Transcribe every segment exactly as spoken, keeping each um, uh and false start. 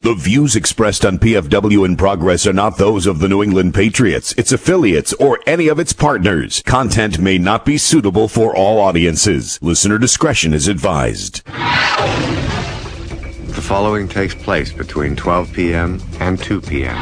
The views expressed on P F W in Progress are not those of the New England Patriots, its affiliates, or any of its partners. Content may not be suitable for all audiences. Listener discretion is advised. The following takes place between twelve p.m. and two p.m.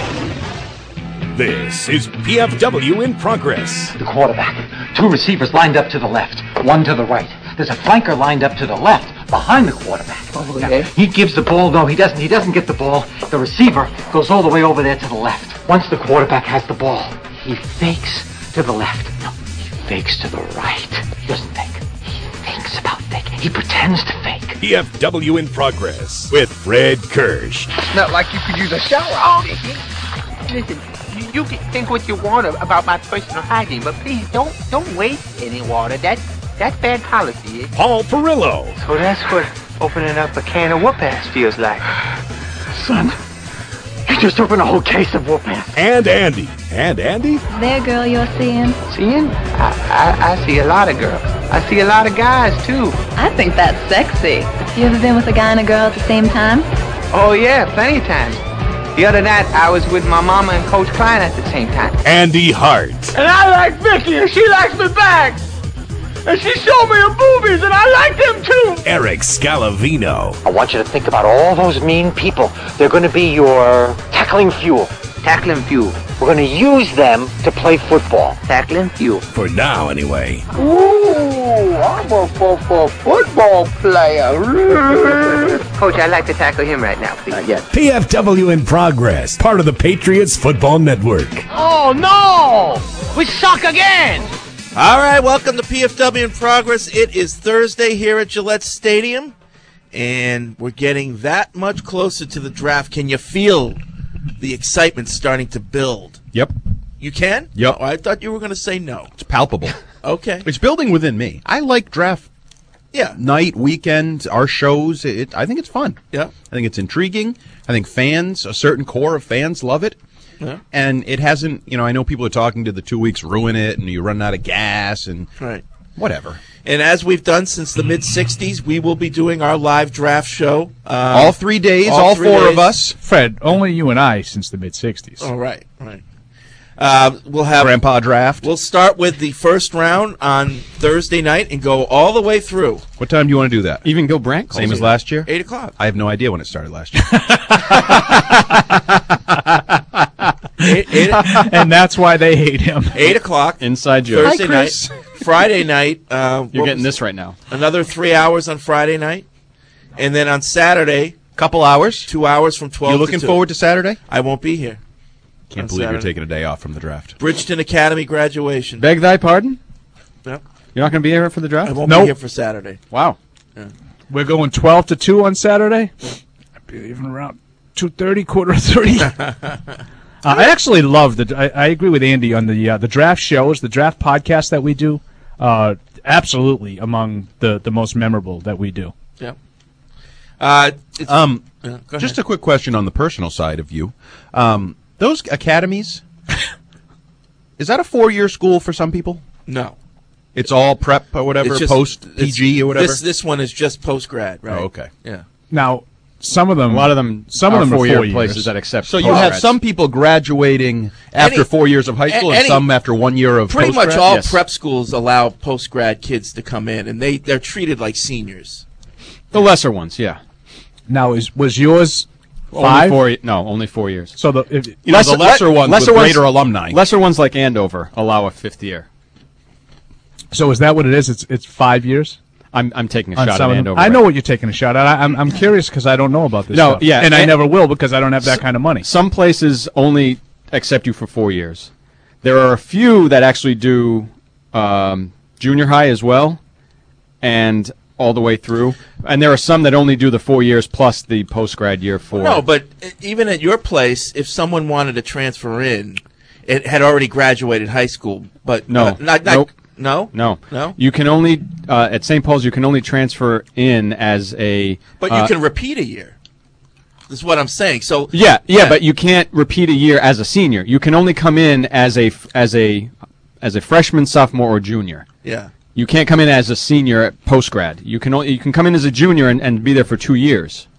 This is P F W in Progress. The quarterback. Two receivers lined up to the left, one to the right. There's a flanker lined up to the left, behind the quarterback. Oh, okay. He gives the ball. No, he doesn't. He doesn't get the ball. The receiver goes all the way over there to the left. Once the quarterback has the ball, he fakes to the left. No, he fakes to the right. He doesn't fake. He thinks about faking. He pretends to fake. P F W in Progress with Fred Kirsch. Not like you could use a shower. Oh, listen, you, you can think what you want about my personal hygiene, but please don't don't waste any water. That's that's bad policy. Paul Perillo. So that's what opening up a can of whoop-ass feels like. Son, you just opened a whole case of whoop-ass. And Andy. And Andy? There, girl, you're seeing. Seeing? I, I, I see a lot of girls. I see a lot of guys, too. I think that's sexy. You ever been with a guy and a girl at the same time? Oh, yeah, plenty of times. The other night, I was with my mama and Coach Klein at the same time. Andy Hart. And I like Vicky, and she likes me back. And she showed me her boobies, and I like them, too. Eric Scalavino. I want you to think about all those mean people. They're going to be your tackling fuel. Tackling fuel. We're going to use them to play football. Tackling fuel. For now, anyway. Ooh, I'm a f- f- football player. Coach, I'd like to tackle him right now, please. Uh, yes. P F W in Progress, part of the Patriots Football Network. Oh, no! We suck again! All right, welcome to P F W in Progress. It is Thursday here at Gillette Stadium, and we're getting that much closer to the draft. Can you feel the excitement starting to build? Yep. You can? Yep. Oh, I thought you were going to say no. It's palpable. Okay. It's building within me. I like draft Yeah. night, weekend, our shows. It, I think it's fun. Yeah. I think it's intriguing. I think fans, a certain core of fans love it. Yeah. And it hasn't, you know, I know people are talking to the two weeks ruin it and you're running out of gas and Right. whatever. And as we've done since the mid-sixties, we will be doing our live draft show. Um, all three days, all, all three four days. of us. Fred, only you and I since the mid-sixties. Oh, right, right. Uh, we'll have Grandpa draft. We'll start with the first round on Thursday night and go all the way through. What time do you want to do that? Even Gil Brandt calls Same it. as last year? Eight o'clock. I have no idea when it started last year. eight, eight, And that's why they hate him. eight o'clock. Inside joke. Thursday night. Friday night. Uh, You're what getting was this right now. Another three hours on Friday night. And then on Saturday, Couple hours. two hours from twelve You to looking two. forward to Saturday? I won't be here. Can't On believe you're Saturday. taking a day off from the draft. Bridgeton Academy graduation. Beg thy pardon? Yep. You're not going to be here for the draft? I won't Nope. be here for Saturday. Wow. We're going twelve to two on Saturday. I'd be leaving around two thirty, quarter to three. uh, I actually love the. I, I agree with Andy on the uh, the draft shows, the draft podcast that we do. Uh, absolutely among the, the most memorable that we do. Yep. Uh, it's, Um, yeah, go just ahead. a quick question on the personal side of you. Um, those academies, is that a four-year school for some people? No. It's all prep or whatever, It's just- post P G or whatever? This this one is just post grad, right? Oh, okay. Yeah. Now, some of them, A lot of them some are of them four-year are four places years. that accept So you have postgrads. some people graduating after Any- four years of high school a- and any- some after one year of Pretty much post-grad? all Yes. prep schools allow post grad kids to come in, and they they're treated like seniors. The lesser ones, yeah. Now, is was yours Only five? four, no, only four years. So the if, You know, the lesser ones lesser with ones- greater alumni. Lesser ones like Andover allow a fifth year. so is that what it is? It's it's five years. I'm I'm taking a On shot some at of them. Andover. I know right what you're taking a shot at. I, I'm I'm curious because I don't know about this No, stuff. yeah, and I and- never will because I don't have that kind of money. Some places only accept you for four years. There are a few that actually do um, junior high as well, and all the way through. And there are some that only do the four years plus the post grad year for. No, but even at your place, if someone wanted to transfer in, it had already graduated high school. But No. uh, not, not, Nope. no, no, no. You can only uh, at Saint Paul's. You can only transfer in as a. But you uh, can repeat a year. That's what I'm saying. So Yeah, yeah, but you can't repeat a year as a senior. You can only come in as a as a as a freshman, sophomore, or junior. yeah. You can't come in as a senior at post grad. You can only, you can come in as a junior and, and be there for two years.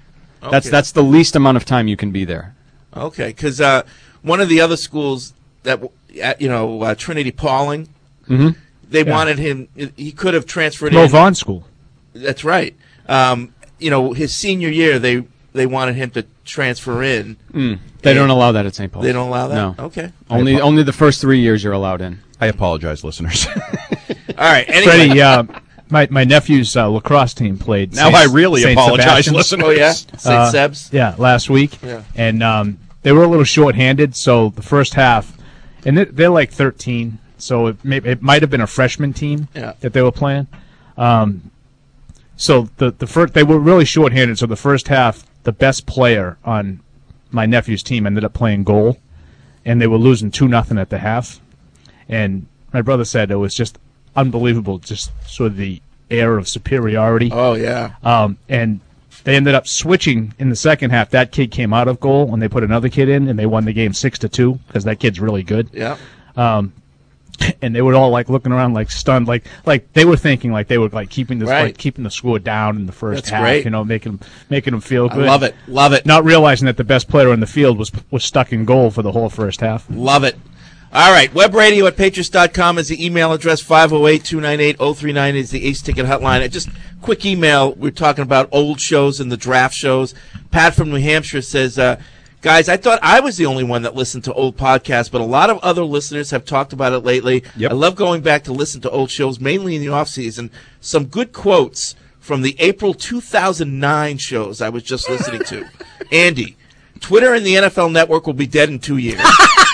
Okay. That's that's the least amount of time you can be there. Okay, because uh, one of the other schools that uh, you know uh, Trinity Pauling, mm-hmm. they Yeah. wanted him. He could have transferred Mo in. Vaughn School. That's right. Um, you know, his senior year, they they wanted him to transfer in. Mm. They don't allow that at Saint Paul's. They don't allow that. No. Okay. Only only the first three years you're allowed in. I apologize, listeners. All right. Anyway. Freddie, uh, my my nephew's uh, lacrosse team played. Now Saint- I really Saint apologize, Sebastian. listeners. Oh yeah, Saint Uh, Seb's. Yeah, last week. Yeah. And um, they were a little short-handed, so the first half, and they're, they're like thirteen, so it, may, it might have been a freshman team Yeah. that they were playing. Um, so the the first they were really short-handed. So the first half, the best player on my nephew's team ended up playing goal, and they were losing two nothing at the half. And my brother said it was just unbelievable, just sort of the air of superiority. Oh yeah. Um, and they ended up switching in the second half. That kid came out of goal, and they put another kid in, and they won the game six to two because that kid's really good. Yeah. Um, and they were all like looking around, like stunned, like like they were thinking like they were like keeping this Right. like keeping the score down in the first That's half. great. You know, making making them feel I good. love it. Love it. Not realizing that the best player in the field was was stuck in goal for the whole first half. Love it. All right. Webradio at patriots dot com is the email address. five oh eight, two nine eight, oh three nine is the Ace Ticket hotline. And just quick email. We're talking about old shows and the draft shows. Pat from New Hampshire says, uh, guys, I thought I was the only one that listened to old podcasts, but a lot of other listeners have talked about it lately. Yep. I love going back to listen to old shows, mainly in the off season. Some good quotes from the April two thousand nine shows I was just listening to. Andy, Twitter and the N F L Network will be dead in two years.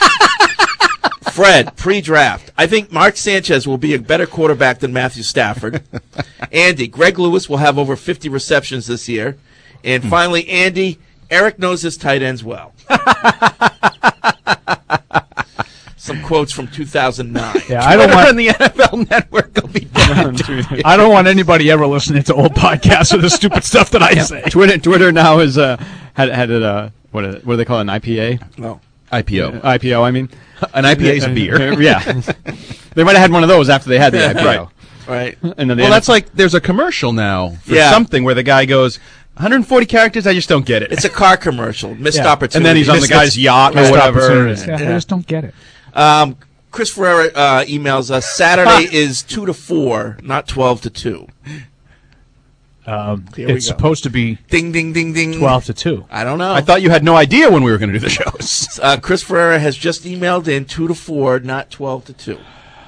Fred, pre-draft. I think Mark Sanchez will be a better quarterback than Matthew Stafford. Andy, Greg Lewis will have over fifty receptions this year. And finally, Andy, Eric knows his tight ends well. Some quotes from two thousand nine. Yeah, I don't want on the N F L Network will be I don't want anybody ever listening to old podcasts with the stupid stuff that I say. Twitter Twitter now is uh had had it uh what is, what do they call it, an I P A? No. I P O. I P O, I mean. An I P A is a beer. Yeah. They might have had one of those after they had the I P O. Right. Right. And then they Well, ended- that's like there's a commercial now for Yeah. something where the guy goes, one hundred forty characters, I just don't get it. It's a car commercial. Missed Yeah. opportunity. And then he's on the Missed- guy's yacht or Missed whatever. opportunities. Yeah, Yeah. I just don't get it. Um, Chris Ferreira uh, emails us. Saturday is two to four, not twelve to two. Um, Here we it's go. supposed to be Ding, ding, ding, ding. twelve to two. I don't know. I thought you had no idea when we were going to do the shows. uh, Chris Ferreira has just emailed in two to four, not twelve to two.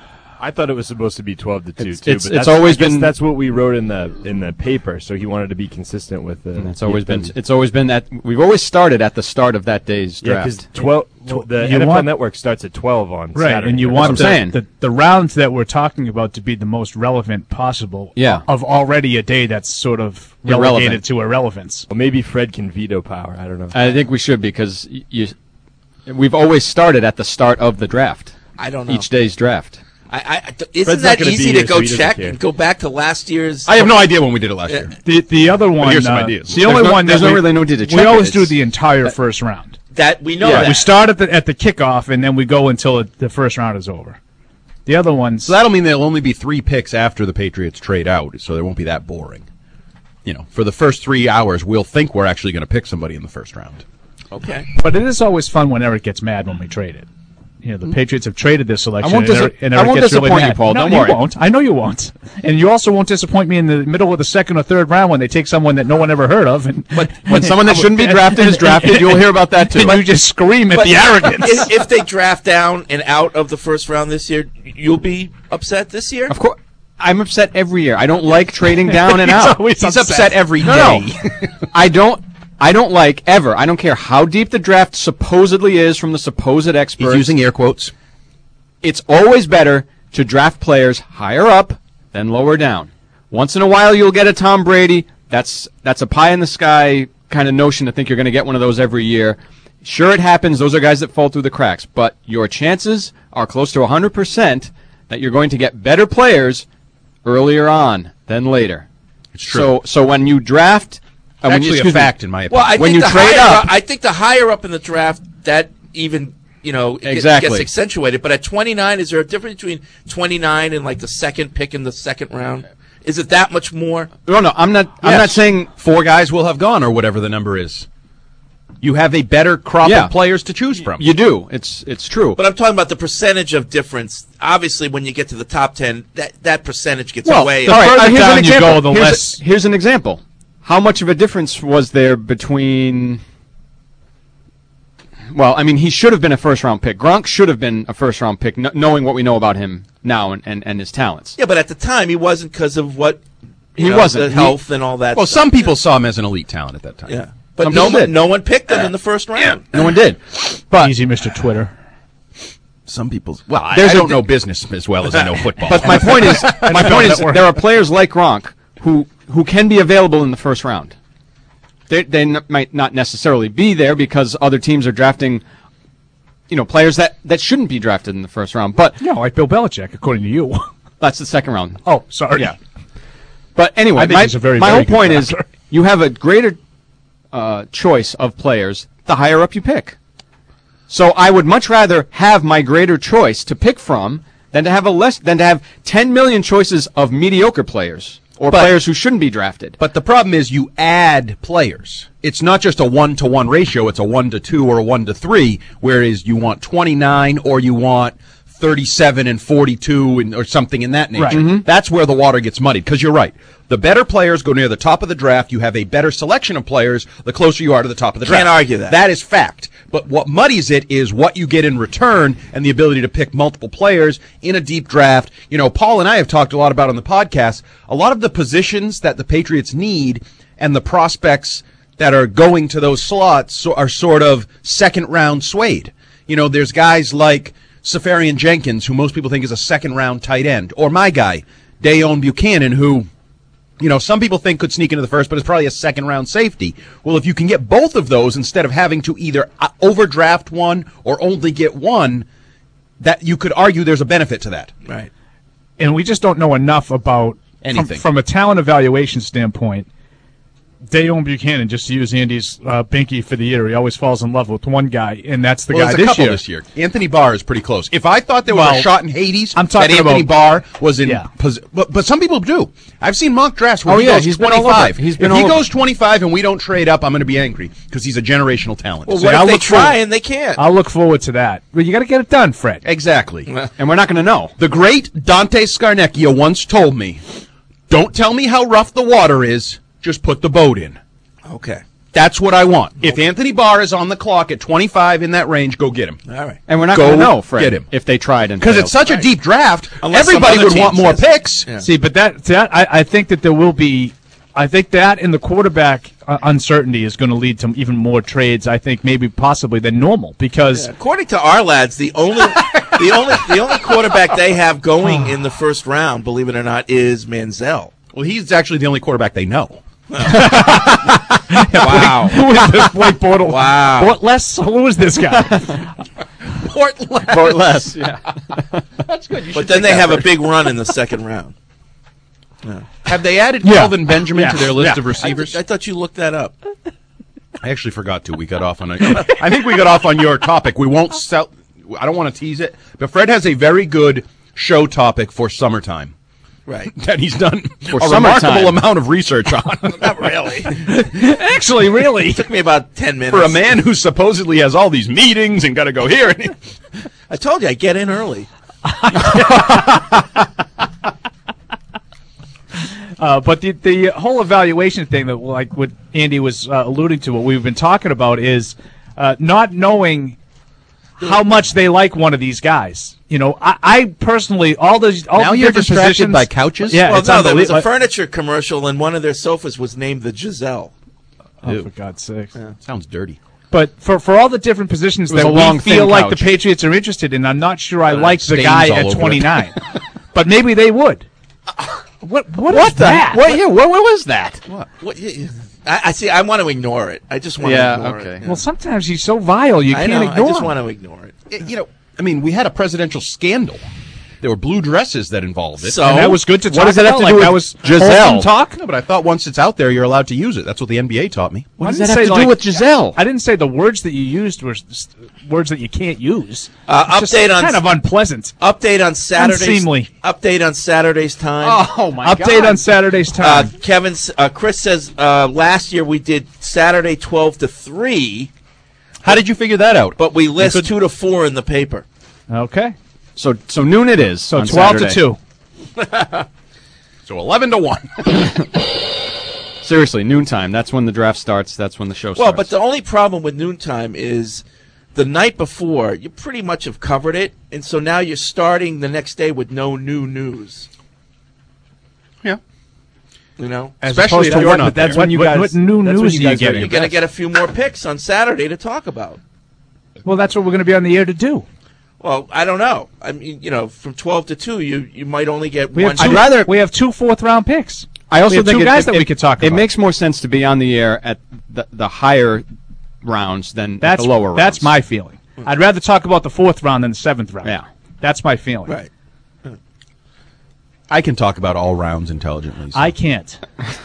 I thought it was supposed to be twelve to two It's- too. it's- but it's that's- always I guess been- that's what we wrote in the in the paper. So he wanted to be consistent with the. And it's always been the- it's always been that we've always started at the start of that day's yeah, draft. because twelve. Tw- the You N F L want- Network starts at twelve on Right, Saturday. and you That's want what the, I'm saying. the the rounds that we're talking about to be the most relevant possible. Yeah. Of already a day that's sort of Irrelevant. relegated to irrelevance. Well, maybe Fred can veto power. I don't know. I think we should because y- you we've always started at the start of the draft. I don't know. Each day's draft. I, I, isn't Fred's not that gonna be easy here, to go so he doesn't check care. and go back to last year's? I have no idea when we did it last year. The the other one. here's some uh, ideas. The only There's no- one there's that no we, really no need to we check always it. do It's- the entire first round. That we know Yeah, that. we start at the at the kickoff and then we go until it, the first round is over. The other ones. So that'll mean there'll only be three picks after the Patriots trade out, so there won't be that boring. You know, for the first three hours, we'll think we're actually going to pick somebody in the first round. Okay. But it is always fun when Eric gets mad when we trade it. You know, the Patriots have traded this selection. I won't and dis- Eric, and I Eric won't gets really disappoint you, mad. Paul. No, Don't you worry. won't. I know you won't. And you also won't disappoint me in the middle of the second or third round when they take someone that no one ever heard of. And But when someone that shouldn't be drafted is drafted, you'll hear about that too. and you just scream at But the arrogance. if, if they draft down and out of the first round this year, you'll be upset this year? Of course, I'm upset every year. I don't like trading down and He's out. always He's upset. upset every No, day. no. I don't. I don't like ever. I don't care how deep the draft supposedly is from the supposed He's experts. using air quotes. It's always better to draft players higher up than lower down. Once in a while, you'll get a Tom Brady. That's that's a pie in the sky kind of notion to think you're going to get one of those every year. Sure, it happens. Those are guys that fall through the cracks. But your chances are close to one hundred percent that you're going to get better players earlier on than later. It's true. So, so when you draft, uh, when you, Actually, a excuse me, fact in my opinion. Well, I When think you the trade higher up- I think the higher up in the draft, that even you know it Exactly. gets accentuated. But at twenty-nine, is there a difference between twenty-nine and like the second pick in the second round? Is it that much more? No, no, I'm not. I'm Yes. not saying. Four guys will have gone, or whatever the number is. You have a better crop Yeah. of players to choose from. You do. It's it's true. But I'm talking about the percentage of difference. Obviously, when you get to the top ten, that, that percentage gets well, away. the all right, further uh, here's down an you example. go, the here's, less- a, here's an example. How much of a difference was there between? Well, I mean, he should have been a first round pick. Gronk should have been a first round pick, kn- knowing what we know about him now and, and, and his talents. Yeah, but at the time, he wasn't because of what you He know, wasn't. the He- health and all that. Well, stuff. some people saw him as an elite talent at that time. Yeah, but Some no people one, did. no one picked him in the first round. No one did. But Easy, Mister Twitter. Some people's. Well, I, There's I a- don't know business as well as I know football. But my point is, my point is, Network. there are players like Gronk who who can be available in the first round. They they n- might not necessarily be there because other teams are drafting, you know, players that, that shouldn't be drafted in the first round. But Yeah, like Bill Belichick, according to you. that's the second round. Oh, sorry. Yeah. But anyway, I think my, he's a very, my very whole good point is drafter. you have a greater uh, choice of players the higher up you pick. So I would much rather have my greater choice to pick from than to have a less than to have ten million choices of mediocre players or But- players who shouldn't be drafted. But the problem is you add players. It's not just a one to one ratio. It's a one to two or a one to three. Whereas you want twenty nine or you want thirty seven and forty two and or something in that nature. Right. Mhm. That's where the water gets muddied. Because you're right. The better players go near the top of the draft. You have a better selection of players the closer you are to the top of the draft. Can't argue that. That is fact. But what muddies it is what you get in return and the ability to pick multiple players in a deep draft. You know, Paul and I have talked a lot about on the podcast, a lot of the positions that the Patriots need and the prospects that are going to those slots so- are sort of second round swayed. You know, there's guys like Safarian Jenkins, who most people think is a second round tight end, or my guy, Dayon Buchanan, who, you know, some people think could sneak into the first, but it's probably a second round safety. Well, if you can get both of those instead of having to either uh, overdraft one or only get one, that you could argue there's a benefit to that. Right. And we just don't know enough about Anything. From, from a talent evaluation standpoint. Dayon Buchanan, just to use Andy's uh, binky for the year, he always falls in love with one guy, and that's the Well, guy there's a this couple year. this year. Anthony Barr is pretty close. If I thought there was Well, a shot in Hades, I'm talking that Anthony about- Barr was in, Yeah. pos- but, but some people do. I've seen mock drafts where Oh, he yeah, goes he's been all over. twenty-five. He's been if he all over. goes twenty-five and we don't trade up, I'm going to be angry because he's a generational talent. Well, See, what I'll if they look try forward- and they can't? I'll look forward to that. But you got to get it done, Fred. Exactly. And we're not going to know. The great Dante Scarnecchia once told me, "Don't tell me how rough the water is. Just put the boat in." Okay. That's what I want. If Anthony Barr is on the clock at twenty-five in that range, go get him. All right. And we're not Go going to know, Fred, get him. if they tried and Because failed. it's such a deep draft, Unless some everybody other would team want more says- picks. Yeah. See, but that that I, I think that there will be. I think that in the quarterback uh, uncertainty is going to lead to even more trades. I think maybe possibly than normal because According to our lads, the only the only the only quarterback they have going in the first round, believe it or not, is Manziel. Well, he's actually the only quarterback they know. Wow. who is this Blake Bortles? Wow. Bortles? Who is this guy? Portland. Or less, yeah. That's good. You But should then take they that have a first. big run in the second round. Have they added Yeah. Kelvin Benjamin Yeah. to their list Yeah. of I, receivers? th- I thought you looked that up. I actually forgot to. We got off on a. I think we got off on your topic. We won't sell. I don't want to tease it, but Fred has a very good show topic for summertime Right. that he's done For a summertime. remarkable amount of research on. Not really. Actually, really. It took me about ten minutes. For a man who supposedly has all these meetings and got to go here. And he- I told you, I get in early. Uh, but the the whole evaluation thing that, like what Andy was uh, alluding to, what we've been talking about is uh, not knowing how much they like one of these guys. You know, I, I personally all those all Now the you're different distracted positions, by couches? Yeah, well, it's no, there was a unbelievable. furniture commercial, and one of their sofas was named the Giselle. Oh, for God's sake! Sounds dirty. But for for all the different positions It was that a we long, feel thin like couch. the Patriots are interested in, I'm not sure I Uh, like the stains guy all at over it. twenty-nine. But maybe they would. What what, What is the? that? What, yeah, what, what was that? What? y- y- I, I see. I want to ignore it. I just want Yeah, to ignore okay. it. Well, sometimes he's so vile you I can't know. ignore I just him. want to ignore it. It- you know, I mean, we had a presidential scandal There were blue dresses that involved it. So? And that was good to What talk does that have about? to Like, do with that was Giselle? wholesome talk? No, but I thought once it's out there, you're allowed to use it. That's what the N B A taught me. What I does didn't that have say, to do like- with Giselle? I didn't say the words that you used were s- words that you can't use. Uh, It's just update on- kind of unpleasant. Update on Saturday's Unseemly. Update on Saturday's time. Oh my Update on Saturday's Uh, time. Kevin, uh, Chris says uh, last year we did Saturday twelve to three, How did you figure that out? but we list could- two to four in the paper. Okay. So so noon it is. So on twelve Saturday. to two. So eleven to one. Seriously, noontime. That's when the draft starts. That's when the show Well, starts. but the only problem with noontime is the night before you pretty much have covered it, and so now you're starting the next day with no new news. Yeah. You know, As Especially opposed if to you're what, not but that's there. when you What- guys. what new that's when news you do you guys get? are you're going to get a few more picks on Saturday to talk about. Well, that's what we're going to be on the air to do. Well, I don't know. I mean, you know, from twelve to two, you you might only get We one. have two. I'd rather- we have two fourth round picks. I also we have think two it- guys it, that it, we could talk It about. makes more sense to be on the air at the, the higher rounds than That's the lower rounds. That's my feeling. I'd rather talk about the fourth round than the seventh round. Yeah. That's my feeling. Right. I can talk about all rounds intelligently. so- I can't.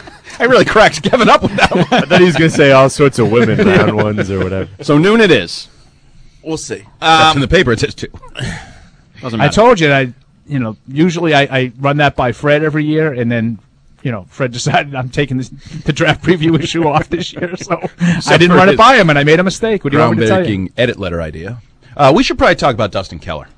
I really cracked Kevin up with that one. I thought he was going to say all sorts of women round ones or whatever. So noon it is. We'll see. That's Um, in the paper. It says two. Doesn't I matter. told you that I, you know, usually I, I run that by Fred every year, and then, you know, Fred decided I'm taking this, the draft preview issue off this year, so I didn't for run it his by him, and I made a mistake. What do you want me to tell you? Groundbreaking edit letter idea. Uh, we should probably talk about Dustin Keller.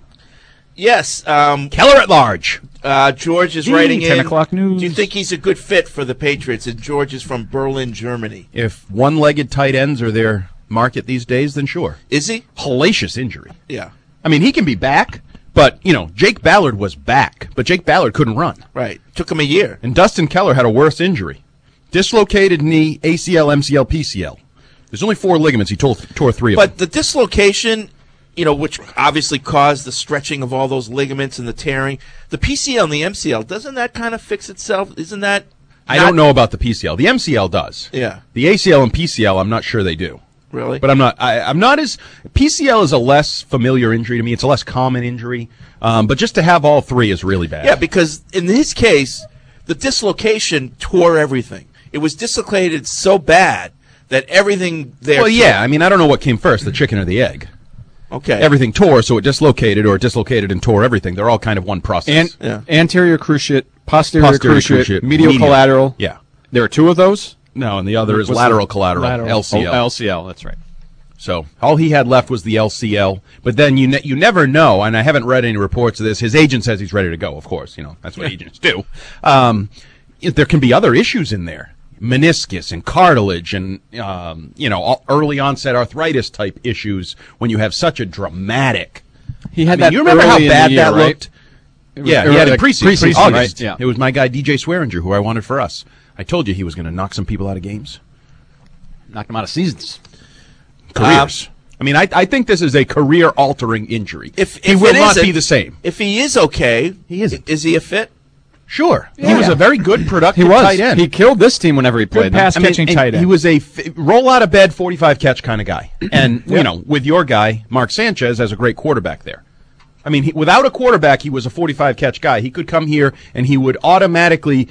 yes. Um, Keller at large. uh, George is Gee, writing ten in. o'clock news. Do you think he's a good fit for the Patriots? And George is from Berlin, Germany. If one-legged tight ends are their market these days, then sure. Is he? Hellacious injury. Yeah. I mean, he can be back, but, you know, Jake Ballard was back, but Jake Ballard couldn't run. Right. Took him a year. And Dustin Keller had a worse injury. Dislocated knee, A C L, M C L, P C L. There's only four ligaments. He tore, tore three of But them. the dislocation, you know, which obviously caused the stretching of all those ligaments and the tearing, the P C L and the M C L, doesn't that kind of fix itself? Isn't that? I not- don't know about the P C L. The M C L does. Yeah. The A C L and P C L, I'm not sure they do. Really? But I'm not. I, I'm not as P C L is a less familiar injury to me. It's a less common injury. Um, but just to have all three is really bad. Yeah, because in his case, the dislocation tore everything. It was dislocated so bad that everything there. Well, yeah. I mean, I don't know what came first, the chicken or the egg. Okay. Everything tore, so it dislocated, or it dislocated and tore everything. They're all kind of one process. And Yeah. anterior cruciate, posterior, Posterior cruciate, cruciate, medial medial. collateral. Yeah. There are two of those. No, and the other is What's lateral the- collateral, lateral. L C L. Oh, L C L. That's right. So all he had left was the L C L. But then you ne- you never know, and I haven't read any reports of this. His agent says he's ready to go. Of course, you know that's what agents do. Um, it- there can be other issues in there, meniscus and cartilage, and um, you know all early onset arthritis type issues when you have such a dramatic. He had I mean, that. you remember how early in the bad year, that right? looked? It was Yeah, he early- had it like preseason, preseason, August. right? Yeah. It was my guy D J Swearinger who I wanted for us. I told you he was going to knock some people out of games, Knocked him out of seasons. careers. I mean, I, I think this is a career-altering injury. If, he if will it not isn't- be the same. If he is okay, He isn't. Is he a fit? Sure, he Yeah. was a very good, productive He was. tight end. He killed this team whenever he played. Good them. pass I mean, catching and tight end. He was a f- roll out of bed, forty-five catch kind of guy. And you know, with your guy Mark Sanchez as a great quarterback there. I mean, he, without a quarterback, he was a forty-five catch guy. He could come here and he would automatically,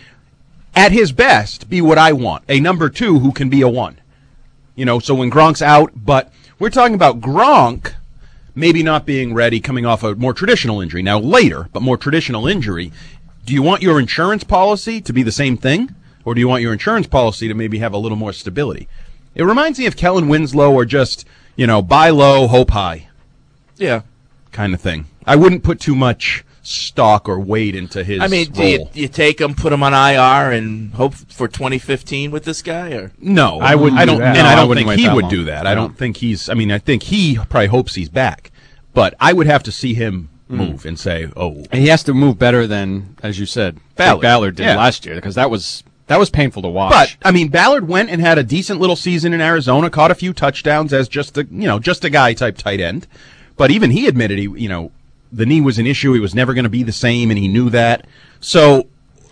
at his best, be what I want, a number two who can be a one. You know, so when Gronk's out, but we're talking about Gronk maybe not being ready, coming off a more traditional injury. Now later, but more traditional injury. Do you want your insurance policy to be the same thing? Or do you want your insurance policy to maybe have a little more stability? It reminds me of Kellen Winslow or just, you know, buy low, hope high Yeah. kind of thing. I wouldn't put too much stock or weight into his I mean, do role. you, do you take him, put him on I R, and hope for twenty fifteen with this guy? Or No, I wouldn't I do don't, that. and No, I I don't wouldn't think wait he that would long. do that. I No. don't think he's. I mean, I think he probably hopes he's back, but I would have to see him move and say, "Oh, And he has to move better than, as you said, Ballard. Ballard, Ballard did Yeah. last year because that was that was painful to watch. But I mean, Ballard went and had a decent little season in Arizona, caught a few touchdowns as just a you know just a guy type tight end. But even he admitted he you know the knee was an issue. He was never going to be the same, and he knew that. So,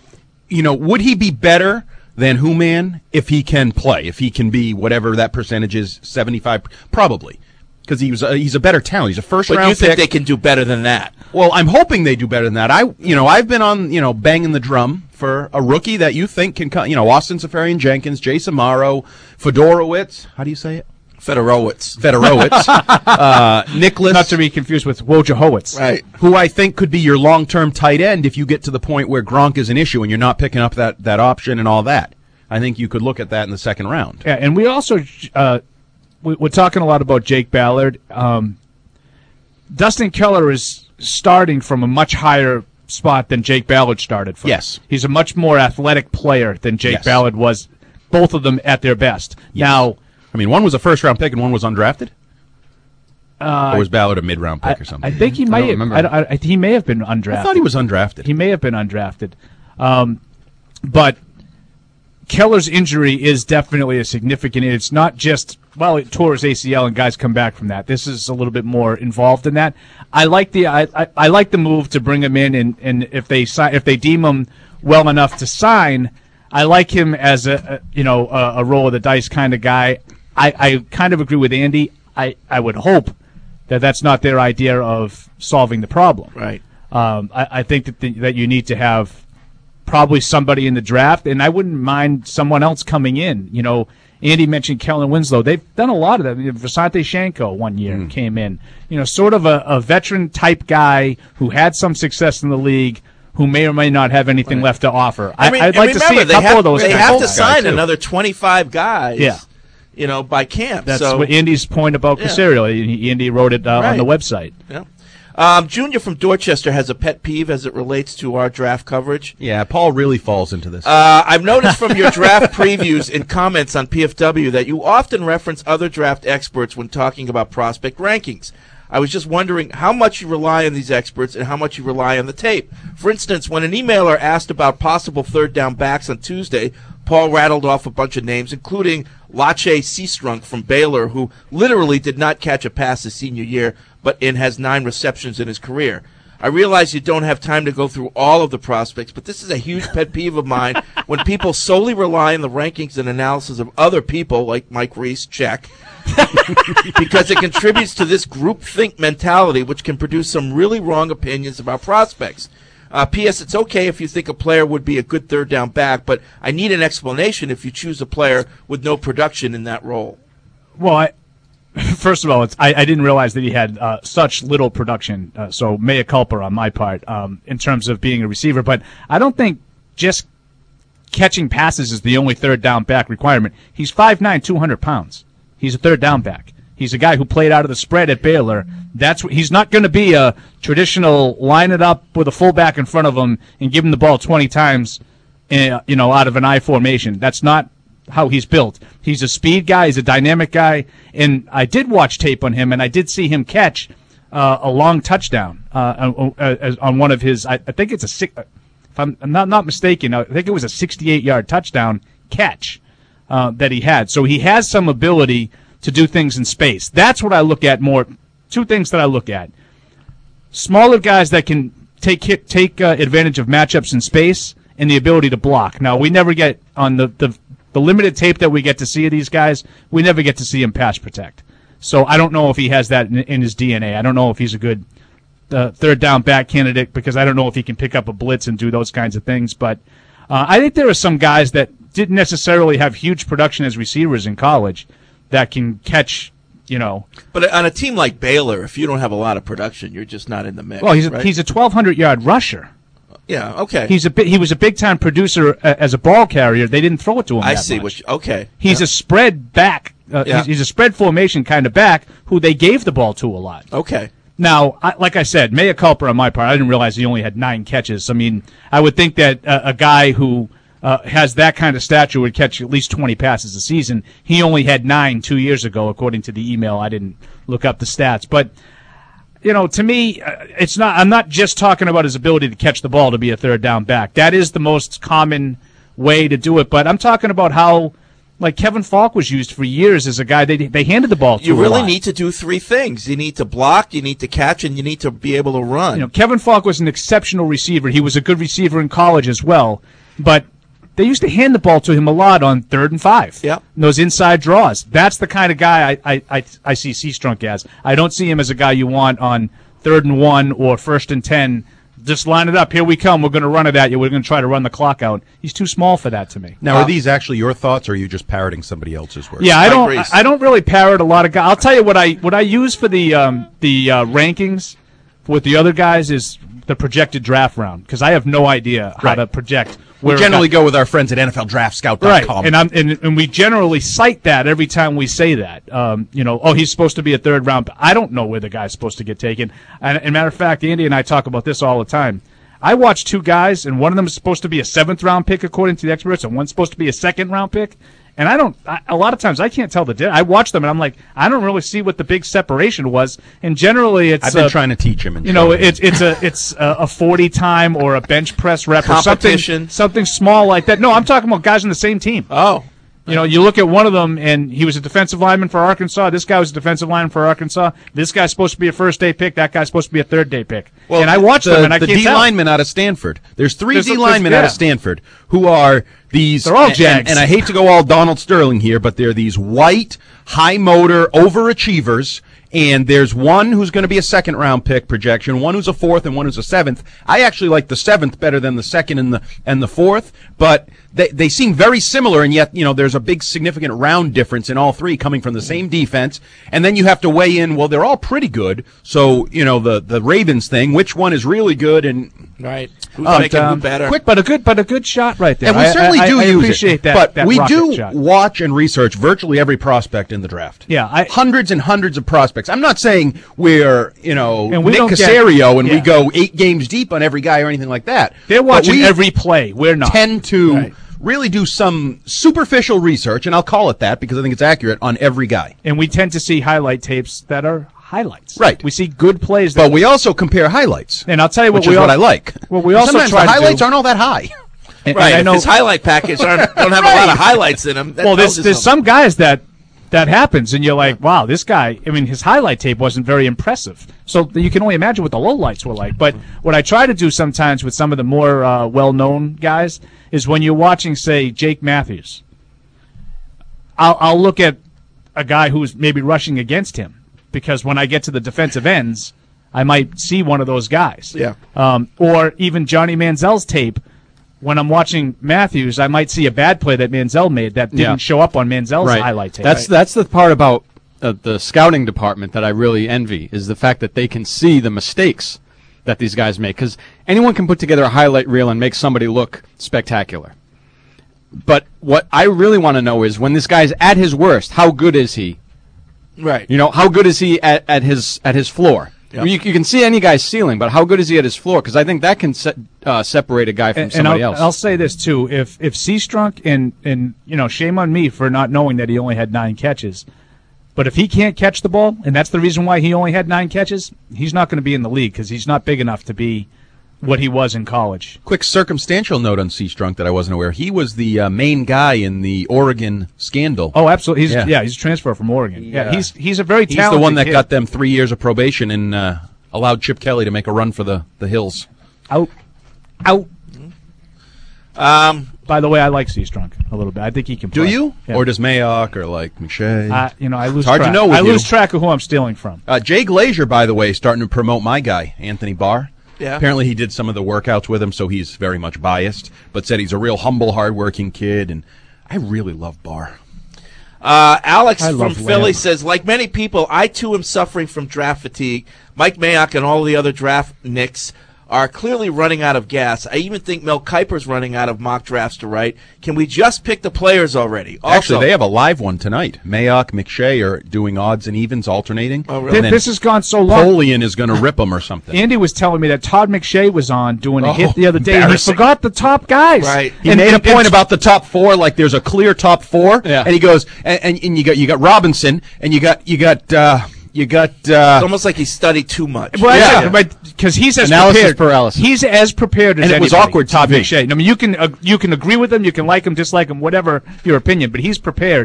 you know, would he be better than Human if he can play? If he can be whatever that percentage is, seventy-five, probably. because he was a, he's a better talent. He's a first But round you think pick. they can do better than that? Well, I'm hoping they do better than that. I, you know, I've been on, you know, banging the drum for a rookie that you think can come. You know, Austin Safarian Jenkins, Jason Morrow, Fedorowicz. How do you say it? Fedorowicz. Fedorowicz. uh, Nicholas. Not to be confused with Wojciechowicz. Right. Who I think could be your long-term tight end if you get to the point where Gronk is an issue and you're not picking up that, that option and all that. I think you could look at that in the second round. Yeah, and we also uh, we, we're talking a lot about Jake Ballard. Um, Dustin Keller is starting from a much higher spot than Jake Ballard started from. Yes. He's a much more athletic player than Jake Yes. Ballard was, both of them at their best. Yes. Now, I mean, one was a first-round pick and one was undrafted? uh, Or was Ballard a mid-round pick I, or something? I think he might don't have, remember. I, don't- I, he may have been undrafted. I thought he was undrafted. He may have been undrafted. Um, but Keller's injury is definitely a significant. It's not just, well, it tore his A C L and guys come back from that. This is a little bit more involved in that. I like the I, I, I like the move to bring him in, and, and if they si- if they deem him well enough to sign, I like him as a, a you know a, a roll of the dice kind of guy. I, I kind of agree with Andy. I, I would hope that that's not their idea of solving the problem. Right. Um, I, I think that the, that you need to have probably somebody in the draft, and I wouldn't mind someone else coming in. You know, Andy mentioned Kellen Winslow. They've done a lot of that. Vasante Shanko one year Mm. came in. You know, sort of a, a veteran-type guy who had some success in the league, who may or may not have anything left to offer. I, I mean, I'd and like to see remember, a they couple have, of those They guys. have to guy, sign too. another twenty-five guys. Yeah. You know, by camp. That's so, what Andy's point about Yeah. Caserio. Andy wrote it uh, on the Right. website. Yeah. Um, Junior from Dorchester has a pet peeve as it relates to our draft coverage. Yeah, Paul really falls into this. Uh, I've noticed from your draft previews and comments on P F W that you often reference other draft experts when talking about prospect rankings. I was just wondering how much you rely on these experts and how much you rely on the tape. For instance, when an emailer asked about possible third down backs on Tuesday, Paul rattled off a bunch of names, including Lache Seastrunk from Baylor, who literally did not catch a pass his senior year, but in has nine receptions in his career. I realize you don't have time to go through all of the prospects, but this is a huge pet peeve of mine when people solely rely on the rankings and analysis of other people, like Mike Reese, check, because it contributes to this groupthink mentality, which can produce some really wrong opinions about prospects. Uh, P S. It's okay if you think a player would be a good third down back, but I need an explanation if you choose a player with no production in that role. Well, I, first of all, it's, I, I didn't realize that he had uh, such little production, uh, so mea culpa on my part um, in terms of being a receiver. But I don't think just catching passes is the only third down back requirement. He's five nine, two hundred pounds. He's a third down back. He's a guy who played out of the spread at Baylor. That's what, he's not going to be a traditional line it up with a fullback in front of him and give him the ball twenty times, uh, you know, out of an I formation. That's not how he's built. He's a speed guy. He's a dynamic guy. And I did watch tape on him, and I did see him catch uh, a long touchdown uh, on, uh, on one of his. I, I think it's a six. If I'm, I'm not not mistaken, I think it was a sixty-eight yard touchdown catch uh, that he had. So he has some ability to do things in space. That's what I look at more. Two things that I look at: smaller guys that can take hit, take uh, advantage of matchups in space, and the ability to block. Now, we never get on the, the the limited tape that we get to see of these guys. We never get to see him pass protect. So I don't know if he has that in, in his D N A. I don't know if he's a good uh, third down back candidate because I don't know if he can pick up a blitz and do those kinds of things. But uh, I think there are some guys that didn't necessarily have huge production as receivers in college that can catch, you know. But on a team like Baylor, if you don't have a lot of production, you're just not in the mix. Well, he's a, right? he's a twelve hundred yard rusher. Yeah, okay. He's a bi- he was a big time producer uh, as a ball carrier. They didn't throw it to him. I that see. much. Which okay. He's yeah. a spread back. Uh, Yeah. he's, he's a spread formation kind of back who they gave the ball to a lot. Okay. Now, I, like I said, mea culpa on my part. I didn't realize he only had nine catches. I mean, I would think that uh, a guy who uh, has that kind of stature would catch at least twenty passes a season. He only had nine two years ago, according to the email. I didn't look up the stats, but you know, to me, uh, it's not. I'm not just talking about his ability to catch the ball to be a third down back. That is the most common way to do it. But I'm talking about how, like Kevin Falk was used for years as a guy they they handed the ball to. You a really lot. need to do three things. You need to block, you need to catch, and you need to be able to run. You know, Kevin Falk was an exceptional receiver. He was a good receiver in college as well. But they used to hand the ball to him a lot on third and five. Yep. Those inside draws. That's the kind of guy I, I, I, I see Seastrunk as. I don't see him as a guy you want on third and one or first and ten. Just line it up. Here we come. We're going to run it at you. We're going to try to run the clock out. He's too small for that to me. Now, Uh, are these actually your thoughts, or are you just parroting somebody else's words? Yeah, I don't. Reese. I don't really parrot a lot of guys. I'll tell you what I what I use for the um, the uh, rankings with the other guys is the projected draft round because I have no idea how Right. to project. We Where a generally guy- go with our friends at N F L Draft Scout dot right, com. and I'm and, and we generally cite that every time we say that. Um, you know, oh, he's supposed to be a third round. I don't know where the guy's supposed to get taken. And, and matter of fact, Andy and I talk about this all the time. I watch two guys, and one of them is supposed to be a seventh round pick according to the experts, and one's supposed to be a second round pick. And I don't. I, a lot of times, I can't tell the difference. I watch them, and I'm like, I don't really see what the big separation was. And generally, it's I've been uh, trying to teach him. And you know, show him. it's it's a it's a, a forty time or a bench press rep or Competition. something something small like that. No, I'm talking about guys on the same team. Oh. You know, you look at one of them, and he was a defensive lineman for Arkansas. This guy was a defensive lineman for Arkansas. This guy's supposed to be a first-day pick. That guy's supposed to be a third-day pick. Well, and I watched the, them, and I the can't D tell. linemen out of Stanford. There's three There's- D there's- linemen yeah. out of Stanford who are these. They're all and- Jags. And, and I hate to go all Donald Sterling here, but they're these white, high motor overachievers. And there's one who's going to be a second round pick projection, one who's a fourth, and one who's a seventh. I actually like the seventh better than the second and the and the fourth, but they they seem very similar, and yet you know there's a big significant round difference in all three coming from the same defense. And then you have to weigh in. Well, they're all pretty good, so you know the the Ravens thing. Which one is really good? And Right. Who's But, making um, who better? Quick, but a good, but a good shot right there. And we I- certainly I, do I, I use appreciate it, that. but that we rocket do shot. watch and research virtually every prospect in the draft. Yeah, I, hundreds and hundreds of prospects. I'm not saying we're you know And we Nick don't get- Casario and we yeah. go eight games deep on every guy or anything like that. They're But watching we every play. We're not. Tend to Right. really do some superficial research, and I'll call it that because I think it's accurate on every guy. And we tend to see highlight tapes that are highlights. Right. We see good plays. That But we also compare highlights. And I'll tell you what which we is al- what I like. What we also Sometimes try the to highlights do- aren't all that high. And- Right. and I If know, his highlight package aren't, don't have a lot of highlights in them. That well, tells there's you there's something. some guys that that happens, and you're like, wow, this guy. I mean, his highlight tape wasn't very impressive. So you can only imagine what the lowlights were like. But what I try to do sometimes with some of the more uh, well-known guys is when you're watching, say, Jake Matthews, I'll I'll look at a guy who's maybe rushing against him because when I get to the defensive ends, I might see one of those guys. Yeah. Um, or even Johnny Manziel's tape. When I'm watching Matthews, I might see a bad play that Manziel made that didn't Yeah. show up on Manziel's Right. highlight tape. That's that's the part about uh, the scouting department that I really envy is the fact that they can see the mistakes that these guys make because anyone can put together a highlight reel and make somebody look spectacular. But what I really want to know is when this guy's at his worst, how good is he? Right. You know, how good is he at, at his at his floor? Yeah. You, you can see any guy's ceiling, but how good is he at his floor? Because I think that can se- uh, separate a guy from and, and somebody I'll, else. I'll say this too: if if Seastrunk and and you know, shame on me for not knowing that he only had nine catches, but if he can't catch the ball, and that's the reason why he only had nine catches, he's not going to be in the league because he's not big enough to be what he was in college. Quick circumstantial note on Seastrunk that I wasn't aware. He was the uh, main guy in the Oregon scandal. Oh, absolutely. He's Yeah. yeah, he's a transfer from Oregon. Yeah, Yeah. he's he's a very He's talented the one that kid. got them three years of probation and uh, allowed Chip Kelly to make a run for the, the hills. out out. Um, By the way, I like Seastrunk a little bit. I think he can Do play. you? Yeah. Or does Mayock or like McShay? Uh, you know, I lose It's hard to track. know with I you. lose track of who I'm stealing from. Uh, Jay Glazier, by the way, is starting to promote my guy, Anthony Barr. Yeah. Apparently he did some of the workouts with him, so he's very much biased, but said he's a real humble, hardworking kid, and I really love Barr. Uh, Alex I from love Philly Lamb. says, like many people, I too am suffering from draft fatigue. Mike Mayock and all the other draft nicks are clearly running out of gas. I even think Mel Kiper's running out of mock drafts to write. Can we just pick the players already? Also, Actually, they have a live one tonight. Mayock, McShay are doing odds and evens, alternating. Oh, really? Th- And then This has gone so long. Napoleon is going to rip them or something. Andy was telling me that Todd McShay was on doing a Oh, hit the other day, and he embarrassing. forgot the top guys. Right. He And- made a and- point and- about the top four, like there's a clear top four, Yeah. and he goes, and, and, and you got you got Robinson, and you got you got uh, you got it's uh, almost like he studied too much. Well, Yeah. yeah, because he's as Analysis prepared. paralysis. He's as prepared as And it was anybody, awkward to Todd me. McShay. I mean, you can uh, you can agree with him, you can like him, dislike him, whatever your opinion, but he's prepared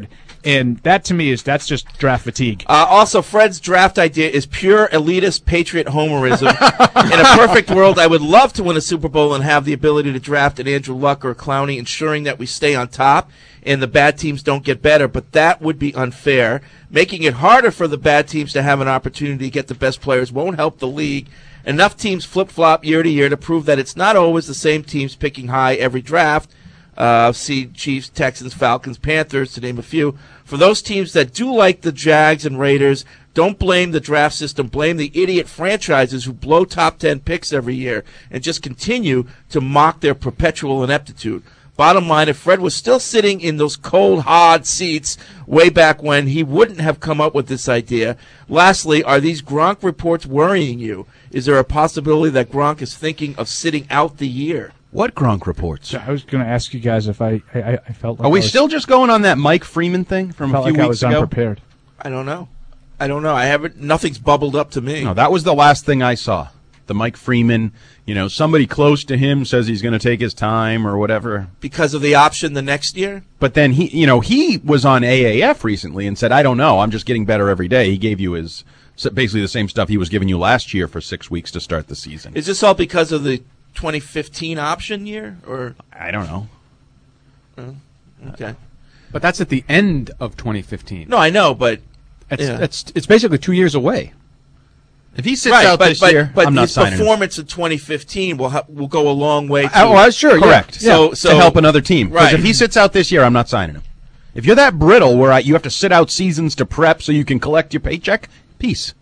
And that to me is that's just draft fatigue. Uh, also, Fred's draft idea is pure elitist patriot homerism. In a perfect world, I would love to win a Super Bowl and have the ability to draft an Andrew Luck or a Clowney, ensuring that we stay on top and the bad teams don't get better. But that would be unfair. Making it harder for the bad teams to have an opportunity to get the best players won't help the league. Enough teams flip-flop year to year to prove that it's not always the same teams picking high every draft. Uh, see Chiefs, Texans, Falcons, Panthers, to name a few. For those teams that do like the Jags and Raiders, don't blame the draft system. Blame the idiot franchises who blow top ten picks every year and just continue to mock their perpetual ineptitude. Bottom line, if Fred was still sitting in those cold, hard seats way back when, he wouldn't have come up with this idea. Lastly, are these Gronk reports worrying you? Is there a possibility that Gronk is thinking of sitting out the year? What Gronk reports? I was going to ask you guys if I I, I felt like Are we I was, still just going on that Mike Freeman thing from a felt few like I weeks was ago? unprepared. I don't know. I don't know. I haven't. Nothing's bubbled up to me. No, that was the last thing I saw. The Mike Freeman, you know, somebody close to him says he's going to take his time or whatever. Because of the option the next year? But then he, you know, he was on A A F recently and said, I don't know, I'm just getting better every day. He gave you his, basically the same stuff he was giving you last year for six weeks to start the season. Is this all because of the twenty fifteen option year? Or I don't know. Oh, okay. But that's at the end of twenty fifteen. No, I know, but It's, yeah. it's, it's basically two years away. If he sits right, out but, this but, year, but I'm not his signing him. performance in twenty fifteen will ha- will go a long way. To, Uh, well, sure, correct. Yeah. So, Yeah, so to help another team. Because right. if he sits out this year, I'm not signing him. If you're that brittle where I, you have to sit out seasons to prep so you can collect your paycheck, peace.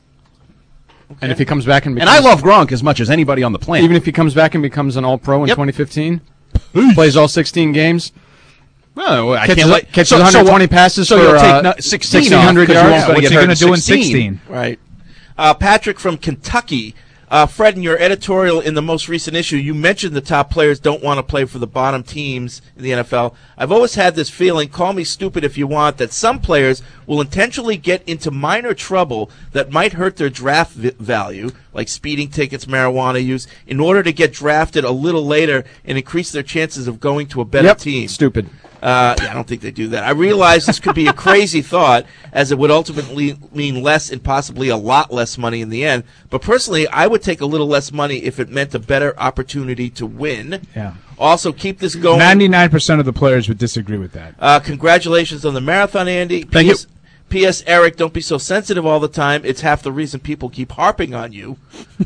Okay. And if he comes back and and becomes, I love Gronk as much as anybody on the planet. even if he comes back and becomes an All-Pro in Yep. twenty fifteen, plays all sixteen games, well, I catches, can't let, catches so, one hundred twenty so, passes so for you'll uh, take no, sixteen sixteen off hundred 'cause you yards. won't What's get he hurt going at to do in sixteen? sixteen? Right. Uh, Patrick from Kentucky. Uh, Fred, in your editorial in the most recent issue, you mentioned the top players don't want to play for the bottom teams in the N F L. I've always had this feeling, call me stupid if you want, that some players will intentionally get into minor trouble that might hurt their draft vi- value, like speeding tickets, marijuana use, in order to get drafted a little later and increase their chances of going to a better Yep, team. stupid. Uh, yeah, I don't think they do that. I realize this could be a crazy thought, as it would ultimately mean less and possibly a lot less money in the end. But personally, I would take a little less money if it meant a better opportunity to win. Yeah. Also, keep this going. ninety-nine percent of the players would disagree with that. Uh, congratulations on the marathon, Andy. Thank P S, you. P S. Eric, don't be so sensitive all the time. It's half the reason people keep harping on you.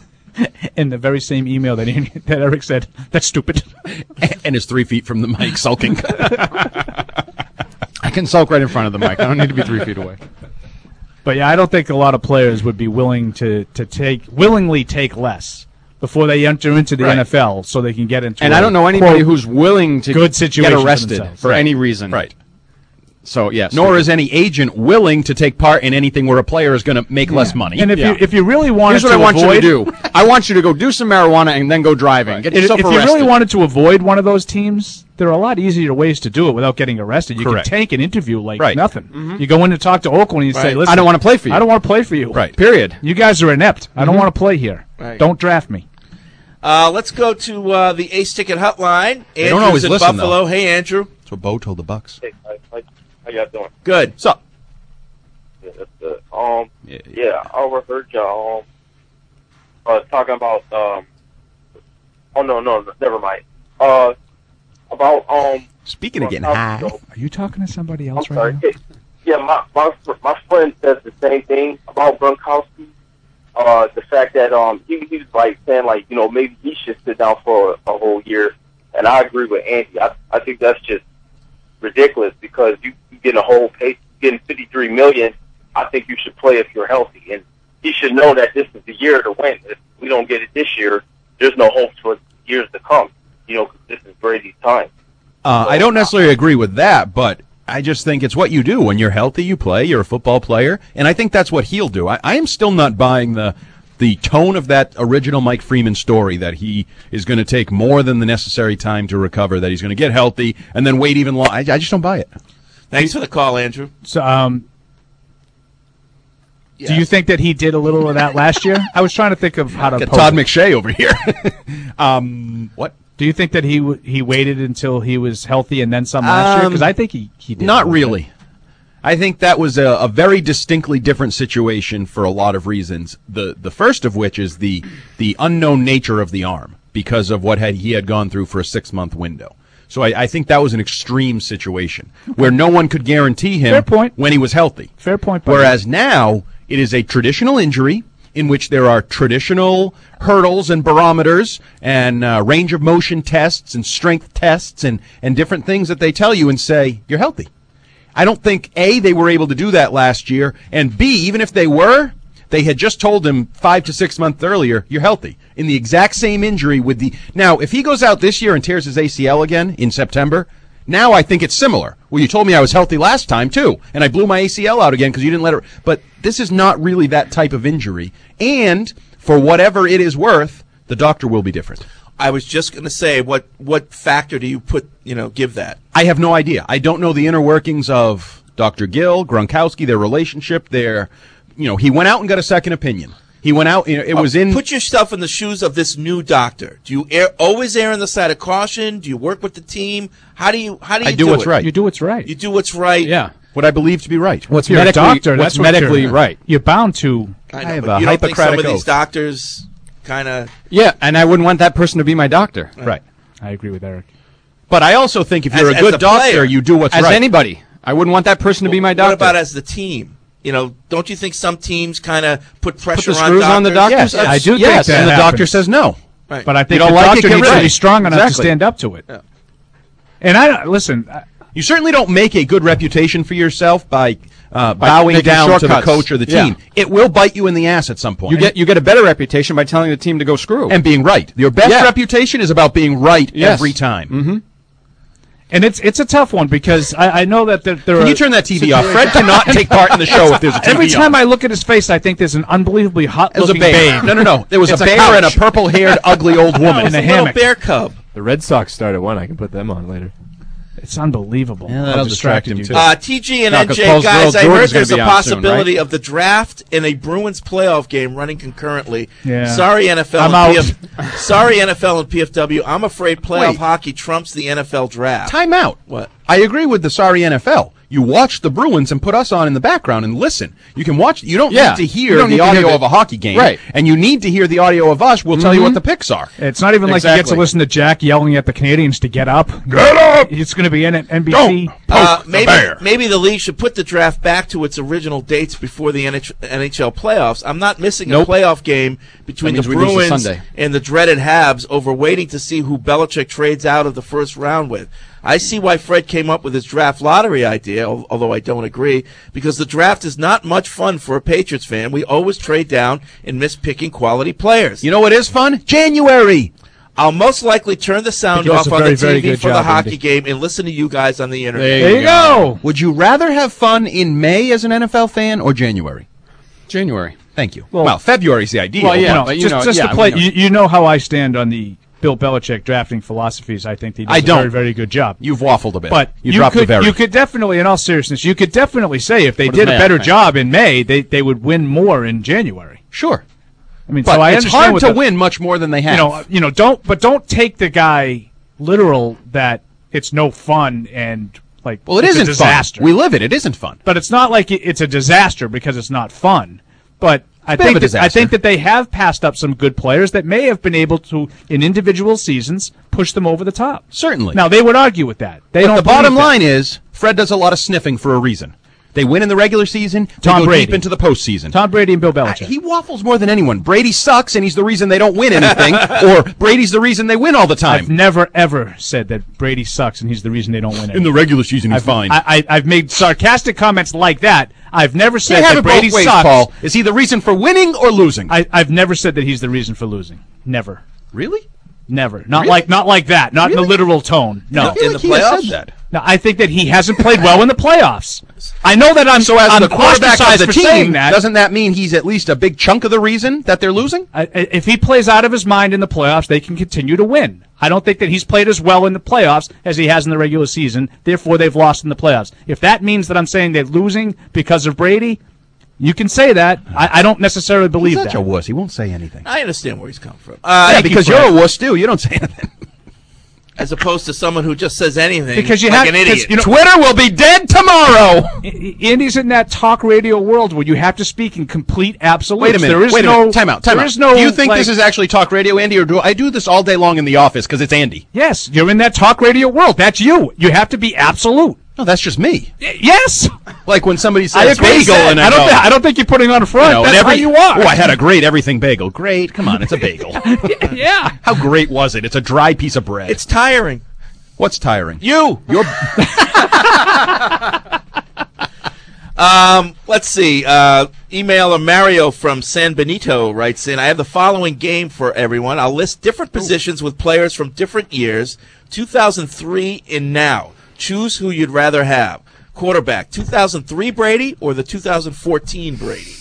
In the very same email that, he, that Eric said, that's stupid. And is three feet from the mic, sulking. I can sulk right in front of the mic. I don't need to be three feet away. But yeah, I don't think a lot of players would be willing to, to take willingly take less before they enter into the Right. N F L, so they can get into. And I I don't know anybody who's willing to good situation get for arrested themselves. for Right. any reason. Right. So yes. Nor is any agent willing to take part in anything where a player is going to make less money. And if Yeah. you if you really wanted Here's what to I want avoid, you to do. I want you to go do some marijuana and then go driving. Get if, yourself if you arrested. really wanted to avoid one of those teams, there are a lot easier ways to do it without getting arrested. You Correct. can take an interview like Right. nothing. You go in to talk to Oakland and you say, Right. "Listen, I don't want to play for you. I don't want to play for you. Right. Period. You guys are inept. I don't want to play here. Right. Don't draft me." Uh, let's go to uh, the Ace Ticket Hotline. They Andrew's don't always in listen, Buffalo. Hey, Andrew. That's what Bo told the Bucks. Hey, how, how, how y'all doing? Good. So, Yeah, that's good. Um, yeah, yeah, I overheard y'all um, uh, talking about um. Oh no, no, never mind. Uh, about um. speaking of getting Gronkowski, high, though. Are you talking to somebody I'm else sorry. right now? Yeah, my my my friend says the same thing about Gronkowski. Uh, the fact that um he, he was like saying like you know maybe he should sit down for a, a whole year, and I agree with Andy. I I think that's just ridiculous because you, you get a whole pay getting fifty three million. I think you should play if you're healthy, and he should know that this is the year to win. If we don't get it this year, there's no hope for years to come. You know, 'cause this is Brady's time. uh, I don't necessarily agree with that, but I just think it's what you do. When you're healthy, you play. You're a football player, and I think that's what he'll do. I, I am still not buying the the tone of that original Mike Freeman story that he is going to take more than the necessary time to recover, that he's going to get healthy, and then wait even longer. I, I just don't buy it. Thanks for the call, Andrew. So, um, Yeah. do you think that he did a little of that last year? I was trying to think of how to. Got pose Todd it. McShay over here. um, what? Do you think that he w- he waited until he was healthy and then some last year? Um, Because I think he, he did. a Not little really. I think that was a, a very distinctly different situation for a lot of reasons. The the first of which is the the unknown nature of the arm because of what had he had gone through for a six month window. So I, I think that was an extreme situation where no one could guarantee him Fair point. when he was healthy. Fair point. buddy. Whereas now it is a traditional injury in which there are traditional hurdles and barometers and uh, range of motion tests and strength tests and, and different things that they tell you and say, you're healthy. I don't think, A, they were able to do that last year, and B, even if they were, they had just told him five to six months earlier, you're healthy. In the exact same injury with the... Now, if he goes out this year and tears his A C L again in September, now I think it's similar. Well, you told me I was healthy last time, too, and I blew my A C L out again because you didn't let it... But this is not really that type of injury, and for whatever it is worth, the doctor will be different. I was just going to say, what what factor do you put, you know, give that? I have no idea. I don't know the inner workings of Doctor Gill, Gronkowski, their relationship, their... You know, he went out and got a second opinion. He went out, you know, it was in... Put yourself in the shoes of this new doctor. Do you air, always err on the side of caution? Do you work with the team? How do you How do you I do, do what's it? right. You do what's right. You do what's right. Yeah. What I believe to be right. What's You're medically, a doctor. what's That's what medically you're- right. You're bound to. I, know, I have but a you don't think some Hippocratic of these oath. doctors kind of... Yeah, and I wouldn't want that person to be my doctor. Right. I agree with Eric. But I also think if you're As- a as good a doctor, player. you do what's As right. anybody. I wouldn't want that person to be my doctor. What about as the team? You know, don't you think some teams kind of put pressure the on screws doctors? on the doctors? Yes, I do think yes, that and the happens. doctor says no. Right. But I think You don't the like it, doctor get needs rid to of be it. strong enough Exactly. to stand up to it. Yeah. And I listen. I- You certainly don't make a good reputation for yourself by uh, bowing making down to the shortcuts. coach or the Yeah. team. It will bite you in the ass at some point. You get you get a better reputation by telling the team to go screw. and being right. Your best Yeah. reputation is about being right Yes. every time. Mm-hmm. And it's it's a tough one because I, I know that there, there Can are... you turn that T V off? Fred cannot take part in the show if there's a T V Every time on. I look at his face, I think there's an unbelievably It was a hot-looking bear. babe. No, no, no. There was It's a a bear couch. and a purple-haired, ugly old woman. In a A little hammock. bear cub. The Red Sox started one. I can put them on later. It's unbelievable. Yeah, how that'll distracted distract him, you too. are. Uh, T G and No, N 'cause J, Paul's guys, girl I heard Jordan's gonna there's a be out soon, possibility of the draft and a Bruins playoff game running concurrently. Yeah. Sorry, N F L I'm and out. P F Sorry, N F L and P F W. I'm afraid playoff Wait. hockey trumps the N F L draft. Time out. What? I agree with the sorry N F L. You watch the Bruins and put us on in the background and listen. You can watch. You don't Yeah. need to You hear don't the need to hear audio the- of a hockey game, Right. And you need to hear the audio of us. We'll tell you what the picks are. It's not even like you get to Exactly. listen to Jack yelling at the Canadians to get up. Get up! It's going to be in at N B C. Don't Uh, poke the maybe bear. maybe the league should put the draft back to its original dates before the N H- N H L playoffs. I'm not missing Nope. a playoff game between That the means we lose the Bruins Sunday. and the dreaded Habs over waiting to see who Belichick trades out of the first round with. I see why Fred came up with his draft lottery idea, al- although I don't agree, because the draft is not much fun for a Patriots fan. We always trade down and miss picking quality players. You know what is fun? January. I'll most likely turn the sound He does off a on very, the very T V good for the job, hockey Andy. game and listen to you guys on the internet. There you go. Would you rather have fun in May as an N F L fan or January? January. Thank you. Well- Well, February's the ideal. Well, yeah. You know, but you just know, just yeah, to play, we know. you, you know how I stand on the Bill Belichick drafting philosophies. I think he does I a don't. very, very good job. You've waffled a bit. But you, you, dropped could, the very. you could definitely, in all seriousness, you could definitely say if they What does did a May better think? job in May, they, they would win more in January. Sure. I mean, But so I it's understand hard what to the- win much more than they have. You know, you know, don't but don't take the guy literal that it's no fun and like well, it it's isn't a disaster. fun. We live it. It isn't fun. But it's not like it- it's a disaster because it's not fun. But I bit of think a that, I disaster. think that they have passed up some good players that may have been able to, in individual seasons, push them over the top. Certainly. Now they would argue with that. They But don't. the bottom believe that. line is, Fred does a lot of sniffing for a reason. They win in the regular season. They Tom go Brady. deep into the postseason. Tom Brady and Bill Uh, Belichick. he waffles more than anyone. Brady sucks, and he's the reason they don't win anything. Or Brady's the reason they win all the I've time. never ever said that Brady sucks and he's the reason they don't win anything. In the regular season, he's I've, fine. I, I, I've made sarcastic comments like that. I've never said They have that it Brady both ways, sucks. Paul. Is he the reason for winning or losing? I, I've never said that he's the reason for losing. Never. really? Never. Not Really? like not like that. Not in Really? a literal tone. No. I feel In like the he has playoffs? said that. No, I think that he hasn't played well in the playoffs. I know that I'm So as I'm the quarterback of ostracized the for team, saying that. doesn't that mean he's at least a big chunk of the reason that they're losing? I, I- if he plays out of his mind in the playoffs, they can continue to win. I don't think that he's played as well in the playoffs as he has in the regular season. Therefore, they've lost in the playoffs. If that means that I'm saying they're losing because of Brady, you can say that. I, I don't necessarily believe He's such that. a wuss. He won't say anything. I understand where he's come from. Uh, yeah, thank you, because Fred. you're a wuss too. You don't say anything. as opposed to someone who just says anything Because you like have- an idiot. 'cause, you know- Twitter will be dead tomorrow. I- Andy's in that talk radio world where you have to speak in complete absolutes. Wait a minute. There is wait a no minute. Time out. Time there out. is no. do you think like- this is actually talk radio, Andy, or do I do this all day long in the office because it's Andy? Yes, you're in that talk radio world. That's you. You have to be absolute. No, that's just me. Y- yes. Like when somebody says I agree. bagel, and I, I don't. go, Th- I don't think you're putting on a front. you know, That's and every, how you are. Oh, I had a great everything bagel. Great. Come on, it's a bagel. yeah. How great was it? It's a dry piece of bread. It's tiring. What's tiring? You. You're. Um, let's see. Uh, emailer Mario from San Benito writes in, I have the following game for everyone. I'll list different positions with players from different years, two thousand three and now. Choose who you'd rather have. Quarterback, two thousand three Brady or the two thousand fourteen Brady?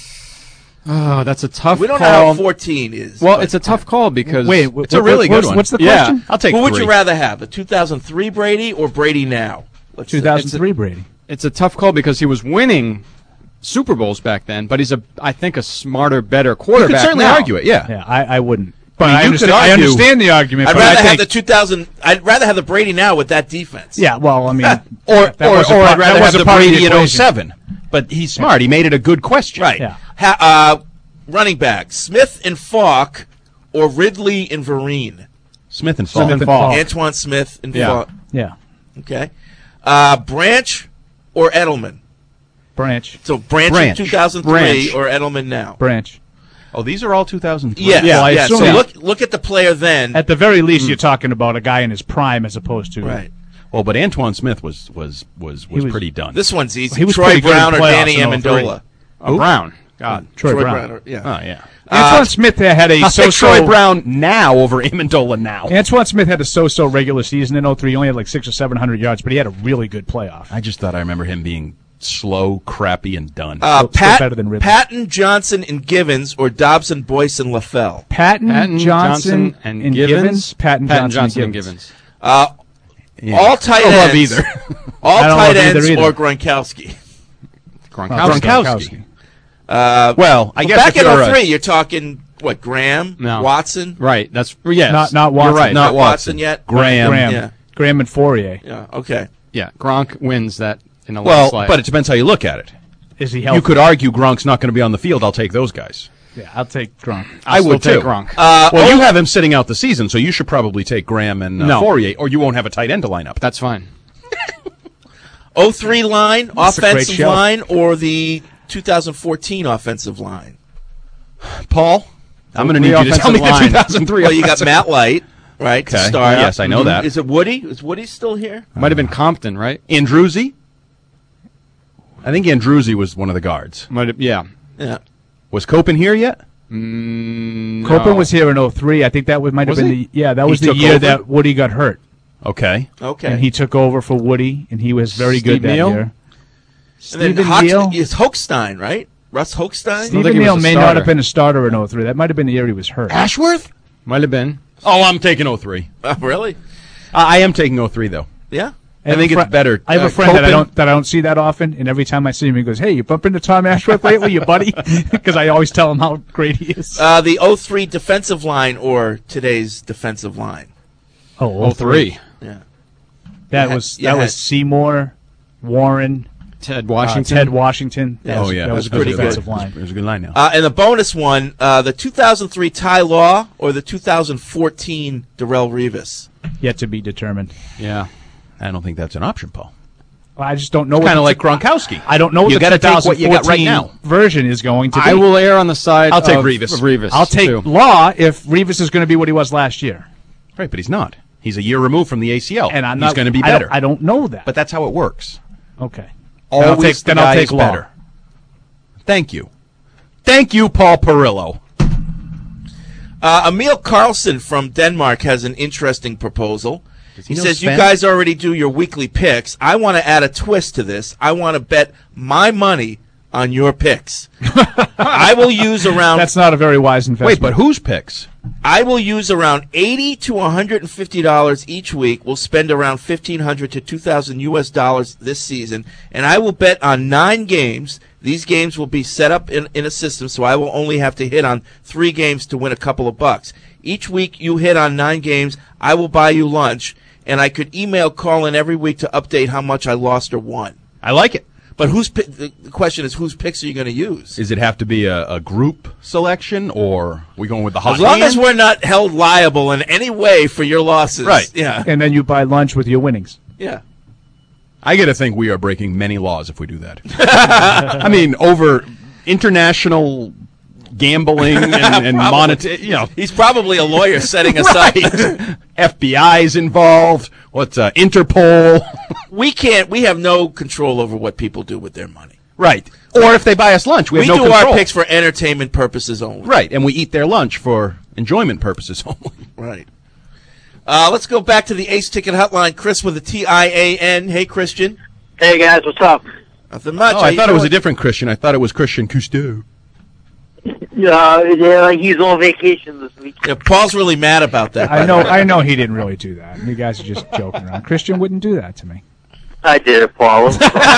Oh, that's a tough We don't call. know how fourteen is. Well, but it's a tough call because Wait, It's what- a really what- good one. What's the Yeah. question? I'll take Who would three. you rather have, the two thousand three Brady or Brady now? Let's two thousand three Brady. it's a tough call because he was winning Super Bowls back then, but he's a, I think, a smarter, better You quarterback. could certainly now. argue it. Yeah. Yeah, I, I wouldn't. But I mean, I, you understand, could I argue- understand the argument. I'd but rather I have think, the two thousand. I'd rather have the Brady now with that defense. Yeah, well, I mean, Or, that or, was a or part- I'd rather that was have a the part of the Brady in equation. oh seven. But he's smart. He made it a good question. Right. Yeah. Ha- uh, running back, Smith and Falk or Ridley and Vereen? Smith and Falk. Smith and Falk. Antoine Smith and Yeah. Falk. Yeah, Okay. Uh, Branch or Edelman? Branch, So Branch, Branch. in two thousand three Branch. or Edelman now? Branch. Oh, these are all two thousand three. Yes, Well, I yes. assume- So look, look at the player then. At the very least, you're talking about a guy in his prime as opposed to right. Well, but Antoine Smith was was was was, was- pretty done. This one's easy. He was Troy pretty good in Brown or playoffs Danny in oh three. Amendola? Oh, Brown. God. Troy, Troy Brown. Brown. or- yeah. oh yeah. Antoine Smith had a I'll take so-so. Troy Brown now over Amendola now. Antoine Smith had a so-so regular season in oh three. He only had like six or seven hundred yards, but he had a really good playoff. I just thought I remember him being slow, crappy, and done. Uh, Still- still Pat, better than Ridley. Patton, Johnson, and Givens or Dobson, Boyce, and LaFell? Patton, Patton, Johnson, and, and Givens. Givens. Patton, Patton, Johnson, Johnson, and and Givens. Givens. Uh, Yeah. All tight I don't love ends. either. All I don't tight love either ends either. or Gronkowski? Gronkowski. Gronkowski. Uh, Well, I well, guess back if in you're oh three, a- you're talking, what, Graham? No. Watson? Right. That's yes. Not- not You're Watson. right. not Not Watson. Watson yet? Graham. Graham, Yeah. Graham and Fourier. Yeah, okay. Yeah. Gronk wins that in a Well, landslide. but it depends how you look at it. Is he healthy? You could argue Gronk's not going to be on the field. I'll take those guys. Yeah, I'll take Gronk. I'll I still would take too. Gronk. Uh, Well, oh, you have him sitting out the season, so you should probably take Graham and uh, No. Fourier, or you won't have a tight end to line up. That's fine. oh three line, That's a great offensive show. line, or the two thousand fourteen offensive line? Paul, I'm going to Three need you to tell me offensive the line. two thousand three. Well, you got Matt Light, right, to Okay. start. Yes, I know that. Is it Woody? Is Woody still here? Might have been Compton, right? Andruzzi. I think Andruzzi was one of the guards. Might have, yeah. Yeah. Was Copen here yet? Mm, Copeland no. was here in oh three. I think that was, might have Was been he? the yeah that He was the took year over? that Woody got hurt, Okay. Okay. and he took over for Woody, and he was very Steve good that Neal? year. and Stephen then Hox- Neal. is Hochstein, right? Russ Hochstein? Stephen think he was Neal a may not starter. have been a starter in oh three. That might have been the year he was hurt. Ashworth? Might have been. Oh, I'm taking oh three. Uh, really? Uh, I am taking oh three, though. Yeah. I think have a it's better. I have uh, a friend that I Copen- don't that I don't see that often, and every time I see him, he goes, "Hey, you bump into Tom Ashworth lately, you buddy?" Because I always tell him how great he is. Uh, the oh three defensive line or today's defensive line? oh, Oh, three. Yeah. That You had- was you that had- was Seymour, Warren, Ted uh, Washington. Ted Washington. That Oh, was, yeah. that was a That's pretty good good. defensive line. There's a good line now. Uh, and the bonus one, uh, the two thousand three Ty Law or the two thousand fourteen Darrell Revis? Yet to be determined. Yeah. I don't think that's an option, Paul. Well, I just don't know. what Kind of the- like Gronkowski. I don't know what You the gotta take what you got right twenty fourteen now. version is going to be. I will err on the side I'll take of, Revis. of Revis. I'll take too. Law if Revis is going to be what he was last year, Right, but he's not. He's a year removed from the A C L. and I'm he's not going to be I don't- better. I don't know that. But that's how it works. okay. Always Then I'll take, the then I'll guy take is Law. better. Thank you. Thank you, Paul Perillo. Uh, Emil Carlson from Denmark has an interesting proposal. He, he know says, you Sven? guys already do your weekly picks. I want to add a twist to this. I want to bet my money on your picks. I will use around That's not a very wise investment. Wait, but whose picks? I will use around eighty to one hundred fifty dollars each week. We'll spend around fifteen hundred to two thousand U S dollars this season, and I will bet on nine games. These games will be set up in, in a system, so I will only have to hit on three games to win a couple of bucks. Each week you hit on nine games, I will buy you lunch, and I could email Colin every week to update how much I lost or won. I like it. But who's pi- the question is, whose picks are you going to use? Does it have to be a, a group selection, or are we going with the hot As long hand? as we're not held liable in any way for your losses. Right. Yeah. And then you buy lunch with your winnings. Yeah. I get to think we are breaking many laws if we do that. I mean, over international gambling and, and monetary, you know. He's probably a lawyer setting aside. Right. F B I's involved. What's uh, Interpol? We can't, we have no control over what people do with their money. Right. Or if they buy us lunch, we, We have no do control. our picks for entertainment purposes only. Right, and we eat their lunch for enjoyment purposes only. Right. Uh, let's go back to the Ace Ticket Hotline. Chris with a T I A N. Hey, Christian. Hey, guys. What's up? Nothing much. Oh, How I you thought it was doing? a different Christian. I thought it was Christian Cousteau. Uh, yeah, he's on vacation this week. Yeah, Paul's really mad about that. I know. I know he didn't really do that. You guys are just joking around. Christian wouldn't do that to me. I did it, Paul.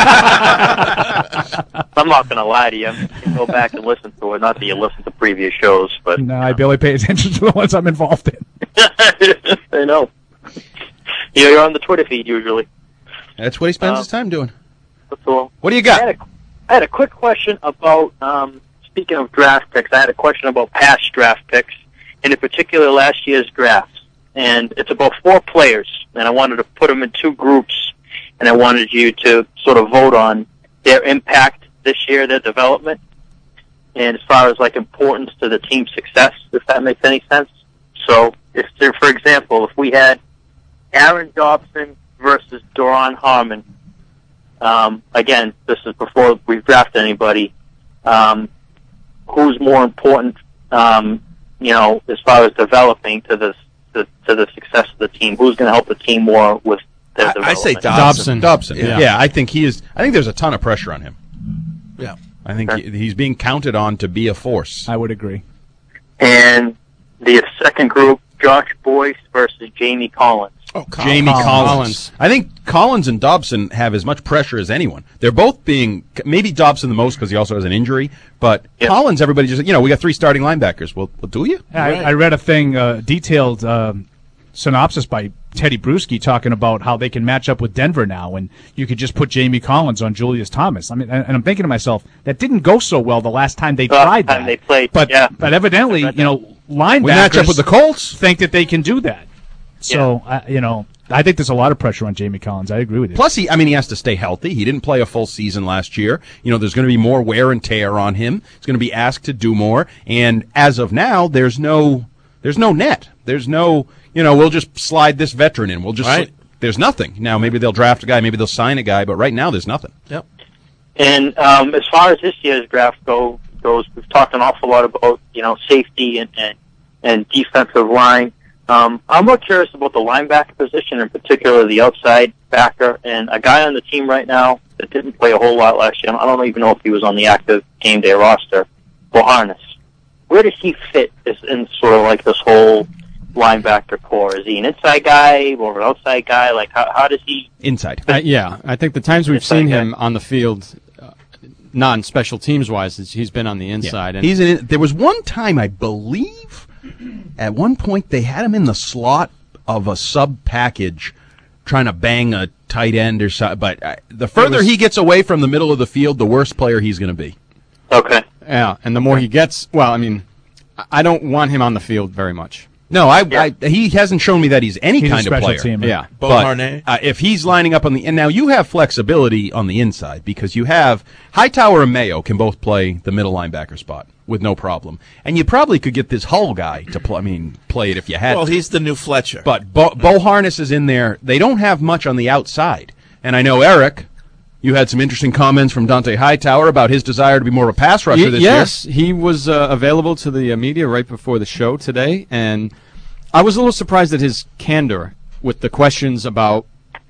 I'm not going to lie to you. You can go back and listen to it. Not that you listen to previous shows, but No, I barely pay attention to the ones I'm involved in. I know. Yeah, you're on the Twitter feed usually. That's what he spends Uh, his time doing. That's all. What do you I got? had a, I had a quick question about, um, speaking of draft picks, I had a question about past draft picks, and in particular last year's drafts. And it's about four players, and I wanted to put them in two groups, and I wanted you to sort of vote on their impact this year, their development, and as far as, like, importance to the team's success, if that makes any sense. So, if there, for example, if we had Aaron Dobson versus Doron Harmon, um, again, this is before we've drafted anybody, um, who's more important, um, you know, as far as developing to the, to, to the success of the team? Who's going to help the team more with their I, I development? say Dobson. Dobson. Yeah. yeah, I think he is. I think there's a ton of pressure on him. Yeah. I think he, he's being counted on to be a force. I would agree. And the second group, Josh Boyce versus Jamie Collins. Oh, Jamie Collins. Collins. I think Collins and Dobson have as much pressure as anyone. They're both being, maybe Dobson the most because he also has an injury, but yep. Collins, everybody just, you know, we got three starting linebackers. Well, well do you? I, right. I read a thing, uh, detailed um, synopsis by Teddy Bruschi talking about how they can match up with Denver now, and you could just put Jamie Collins on Julius Thomas. I mean, and, and I'm thinking to myself, that didn't go so well the last time they Last tried time that. they played, but yeah. but evidently, you know, linebackers we match up with the Colts. Think that they can do that. So yeah. uh, you know, I think there's a lot of pressure on Jamie Collins. I agree with you. Plus, he, I mean, he has to stay healthy. He didn't play a full season last year. You know, there's going to be more wear and tear on him. He's going to be asked to do more. And as of now, there's no, there's no net. There's no, you know, we'll just slide this veteran in. We'll just, right. there's nothing. Now, maybe they'll draft a guy. Maybe they'll sign a guy. But right now, there's nothing. Yep. And um, as far as this year's draft go, goes, we've talked an awful lot about, you know, safety and, and, and defensive line. Um, I'm more curious about the linebacker position, in particular the outside backer, and a guy on the team right now that didn't play a whole lot last year. I don't even know if he was on the active game day roster. Boharnis. Where does he fit in sort of like this whole linebacker core? Is he an inside guy or an outside guy? Like, how, how does he... Inside. Uh, yeah, I think the times we've Inside seen guy. him on the field, uh, non special teams wise, is he's been on the inside. Yeah. And He's in, there was one time, I believe, at one point they had him in the slot of a sub package, trying to bang a tight end or something. But uh, the further was, he gets away from the middle of the field, the worse player he's going to be. Okay. Yeah, and the more he gets, well, I mean, I don't want him on the field very much. No, I, yeah. I he hasn't shown me that he's any he's kind a of special player. Team, yeah, but uh, if he's lining up on the and now you have flexibility on the inside because you have Hightower and Mayo can both play the middle linebacker spot with no problem, and you probably could get this Hull guy to play. I mean, play it if you had. Well, to. he's the new Fletcher. But Bo, Bo Harness is in there. They don't have much on the outside, and I know Eric. You had some interesting comments from Dante Hightower about his desire to be more of a pass rusher Y- this yes, year. Yes, he was uh, available to the uh, media right before the show today, and I was a little surprised at his candor with the questions about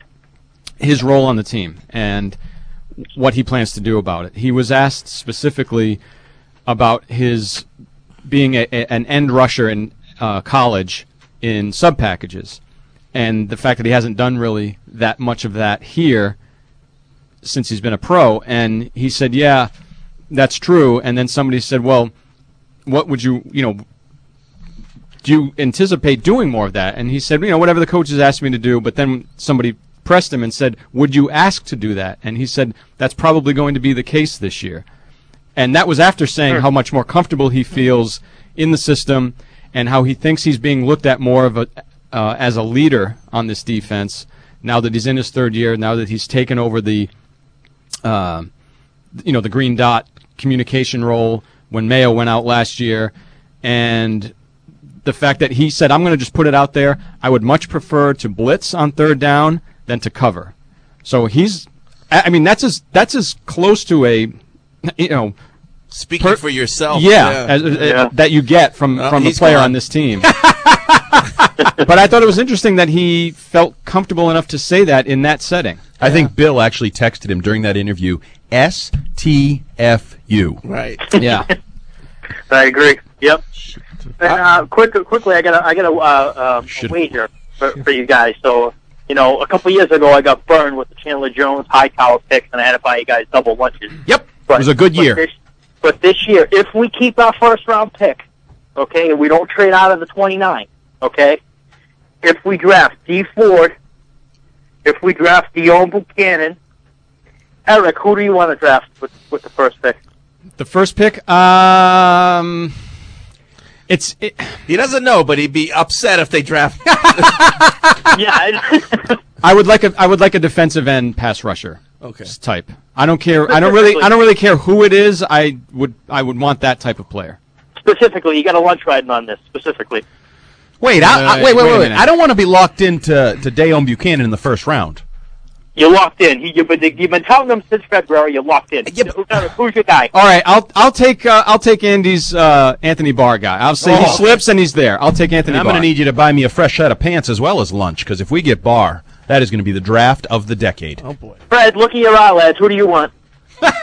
his role on the team and what he plans to do about it. He was asked specifically about his being a, a, an end rusher in uh, college in sub packages, and the fact that he hasn't done really that much of that here since he's been a pro. And he said, yeah, that's true. And then somebody said, well, what would you, you know, do you anticipate doing more of that? And he said, you know, whatever the coaches asked me to do. But then somebody pressed him and said, would you ask to do that? And he said, that's probably going to be the case this year. And that was after saying Sure. how much more comfortable he feels in the system and how he thinks he's being looked at more of a uh, as a leader on this defense now that he's in his third year, now that he's taken over the, uh, you know, the green dot communication role when Mayo went out last year. And the fact that he said, I'm going to just put it out there, I would much prefer to blitz on third down than to cover. So he's, I I mean, that's as, that's as close to a, you know, Speaking per- for yourself. yeah, as- as- Yeah. that you get from, Well, from a he's player gone. on this team. But I thought it was interesting that he felt comfortable enough to say that in that setting. I think Bill actually texted him during that interview, S T F U. Right. Yeah. I agree. Yep. And uh, quick, quickly, I got a, I got a, uh, uh, a wager for, for you guys. So, you know, a couple years ago, I got burned with the Chandler Jones high tower picks, and I had to buy you guys double lunches. Yep. But, It was a good but year. This, but this year, if we keep our first round pick, okay, and we don't trade out of the twenty-nine, okay, if we draft D Ford, if we draft Dion Buchanan, Eric, who do you want to draft with with the first pick? The first pick, um, it's it, He doesn't know, but he'd be upset if they draft. Yeah, I- I would like a I would like a defensive end pass rusher. Okay. Type. I don't care. I don't really. I don't really care who it is. I would. I would want that type of player. specifically, you got a lunch riding on this specifically. Wait, I, I, wait, wait, Wait a wait, wait. minute. I don't want to be locked into to Dayon Buchanan in the first round. You're locked in. You, you've, been, you've been telling them since February. You're locked in. Who's, who's your guy? All right, I'll I'll take uh, I'll take Andy's uh, Anthony Barr guy. I'll say he Oh. slips and he's there. I'll take Anthony And I'm Barr. going to need you to buy me a fresh set of pants as well as lunch, because if we get Barr, that is going to be the draft of the decade. Oh, boy. Fred, look at your eye, lads. Who do you want? Uh,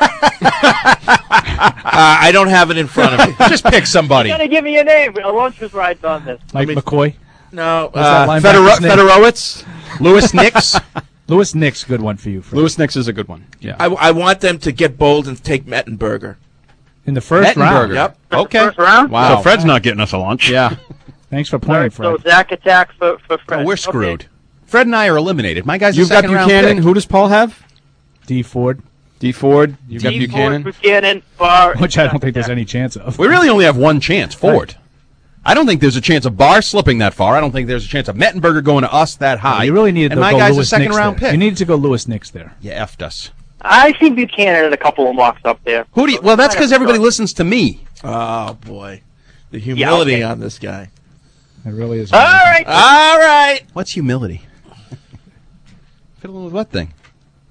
I don't have it in front of me. Just pick somebody. You got to give me your name. A lunch was riding on this. Mike McCoy. No. What's that Uh, linebacker's name? Federowitz, Lewis Nix. Lewis Nix, good one for you. Fred. Lewis Nix is a good one. Yeah. I, I want them to get bold and take Mettenberger. In the first round. Mettenberger. Yep. Okay. First round? Wow. So Fred's not getting us a lunch. Yeah. Thanks for All playing, right, Fred. so Zach attack for, for Fred. Oh, we're Okay. screwed. Fred and I are eliminated. My guy's a You've got second round Buchanan. pick. Who does Paul have? D Ford, D Ford. You've got D. Buchanan. Ford, Buchanan, Barr, which I don't think there's any chance of. We really only have one chance, Ford. I don't think there's a chance of Barr slipping that far. I don't think there's a chance of Mettenberger going to us that high. You really needed and to my go guy's Lewis a second Nix round there. pick. You needed to go Lewis Nix there. You effed us. I see Buchanan and a couple of mocks up there. Who do you, well, that's because everybody listens to me. Oh, boy. The humility okay. on this guy. It really is. All right. All right. What's humility? Fiddling with what thing?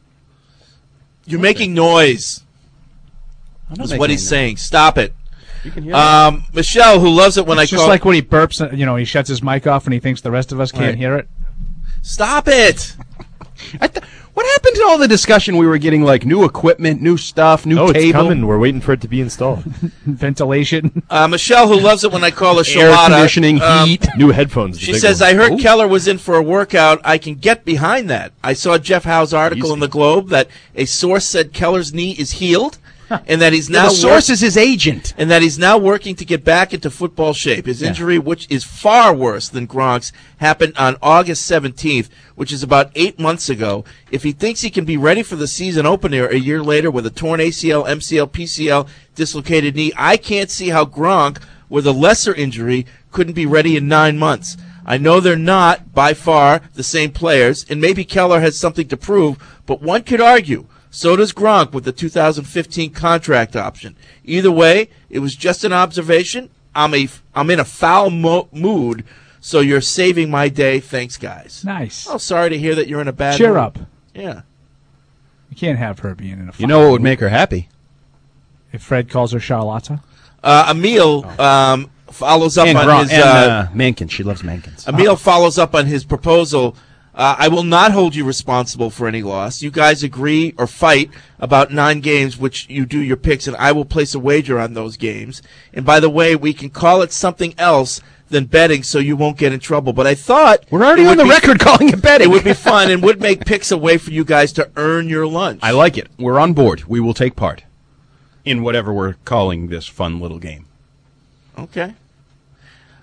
You're making noise. I'm Is not what making he's any saying. Stop it. You can hear Um, Michelle, who loves it when It's I just call. like when he burps, you know, he shuts his mic off and he thinks the rest of us can't Right. hear it. Stop it. I th- what happened to all the discussion we were getting, like new equipment, new stuff, new Oh, table? it's coming. We're waiting for it to be installed. Ventilation. Uh, Michelle, who loves it when I call her Air Shalata. conditioning, um, heat. New headphones. the She big says, ones. I heard Oh. Keller was in for a workout. I can get behind that. I saw Jeff Howe's article Easy. in the Globe that a source said Keller's knee is healed and that he's Yeah, now the source work- is his agent. and that he's now working to get back into football shape. His Yeah. injury, which is far worse than Gronk's, happened on August seventeenth, which is about eight months ago. If he thinks he can be ready for the season opener a year later with a torn A C L, M C L, P C L, dislocated knee, I can't see how Gronk, with a lesser injury, couldn't be ready in nine months. I know they're not, by far, the same players, and maybe Keller has something to prove, but one could argue so does Gronk with the two thousand fifteen contract option. Either way, it was just an observation. I'm a I'm in a foul mo- mood, so you're saving my day. Thanks, guys. Nice. Oh, sorry to hear that you're in a bad Cheer mood. up. Yeah. You can't have her being in a You know what would make her happy? If Fred calls her Charlotta. Uh, Emil um, follows up and on Gron- his and, uh, uh, Mankins. She loves Mankins. Emil follows up on his proposal. Uh, I will not hold you responsible for any loss. You guys agree or fight about nine games, which you do your picks, and I will place a wager on those games. And by the way, we can call it something else than betting, so you won't get in trouble. But I thought We're already it on would the be- record calling it betting. It would be fun and would make picks a way for you guys to earn your lunch. I like it. We're on board. We will take part in whatever we're calling this fun little game. Okay.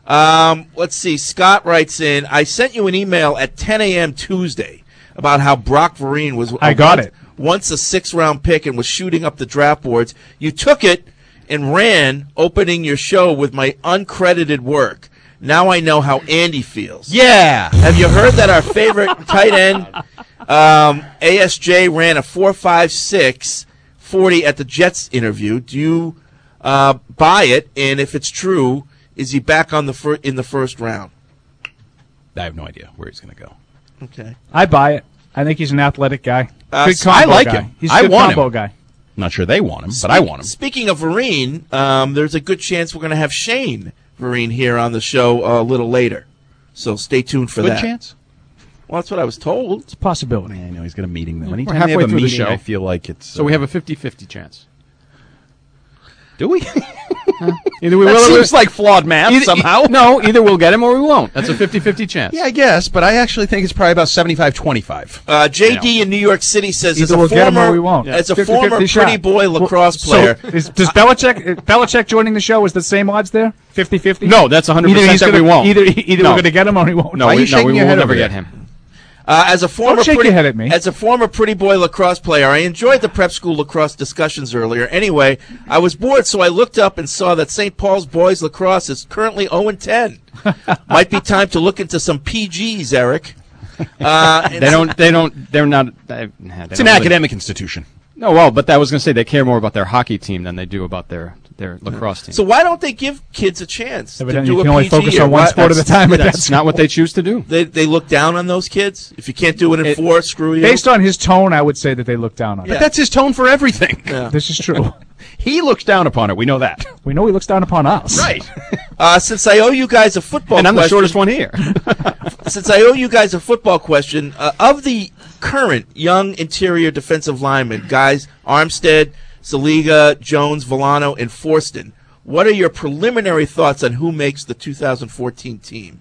Um, let's see. Scott writes in, I sent you an email at ten a.m. Tuesday about how Brock Vereen was I got once, it. once a six-round pick and was shooting up the draft boards. You took it and ran, opening your show with my uncredited work. Now I know how Andy feels. Yeah. Have you heard that our favorite tight end, um, A S J, ran a four five six forty at the Jets interview? Do you uh, buy it? And if it's true, is he back on the fir- in the first round? I have no idea where he's going to go. Okay. I buy it. I think he's an athletic guy. Uh, Good so combo I like guy. him. He's a I good want combo him. guy. I'm not sure they want him, but Speak- I want him. Speaking of Vereen, um, there's a good chance we're going to have Shane Vereen here on the show uh, a little later. So stay tuned for Good that. chance? Well, that's what I was told. It's a possibility. I know he's got a meeting. Then. We're Anytime halfway they have a through the meeting, show. I feel like it's. So we have a fifty-fifty chance. Do we? Either we That will or seems like flawed math either, somehow. e- no, either we'll get him or we won't. That's a fifty-fifty chance. Yeah, I guess, but I actually think it's probably about seventy-five twenty-five. Uh, J D in New York City says, as Either a we'll get him former, or we won't. as a fifty former fifty pretty shot. boy lacrosse So, player, is, does Belichick, uh, Belichick joining the show is the same odds there? fifty-fifty? No, that's one hundred percent Either he's that gonna, we won't. Either, either No. we're going to get him or he won't. No, Why are we, you no, shaking we your will head never over get there? him. Uh, as a former Don't shake pretty, your head at me. as a former pretty boy lacrosse player, I enjoyed the prep school lacrosse discussions earlier. Anyway, I was bored, so I looked up and saw that Saint Paul's boys lacrosse is currently oh and ten. Might be time to look into some P Gs, Eric. Uh, They don't. They don't. They're not. They, nah, they It's an don't really- academic institution. No, well, but I was going to say they care more about their hockey team than they do about their their lacrosse team. So why don't they give kids a chance to Evidently do you a can only P G focus or on one what? sport at a That's- time. At that That's not what they choose to do. They they look down on those kids. If you can't do it in It- four, screw you. Based on his tone, I would say that they look down on Yeah. it. That's his tone for everything. Yeah. This is true. He looks down upon it. We know that. We know he looks down upon us. Right. Uh, since I owe you guys a football And I'm the question, shortest one here. since I owe you guys a football question, uh, of the current young interior defensive linemen, guys, Armstead, Saliga, Jones, Villano, and Forston, what are your preliminary thoughts on who makes the two thousand fourteen team?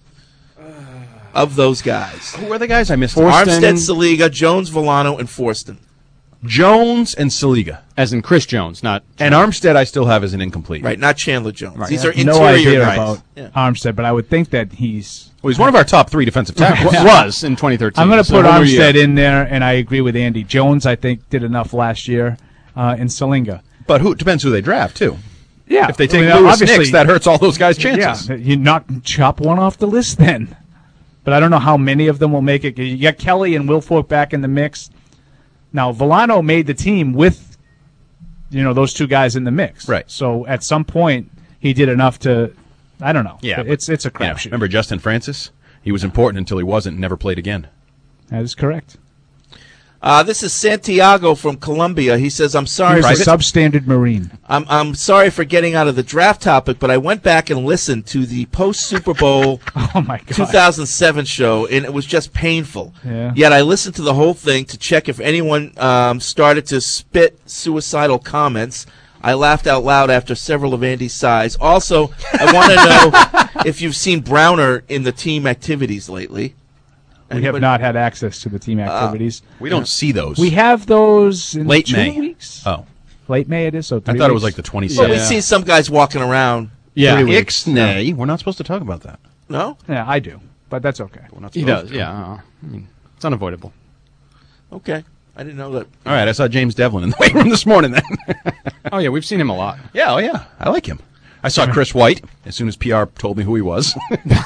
Of those guys. Who are the guys I missed? Forston- Armstead, Saliga, Jones, Villano, and Forston. Jones and Saliga. As in Chris Jones, not And Armstead I still have as an incomplete. Right, not Chandler Jones. These are I have no interior idea guys. about Yeah. Armstead, but I would think that he's. Well, he's one of our top three defensive tackles. was in twenty thirteen. I'm going to So put who were you? Armstead in there, and I agree with Andy. Jones, I think, did enough last year, uh, and Salinga. But who depends who they draft, too. Yeah. If they take I mean, Lewis obviously- Nix, that hurts all those guys' chances. Yeah, you knock chop one off the list then. But I don't know how many of them will make it. You got Kelly and Wilfork back in the mix. Now Villano made the team with, you know, those two guys in the mix. Right. So at some point he did enough to. I don't know. Yeah, it's it's a You know, crapshoot. remember Justin Francis? He was important until he wasn't and never played again. That is correct. Uh, this is Santiago from Colombia. He says, I'm sorry He's for a substandard Marine. I'm I'm sorry for getting out of the draft topic, but I went back and listened to the post Super Bowl Oh my god. two thousand seven show, and it was just painful. Yeah. Yet I listened to the whole thing to check if anyone um, started to spit suicidal comments. I laughed out loud after several of Andy's sighs. Also, I want to know if you've seen Browner in the team activities lately. We have Anybody- not had access to the team activities. We don't see those. we have those in Late two May. weeks. Oh. Late May it is. So I three thought it was weeks. like the twenty-sixth. Well, we Yeah. see some guys walking around. Yeah, Three weeks. Ixnay. We're not supposed to talk about that. No? Yeah, I do, but that's okay. We're not he supposed does. to. Yeah, uh, I mean, it's unavoidable. Okay. I didn't know that. All right, I saw James Devlin in the weight room this morning then. Oh yeah, we've seen him a lot. yeah, oh yeah. I like him. I saw Chris White as soon as P R told me who he was.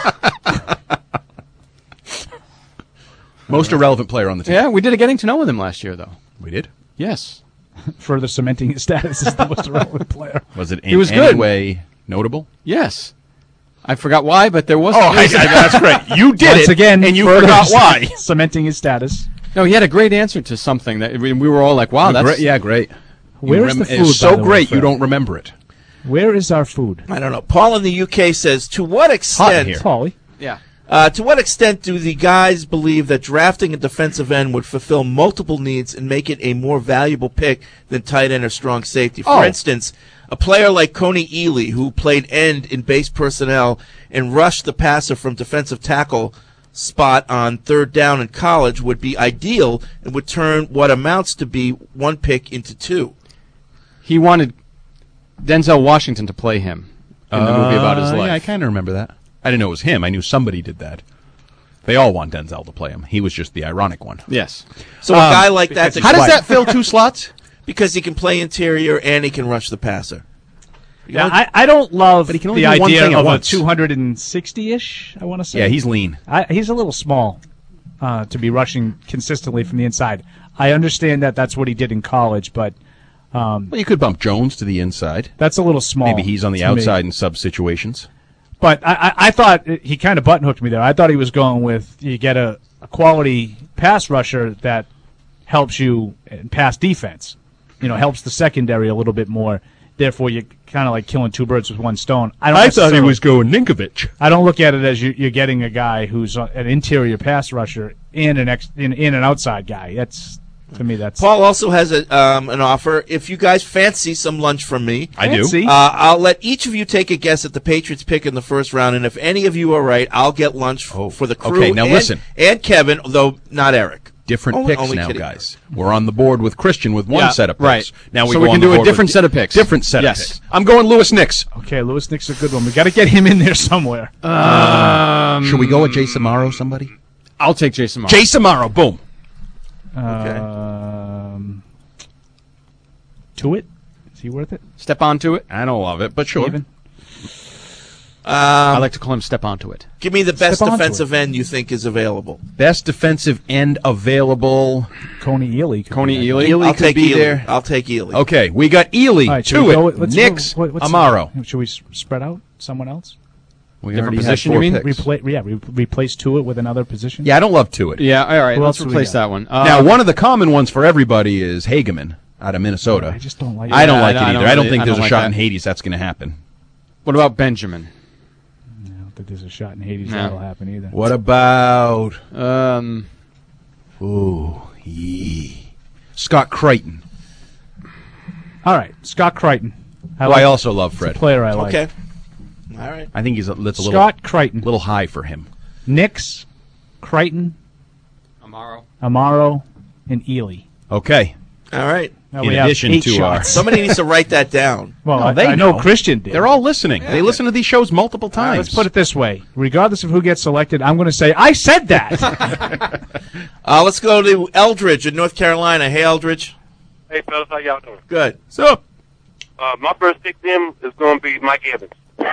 Most irrelevant player on the team. Yeah, we did a getting to know with him last year, though. We did? Yes. Further cementing his status as the most relevant player. Was it in He was any good. way notable? Yes. I forgot why, but there was. Oh, I, I, that's great. You did Once it, again, and you further forgot why. cementing his status. No, he had a great answer to something that we we were all like, "Wow, that's great. Yeah, great. Where You is the rem- food? It's so by the way, great you Fred? don't remember it. Where is our food? I don't know. Paul in the U K says, to what extent here. Paulie. yeah." Uh, to what extent do the guys believe that drafting a defensive end would fulfill multiple needs and make it a more valuable pick than tight end or strong safety? For Oh. instance, a player like Coney Ely, who played end in base personnel and rushed the passer from defensive tackle spot on third down in college, would be ideal and would turn what amounts to be one pick into two. He wanted Denzel Washington to play him, in the movie about his Uh, life. Yeah, I kind of remember that. I didn't know it was him. I knew somebody did that. They all want Denzel to play him. He was just the ironic one. Yes. So a Um, guy like that. How does that fill two slots? Because he can play interior and he can rush the passer. Yeah, I, I don't love But he can only the do one idea thing at of a once. two hundred sixty-ish, I want to say. Yeah, he's lean. I, he's a little small uh, to be rushing consistently from the inside. I understand that that's what he did in college, but um, Well, you could bump Jones to the inside. that's a little small. Maybe he's on the to me. outside in sub situations. But I, I, I thought it- he kind of button hooked me there. I thought he was going with you get a, a quality pass rusher that helps you in pass defense. You know, helps the secondary a little bit more. Therefore, you're kind of like killing two birds with one stone. I, don't necessarily- going Ninkovich. I don't look at it as you, you're getting a guy who's a- an interior pass rusher and an ex, in, in an outside guy. That's to me. That's Paul also has a, um, an offer. If you guys fancy some lunch from me, I do. Fancy. Uh, I'll let each of you take a guess at the Patriots pick in the first round, and if any of you are right, I'll get lunch f- for the crew. Okay, now and, listen. and Kevin, though not Eric. Different Only- picks only now, kidding. guys. We're on the board with Christian with one Yeah, set of picks. right. Now we So go we can on do the a board different with set of picks. Different set Yes. of picks. I'm going Lewis Nix. okay. Lewis Nick's a good one. We got to get him in there somewhere. Um, Should we go with Jay Samaro, somebody? I'll take Jason Moore. Jay Samaro, boom. Um, to it. Is he worth it? Step onto it. I don't love it, but sure. Even? I Um, like to call him step onto it. give me the best Step onto defensive end you think is available. Best defensive end available. Coney Ely. could Coney be that Ely? guy. Ely I'll could take be Ely. there. I'll take Ely. Okay, we got Ely, All right, should we to go it, with- let's Nix, go- what- what's- Amaro. Should we s- spread out someone else? We Different already had position, four you mean? picks. Repla- yeah, re- replace Tuitt with another position. Yeah, I don't love to it. Yeah, all right. Who Let's else do we replace got? that one. Uh, Now, one of the common ones for everybody is Hageman out of Minnesota. I just don't like. I don't Yeah, like I it don't- either. I don't I don't really- think I there's don't a like shot that. in Hades that's going to happen. What about Benjamin? I don't think there's a shot in Hades No. that'll happen either. What about Um, ooh, yee. Scott Crichton? All right, Scott Crichton. I Who like I also love He's a Fred. player I like. Okay. All right. I think he's a, that's a Scott Crichton. little, little high for him. Nix, Crichton, Amaro. Amaro, and Ely. Okay. All right. Now In we have addition eight to our- shots. Somebody needs to write that down. Well, No, I, they I know know. Christian did. They're all listening. They listen to these shows multiple All right, times. let's put it this way: regardless of who gets selected, I'm going to say I said that. Uh, let's go to Eldridge in North Carolina. Hey, Eldridge. Hey, fellas, how y'all doing? Good. So, Uh, my first pick then is going to be Mike Evans.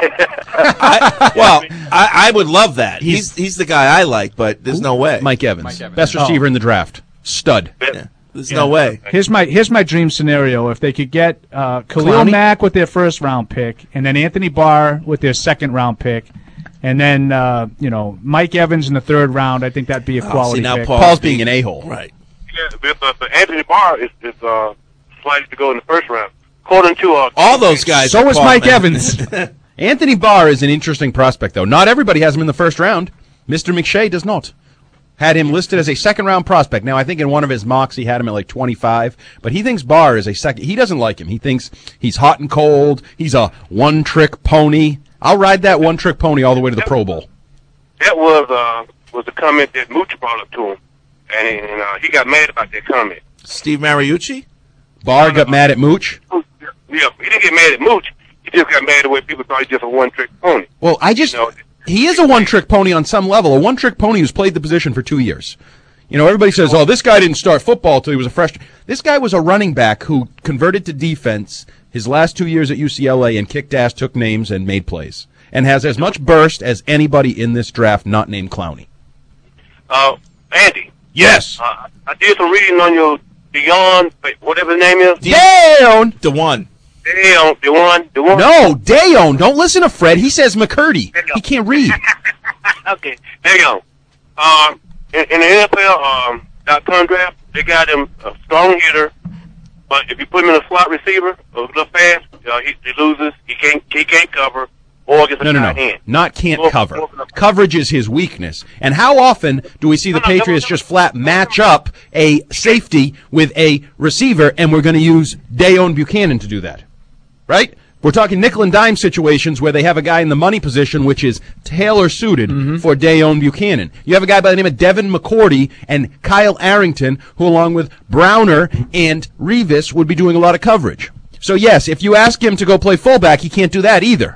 I, well, I, I would love that. He's he's the guy I like, but there's no way. Mike Evans, Mike Evans. best receiver in the draft, stud. Yeah, there's no way. Here's my here's my dream scenario: if they could get uh, Khalil Clowney? Mack with their first round pick, and then Anthony Barr with their second round pick, and then uh, you know Mike Evans in the third round, I think that'd be a Oh, quality see, now pick. Paul- Paul's being an a-hole. Right. Yeah, but, uh, but Anthony Barr is, is uh, slated to go in the first round. According to uh, All those guys. So are is Paul, Mike man. Evans. Anthony Barr is an interesting prospect, though. Not everybody has him in the first round. Mister McShay does not. Had him listed as a second-round prospect. Now, I think in one of his mocks he had him at like twenty-five, but he thinks Barr is a second. He doesn't like him. He thinks he's hot and cold. He's a one-trick pony. I'll ride that one-trick pony all the way to the Pro Bowl. that was uh, was the comment that Mooch brought up to him, and, and uh, he got mad about that comment. Steve Mariucci? Barr got mad at Mooch. Yeah, he didn't get mad at Mooch. He just got mad at the way people thought he just a one-trick pony. Well, I just You know, he is a one-trick pony on some level. A one-trick pony who's played the position for two years. You know, everybody says, "Oh, this guy didn't start football till he was a freshman." This guy was a running back who converted to defense his last two years at U C L A and kicked ass, took names, and made plays, and has as much burst as anybody in this draft not named Clowney. Uh, Andy. Yes. Uh, I did some reading on your Dion, whatever his name is. Dayon. The one. Dion, the one, the one. No, Dayon. Don't listen to Fred. He says McCurdy. He can't read. Okay, there you go. Um, in, in the N F L um, dot com draft, they got him a strong hitter, but if you put him in a slot receiver, a little fast, uh, he, he loses. He can't. He can't cover, or gets a No, no, tight no. end. Not can't Or- cover. or- Coverage is his weakness. And how often do we see the No, no, no, Patriots no, no. just flat match up a safety with a receiver, and we're going to use Dayon Buchanan to do that? Right? We're talking nickel and dime situations where they have a guy in the money position which is tailor-suited Mm-hmm. for Dayon Buchanan. You have a guy by the name of Devin McCourty and Kyle Arrington, who along with Browner and Revis would be doing a lot of coverage. So yes, if you ask him to go play fullback, he can't do that either.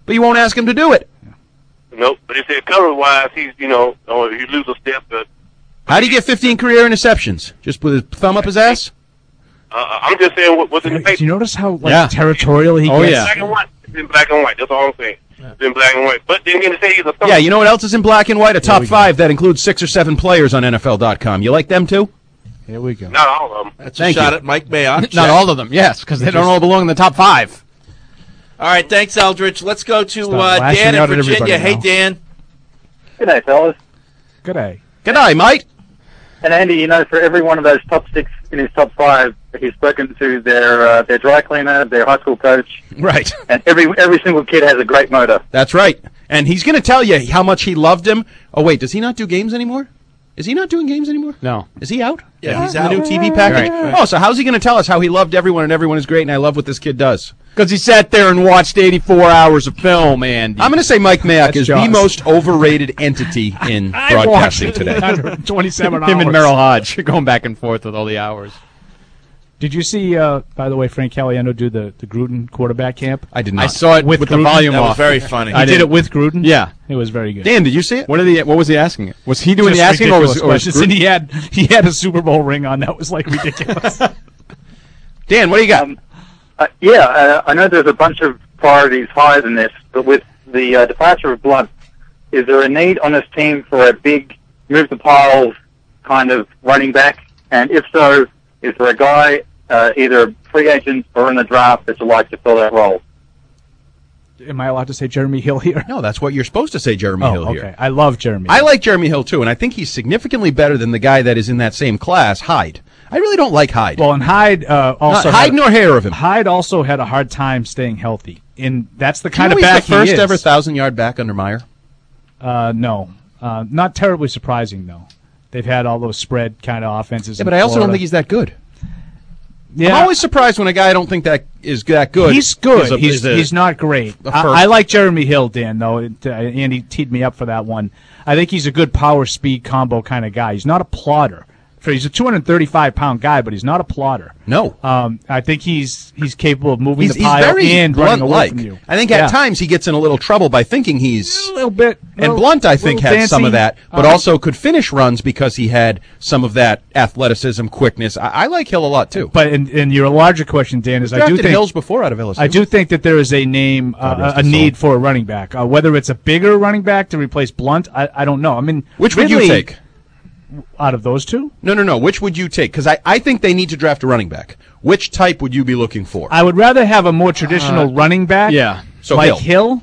But you won't ask him to do it. Nope. But they said cover-wise, he's, you know, or he lose a step. But How do you get fifteen career interceptions? Just with his thumb up his ass? uh, I'm just saying what, what's in the paper. Do you notice how like Yeah. territorial he Oh, gets? yeah. Black and white. It's in black and white. That's all I'm saying. It's in black and white. But then again, to say he's a thumb. Yeah, you know what else is in black and white? A top five that includes six or seven players on N F L dot com. You like them too? Here we go. Not all of them. That's Thank a shot you. at Mike Mayock. Not all of them, yes, because they don't all belong in the top five. All right, thanks, Eldridge. Let's go to Stop uh, lashing Dan in out at everybody Virginia. Hey, now. Dan. Good day, fellas. Good day. Good day, mate. And Andy, you know, for every one of those top six in his top five, he's spoken to their uh, their dry cleaner, their high school coach, Right. and every every single kid has a great motor. That's right. And he's going to tell you how much he loved him. Oh, wait, does he not do games anymore? Is he not doing games anymore? No. Is he out? Yeah, he's The out. new T V package? Right, right. Oh, so how's he going to tell us how he loved everyone and everyone is great and I love what this kid does? Because he sat there and watched eighty-four hours of film, Andy. I'm going to say Mike Mayock That's is Jaws. the most overrated entity in I broadcasting watched today. one hundred twenty-seven hours. Him and Merrill Hodge going back and forth with all the hours. Did you see, uh, by the way, Frank Caliendo do the, the Gruden quarterback camp? I did not. I saw it With with, the Gruden? volume That was off. very funny. He I did did. it with Gruden? Yeah. It was very good. Dan, did you see it? What did he? What was he asking? Was he doing Just the asking, or was, ridiculous or was questions. Gruden- And he had, he had a Super Bowl ring on. That was like ridiculous. Dan, what do you got? Um, uh, yeah, uh, I know there's a bunch of priorities higher than this, but with the uh, departure of Blunt, is there a need on this team for a big move the piles kind of running back? And if so, is there a guy, uh, either free agent or in the draft, that you'd like to fill that role? Am I allowed to say Jeremy Hill here? No, that's what you're supposed to say, Jeremy Oh, Hill okay. here. I love Jeremy. I like Jeremy Hill, too, and I think he's significantly better than the guy that is in that same class, Hyde. I really don't like Hyde. Well, and Hyde uh, also Not Hyde had, nor hair of him. Hyde also had a hard time staying healthy, and that's the Do you kind know of he's back the first he is. ever thousand-yard back under Meyer? Uh, no, uh, not terribly surprising though. They've had all those spread kind of offenses. Yeah, in but I also don't Florida. think he's that good. Yeah, I'm always surprised when a guy I don't think that is that good. He's good. is a- he's is a- he's not great. a I, first. I like Jeremy Hill, Dan. Though it, uh, Andy teed me up for that one. I think he's a good power speed combo kind of guy. He's not a plotter. For he's a two hundred thirty-five pound guy, but he's not a plotter. No. Um, I think he's he's capable of moving He's, the he's pile very and running away Blunt-like. from you. I think at Yeah. times he gets in a little trouble by thinking he's a little bit. And little- Blunt, I think, little had some of fancy. that, but Uh, also could finish runs because he had some of that athleticism, quickness. I, I like Hill a lot too. But in, in your larger question, Dan, is I do Drafted think Hills before out of L S U. I do think that there is a name, God uh, rest a his need soul. for a running back. Uh, whether it's a bigger running back to replace Blunt, I, I don't know. I mean, Which would you Ridley, take? out of those two? No, no, no. Which would you take? Because I, I think they need to draft a running back. Which type would you be looking for? I would rather have a more traditional Uh, running back. yeah. So like Hill. Hill.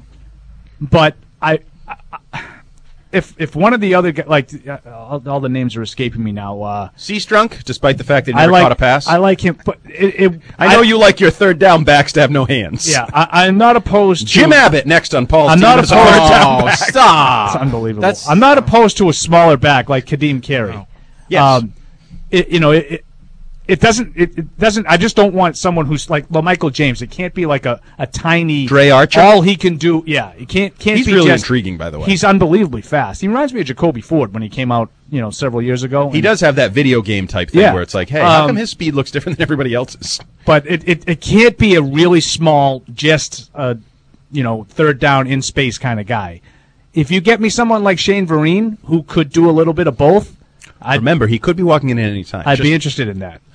But I, I, if if one of the other guys, like uh, all, all the names are escaping me now. Uh, Seastrunk, despite the fact that he I never like caught a pass. I like him, but it, it, I know you like your third down backs to have no hands. Yeah, I, I'm not opposed. Jim to, Abbott next on Paul's I'm team not as a opposed- third down Oh, back. stop. It's unbelievable. That's- I'm not opposed to a smaller back like Kadeem Carey. Yes. Um, it, you know, it, it, it doesn't. It, it doesn't. I just don't want someone who's like well, Michael James. It can't be like a, a tiny Dre Archer? All he can do, yeah, it can't can't He's be really just- intriguing, by the way. He's unbelievably fast. He reminds me of Jacoby Ford when he came out, you know, several years ago. He And- does have that video game type thing Yeah. where it's like, hey, how Um, come his speed looks different than everybody else's? But it, it, it can't be a really small, just a you know third down in space kind of guy. If you get me someone like Shane Vereen who could do a little bit of both, I'd Remember, he could be walking in at any time. I'd Just- be interested in that.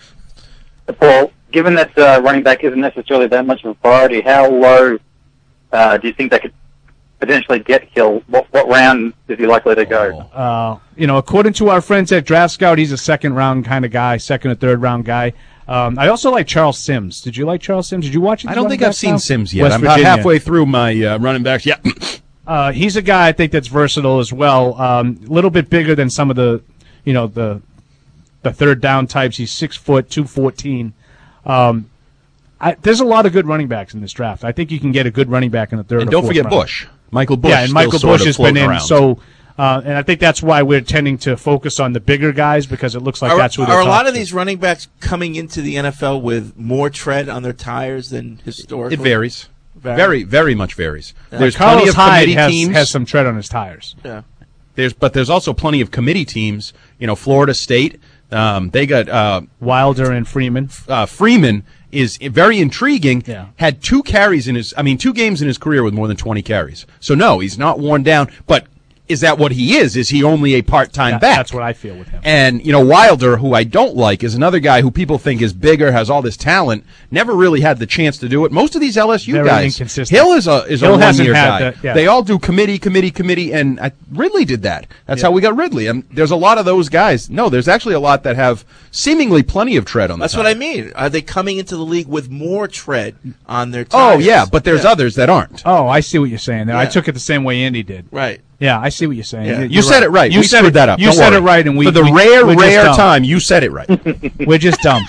Paul, given that uh, running back isn't necessarily that much of a priority, how low uh, do you think they could potentially get Hill? What, what round is he likely to go? Uh, you know, according to our friends at Draft Scout, he's a second round kind of guy, second or third round guy. Um, I also like Charles Sims. Did you like Charles Sims? Did you watch it? I don't think I've seen Sims yet. West I'm about Virginia. halfway through my uh, running backs. Yeah. Uh, he's a guy I think that's versatile as well. A um, little bit bigger than some of the, you know, the the third down types. He's six foot, two fourteen. Um, I, there's a lot of good running backs in this draft. I think you can get a good running back in the third. And or don't fourth forget round. Bush. Michael Bush. Yeah, and still Michael sort Bush of has been floating in. around. So, uh, and I think that's why we're tending to focus on the bigger guys because it looks like are that's who they're are a lot talking of to. these running backs coming into the N F L with more tread on their tires than historically? It varies. Vary. Very, very much varies. Yeah. There's Carlos plenty of Hyde committee has, teams. has some tread on his tires. Yeah. There's, but there's also plenty of committee teams. You know, Florida State. Um, they got uh, Wilder and Freeman. uh, Freeman is very intriguing. Yeah. Had two carries in his, I mean, two games in his career with more than twenty carries. So no, he's not worn down. But is that what he is? Is he only a part-time That- back? That's what I feel with him. And, you know, Wilder, who I don't like, is another guy who people think is bigger, has all this talent, never really had the chance to do it. Most of these L S U Very guys, inconsistent. Hill is a is Hill a hasn't one-year had guy. the- yeah. They all do committee, committee, committee, and I, Ridley did that. That's Yeah. how we got Ridley. And there's a lot of those guys. No, there's actually a lot that have seemingly plenty of tread on the That's what I mean. Are they coming into the league with more tread on their Oh, tires? yeah, but there's Yeah. others that aren't. Oh, I see what you're saying there. I Yeah. took it the same way Andy did. Right. Yeah, I see what you're saying. Yeah. You're You said it right. You We said screwed it, that up. You Don't said worry. it right, and we For the we- rare, we're just rare dumb. time, you said it right. We're just dumb.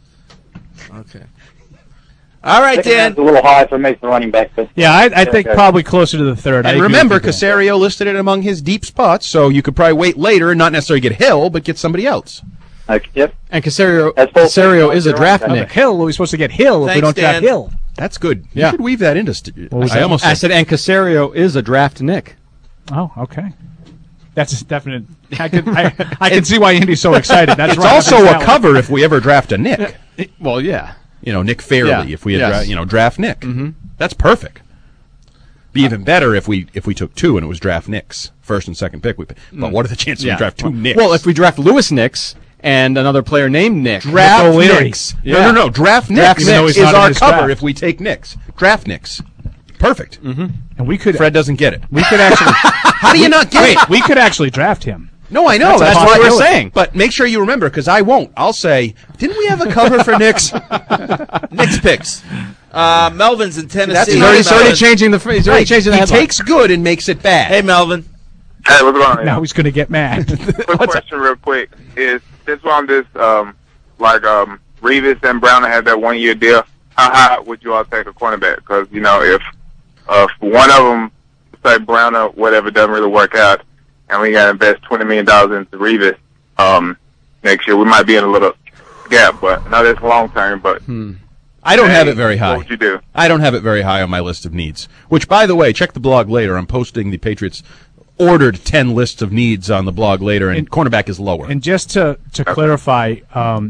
Okay. All right, Dan. It's a little high for me for running back, but Yeah, I, I think okay. probably closer to the third. I And agree remember, with you, Dan. Casario listed it among his deep spots, so you could probably wait later and not necessarily get Hill, but get somebody else. Okay, yep. And Casario, That's both Casario things is a on draft the Oh, nick. but Hill, we're supposed to get Hill if we Thanks, don't draft Dan. Hill. That's good. You Yeah. should weave that into. St- What was I that? almost I said, said, and Casario is a draft nick. Oh, okay. That's a definite. I can I, I can see why Andy's so excited. That's it's right. also That's a that cover if we ever draft a Nick. Well, yeah. You know, Nick Fairley. Yeah. If we had, Yes. dra- you know, draft Nick. Mm-hmm. That's perfect. Be even better if we if we took two and it was draft Nicks, first and second pick. We, but what are the chances Yeah. we draft two Nicks? Well, if we draft Lewis Nicks and another player named Nick. draft Nick O'Leary. Nicks, Yeah. no, no, no, draft Nicks Draft is Nicks. Even though he's not in our his cover draft. if we take Nicks. Draft Nicks. Perfect. Mm-hmm. And we could Fred doesn't get it. we could actually How do you not get wait. it? We could actually draft him. No, I know. That's a That's, what we're possibility. saying. But make sure you remember, because I won't. I'll say, didn't we have a cover for Knicks? Knicks picks. Uh, Melvin's in Tennessee. That's He's very already, he's already Melvin. changing the. He's already Right. changing the He headline. takes good and makes it bad. Hey, Melvin. Hey, what's going on? Now he's going to get mad. Quick question, real quick, is this one this um like um Revis and Browner had that one year deal? How high would you all take a cornerback? Because you know if uh if one of them, say Browner, whatever doesn't really work out, and we got to invest twenty million dollars into Revis um next year, we might be in a little gap. But I know that's long term, but. Hmm. I don't have it very high. What would you do? I don't have it very high on my list of needs. Which, by the way, check the blog later. I'm posting the Patriots ordered ten lists of needs on the blog later, and, And- cornerback is lower. And just to to clarify, um,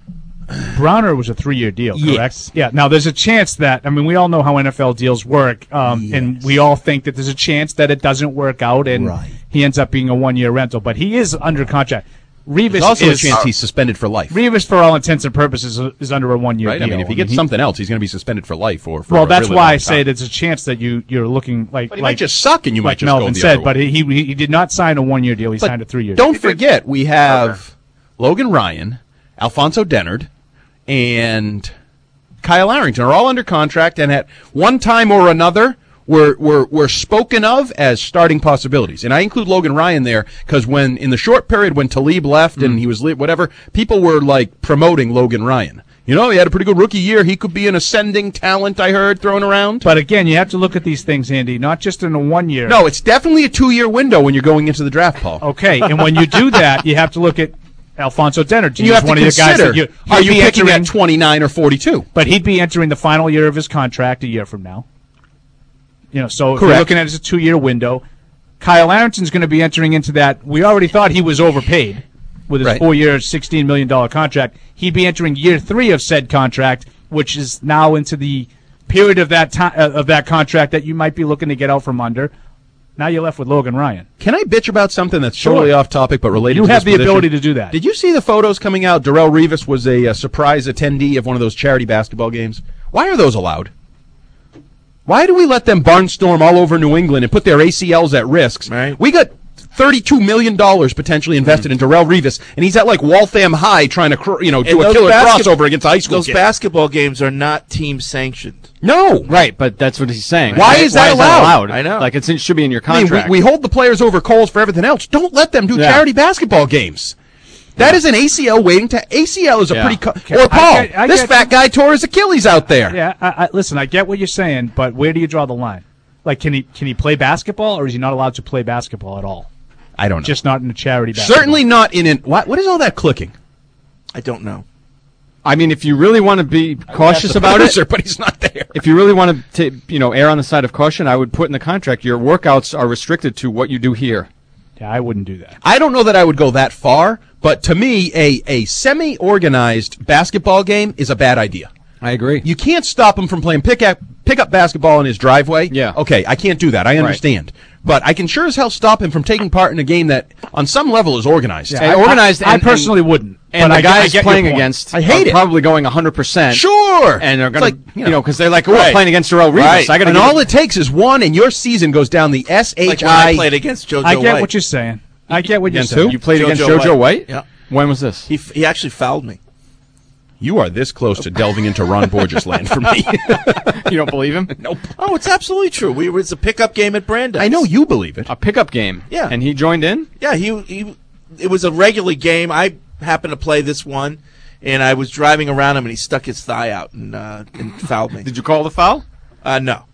Browner was a three-year deal, correct? Yes. Yeah. Now there's a chance that I mean we all know how N F L deals work, um, and we all think that there's a chance that it doesn't work out, and Right. he ends up being a one-year rental. But he is under contract. Revis There's also is a chance he's suspended for life. Revis, for all intents and purposes, is under a one-year Right? deal. I mean, if he gets something else, he's going to be suspended for life. Or for well, a that's really why long I say time. there's a chance that you you're looking like But he like might just suck, and you like might just Melvin go the said. other But way. he he he did not sign a one-year deal. He But signed a three-year. Don't deal. forget, we have Logan Ryan, Alfonso Dennard, and Kyle Arrington are all under contract, and at one time or another were were were spoken of as starting possibilities. And I include Logan Ryan there because when in the short period when Talib left and he was li- whatever, people were like promoting Logan Ryan. You know, he had a pretty good rookie year. He could be an ascending talent, I heard, thrown around. But again, you have to look at these things, Andy, not just in a one-year. No, it's definitely a two-year window when you're going into the draft, Paul. Okay, and when you do that, you have to look at Alfonso Dennard. And you have one to of the guys consider, that you, are he'd you be picking entering- at twenty-nine or forty-two? But he'd be entering the final year of his contract a year from now. You know, so if Correct. you're looking at it as a two-year window, Kyle Arrington's going to be entering into that. We already thought he was overpaid with his Right. four-year, sixteen million dollars contract. He'd be entering year three of said contract, which is now into the period of that time uh, of that contract that you might be looking to get out from under. Now you're left with Logan Ryan. Can I bitch about something that's Sure. totally off topic but related You to have this the position? ability to do that. Did you see the photos coming out? Darrelle Revis was a, uh surprise attendee of one of those charity basketball games. Why are those allowed? Why do we let them barnstorm all over New England and put their A C Ls at risk? Right. We got thirty-two million dollars potentially invested in Darrelle Revis, and he's at like Waltham High trying to cr- you know do And a those killer basket- crossover against a high school Those kid. basketball games are not team sanctioned. No. Right, but that's what he's saying. Why is that allowed? I know. Like it's, it should be in your I mean, contract. we, we hold the players over coals for everything else. Don't let them do Yeah. charity basketball games. That is an A C L waiting to. A C L is a Yeah. pretty. Co- Okay, or I Paul, get- I this get- fat guy tore his Achilles out there. Yeah, I, I, listen, I get what you're saying, but where do you draw the line? Like, can he can he play basketball, or is he not allowed to play basketball at all? I don't know. Just not in a charity basketball. Certainly not in an. What, what is all that clicking? I don't know. I mean, if you really want to be cautious about it, Producer, but he's not there. if you really want to, you know, err on the side of caution, I would put in the contract your workouts are restricted to what you do here. Yeah, I wouldn't do that. I don't know that I would go that far, but to me, a a semi-organized basketball game is a bad idea. I agree. You can't stop him from playing pickup pickup basketball in his driveway. Yeah. Okay, I can't do that. I understand. Right. But I can sure as hell stop him from taking part in a game that, on some level, is organized. Yeah, I, organized. I, and, I personally and, wouldn't. And but the I, guys I playing against, I hate are it. Probably going one hundred percent. Sure. And they're going like, to, you know, because they're like, oh, right. we're playing against Darrelle Revis. Right. I gotta and all it takes is one, and your season goes down the S H I. Like when I played against JoJo I get White. what you're saying. I get what Against you're saying. who? You played JoJo against JoJo White? White? Yeah. When was this? He, he actually fouled me. You are this close to delving into Ron Borges land for me. You don't believe him? Nope. Oh, it's absolutely true. We it was a pickup game at Brandeis. I know you believe it. A pickup game. Yeah. And he joined in? Yeah, he he. It was a regular game. I happened to play this one, and I was driving around him, and he stuck his thigh out and uh, and fouled me. Did you call the foul? Uh, no.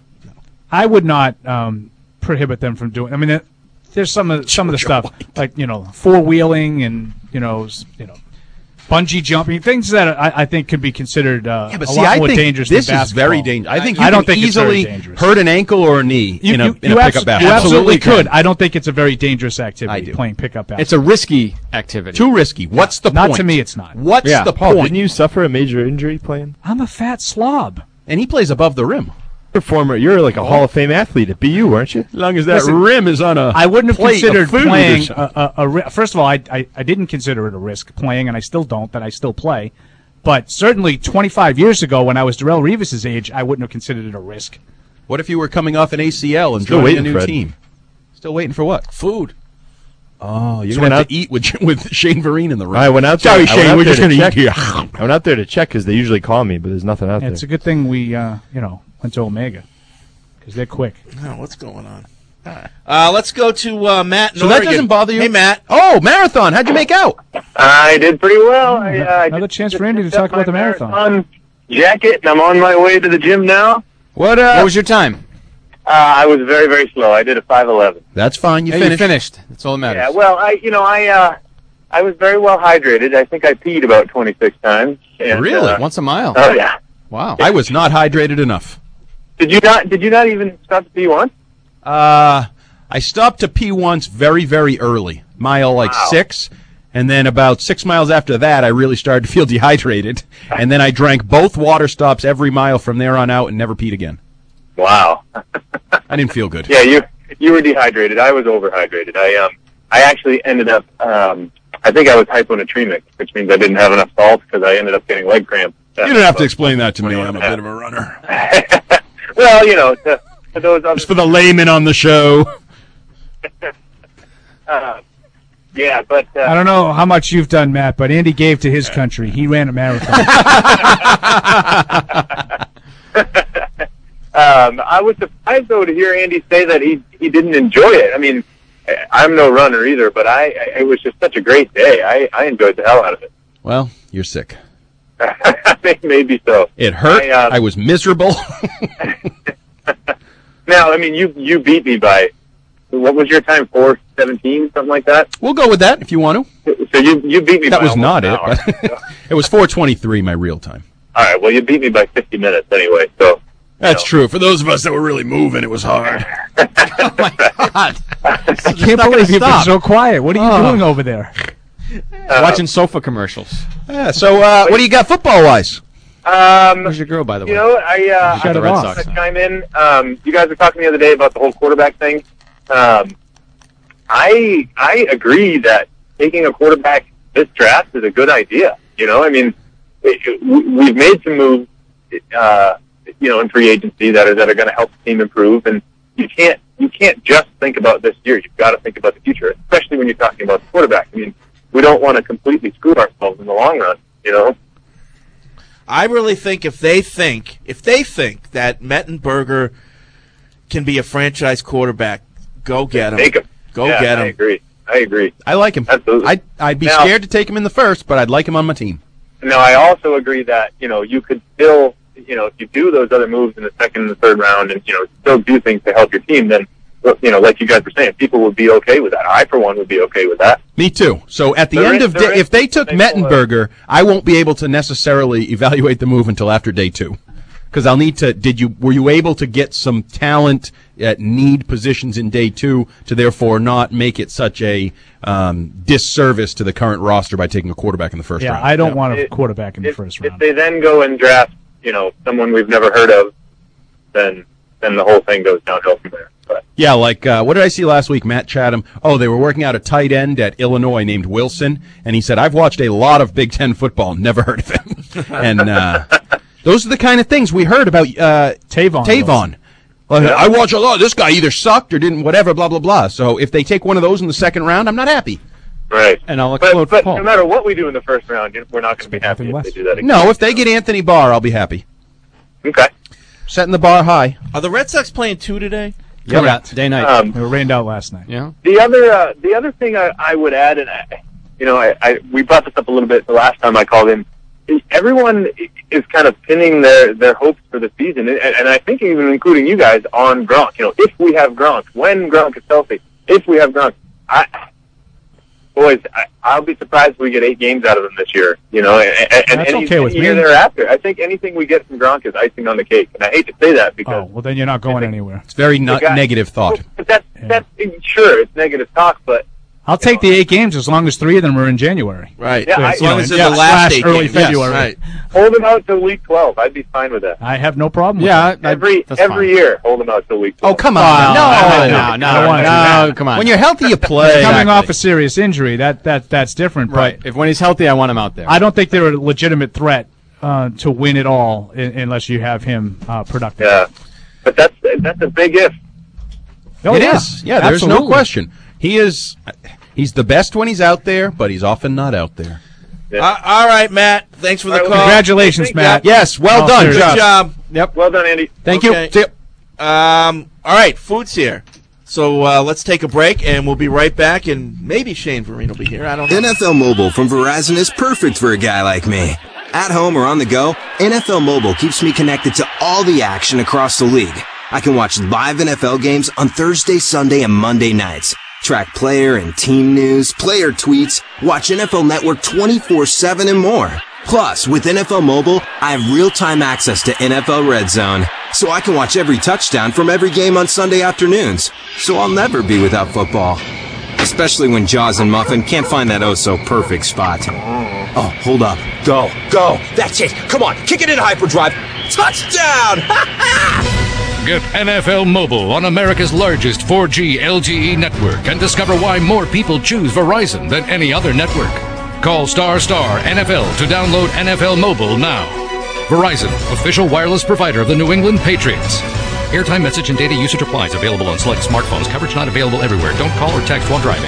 I would not um, prohibit them from doing. I mean, it, there's some of some of the stuff like you know four wheeling and you know s- you know. bungee jumping, things that I, I think could be considered uh, yeah, but a see, lot I more think dangerous this than is basketball. very dangerous. I think you I don't can think easily it's very dangerous. hurt an ankle or a knee you, in a, you, in you a abs- pickup basketball. You absolutely Absolutely could. I don't think it's a very dangerous activity, I do. playing pickup basketball. It's a risky activity. Too risky. What's the Not point? to me, it's not. What's Yeah, the Paul, point? didn't you suffer a major injury playing? I'm a fat slob. And he plays above the rim. Performer, you're like a Hall of Fame athlete at B U, weren't you? As long as that Listen, rim is on a I wouldn't have plate of considered food or playing something. a, a, a ri- First of all, I, I I didn't consider it a risk playing, and I still don't. That I still play, but certainly twenty-five years ago, when I was Darrelle Revis' age, I wouldn't have considered it a risk. What if you were coming off an A C L and Still joining a waiting, new Fred. team? Still waiting for what? Food. Oh, you're So going to went have out- to eat with with Shane Vereen in the room. I went out there. Sorry, I went Shane, out we're there just to going to eat check. here. I went out there to check because they usually call me, but there's nothing out And there. it's a good thing we uh, you know went to Omega because they're quick. Oh, what's going on? Uh, let's go to uh, Matt in So that Oregon. doesn't bother you? Hey, Matt. Oh, marathon. How'd you make out? I did pretty well. I, uh, I Another just- chance just for Andy to picked up talk about the my marathon. jacket, and I'm on my way to the gym now. What, uh, What was your time? Uh, I was very, very slow. I did a five eleven. That's fine. You Hey, finished. You finished. That's all that matters. Yeah, well, I, you know, I, uh, I was very well hydrated. I think I peed about twenty-six times. And, Really? Uh, Once a mile. oh yeah. Wow. I was not hydrated enough. Did you not? Did you not even stop to pee once? Uh, I stopped to pee once very, very early, mile like Wow. six, and then about six miles after that, I really started to feel dehydrated, and then I drank both water stops every mile from there on out and never peed again. Wow. I didn't feel good. Yeah, you you were dehydrated. I was overhydrated. I um I actually ended up um I think I was hyponatremic, which means I didn't have enough salt because I ended up getting leg cramps. You don't have to explain that to me. I'm a bit of a runner. Well, you know, to, to those other Just for the layman on the show. uh, yeah, but uh, I don't know how much you've done, Matt, but Andy gave to his country. He ran a marathon. um, I was surprised though to hear Andy say that he he didn't enjoy it. I mean, I- I'm no runner either, but I it was just such a great day. I I enjoyed the hell out of it. Well, you're sick. Maybe so. It hurt. I, uh, I was miserable. Now, I mean, you you beat me by what was your time? four seventeen, something like that. We'll go with that if you want to. So you you beat me. That by was almost not an it. hour. But it was four twenty-three, my real time. All right. Well, you beat me by fifty minutes anyway. So That's true. For those of us that were really moving, it was hard. Oh, my God. I can't believe you've been so quiet. What are you Oh. doing over there? Watching sofa commercials. Yeah, so uh, what do you got football-wise? Um, Where's your girl, by the way? You know, I uh, Shut I it off. want to chime in. Um, you guys were talking the other day about the whole quarterback thing. Um, I I agree that taking a quarterback this draft is a good idea. You know, I mean, it, it, we- we've made some moves, uh, you know, in free agency that are that are going to help the team improve, and you can't you can't just think about this year. You've got to think about the future, especially when you're talking about the quarterback. I mean, we don't want to completely screw ourselves in the long run. You know. I really think if they think if they think that Mettenberger can be a franchise quarterback, go get him. Take him. Go Yeah, get him. I agree. I agree. I like him. Absolutely. I'd, I'd be Now- scared to take him in the first, but I'd like him on my team. Now, I also agree that, you know, you could still, you know, if you do those other moves in the second and the third round and, you know, still do things to help your team, then, you know, like you guys were saying, people would be okay with that. I, for one, would be okay with that. Me too. So at the There end is- of there day, is if they took potential, uh, Mettenberger, I won't be able to necessarily evaluate the move until after day two, because I'll need to. Did you were you able to get some talent at need positions in day two to therefore not make it such a um, disservice to the current roster by taking a quarterback in the first Yeah, round? I don't want a quarterback in the first If round. they then go and draft you know, someone we've never heard of, then then the whole thing goes downhill from there. But Yeah, like, uh, what did I see last week? Matt Chatham. Oh, they were working out a tight end at Illinois named Wilson, and he said, I've watched a lot of Big Ten football, never heard of him. and uh, those are the kind of things we heard about uh, Tavon. Tavon. Like, I watch a lot. This guy either sucked or didn't, whatever, blah, blah, blah. So if they take one of those in the second round, I'm not happy. right. And I'll But, explode but Paul. no matter what we do in the first round, we're not going to be happy if they do that again. No, if they get Anthony Barr, I'll be happy. Okay. Setting the bar high. Are the Red Sox playing two today? Yeah, day night. Um, They were rained out last night. Yeah. The other, uh, the other thing I, I would add, and I, you know, I, I we brought this up a little bit the last time I called in. Everyone is kind of pinning their, their hopes for the season, and, and I think even including you guys on Gronk. You know, if we have Gronk, when Gronk is healthy, if we have Gronk, I, boys, I, I'll be surprised if we get eight games out of him this year. You know, and, and That's any, okay with any year me. thereafter. I think anything we get from Gronk is icing on the cake, and I hate to say that because Oh, well, then you're not going anywhere. It's very no- The guy- negative thought. But that's that's sure it's negative talk, but I'll take the eight games as long as three of them are in January. Right. Yeah, as I- long you as know, they're the yeah, last slash eight early games. Yes, February. right. hold him out till week twelve. I'd be fine with that. I have no problem with Yeah, that. I- Every that's every fine. year, hold him out till week twelve. Oh, come on. Oh, no, no, no, no, I don't wanna do no, that. come on. When you're healthy, you play. Coming off a serious injury, that, that that's different. Right. But If when he's healthy, I want him out there. I don't think they're a legitimate threat uh, to win it all in, unless you have him uh, productive. Yeah, but that's that's a big if. Oh, It yeah. is. Yeah, there's no Absolutely. question. He is. He's the best when he's out there, but he's often not out there. Uh, all right, Matt. Thanks for the All right, call. Congratulations, Thank Matt. Yes, well Oh, done, serious. Good Josh. job. Yep. Well done, Andy. Thank Okay. you. See ya. Um, all right, food's here. So uh, let's take a break, and we'll be right back, and maybe Shane Vereen will be here. I don't know. N F L Mobile from Verizon is perfect for a guy like me. At home or on the go, N F L Mobile keeps me connected to all the action across the league. I can watch live N F L games on Thursday, Sunday, and Monday nights. Track player and team news, player tweets, watch N F L Network twenty-four seven and more. Plus, with N F L Mobile, I have real-time access to N F L Red Zone, so I can watch every touchdown from every game on Sunday afternoons. So I'll never be without football. Especially when Jaws and Muffin can't find that oh-so-perfect spot. Oh, hold up. Go. Go. That's it. Come on. Kick it in hyperdrive. Touchdown! Get N F L Mobile on America's largest four G L T E network and discover why more people choose Verizon than any other network. Call star star N F L to download N F L Mobile now. Verizon, official wireless provider of the New England Patriots. Airtime, message, and data usage applies. Available on select smartphones. Coverage not available everywhere. Don't call or text while driving.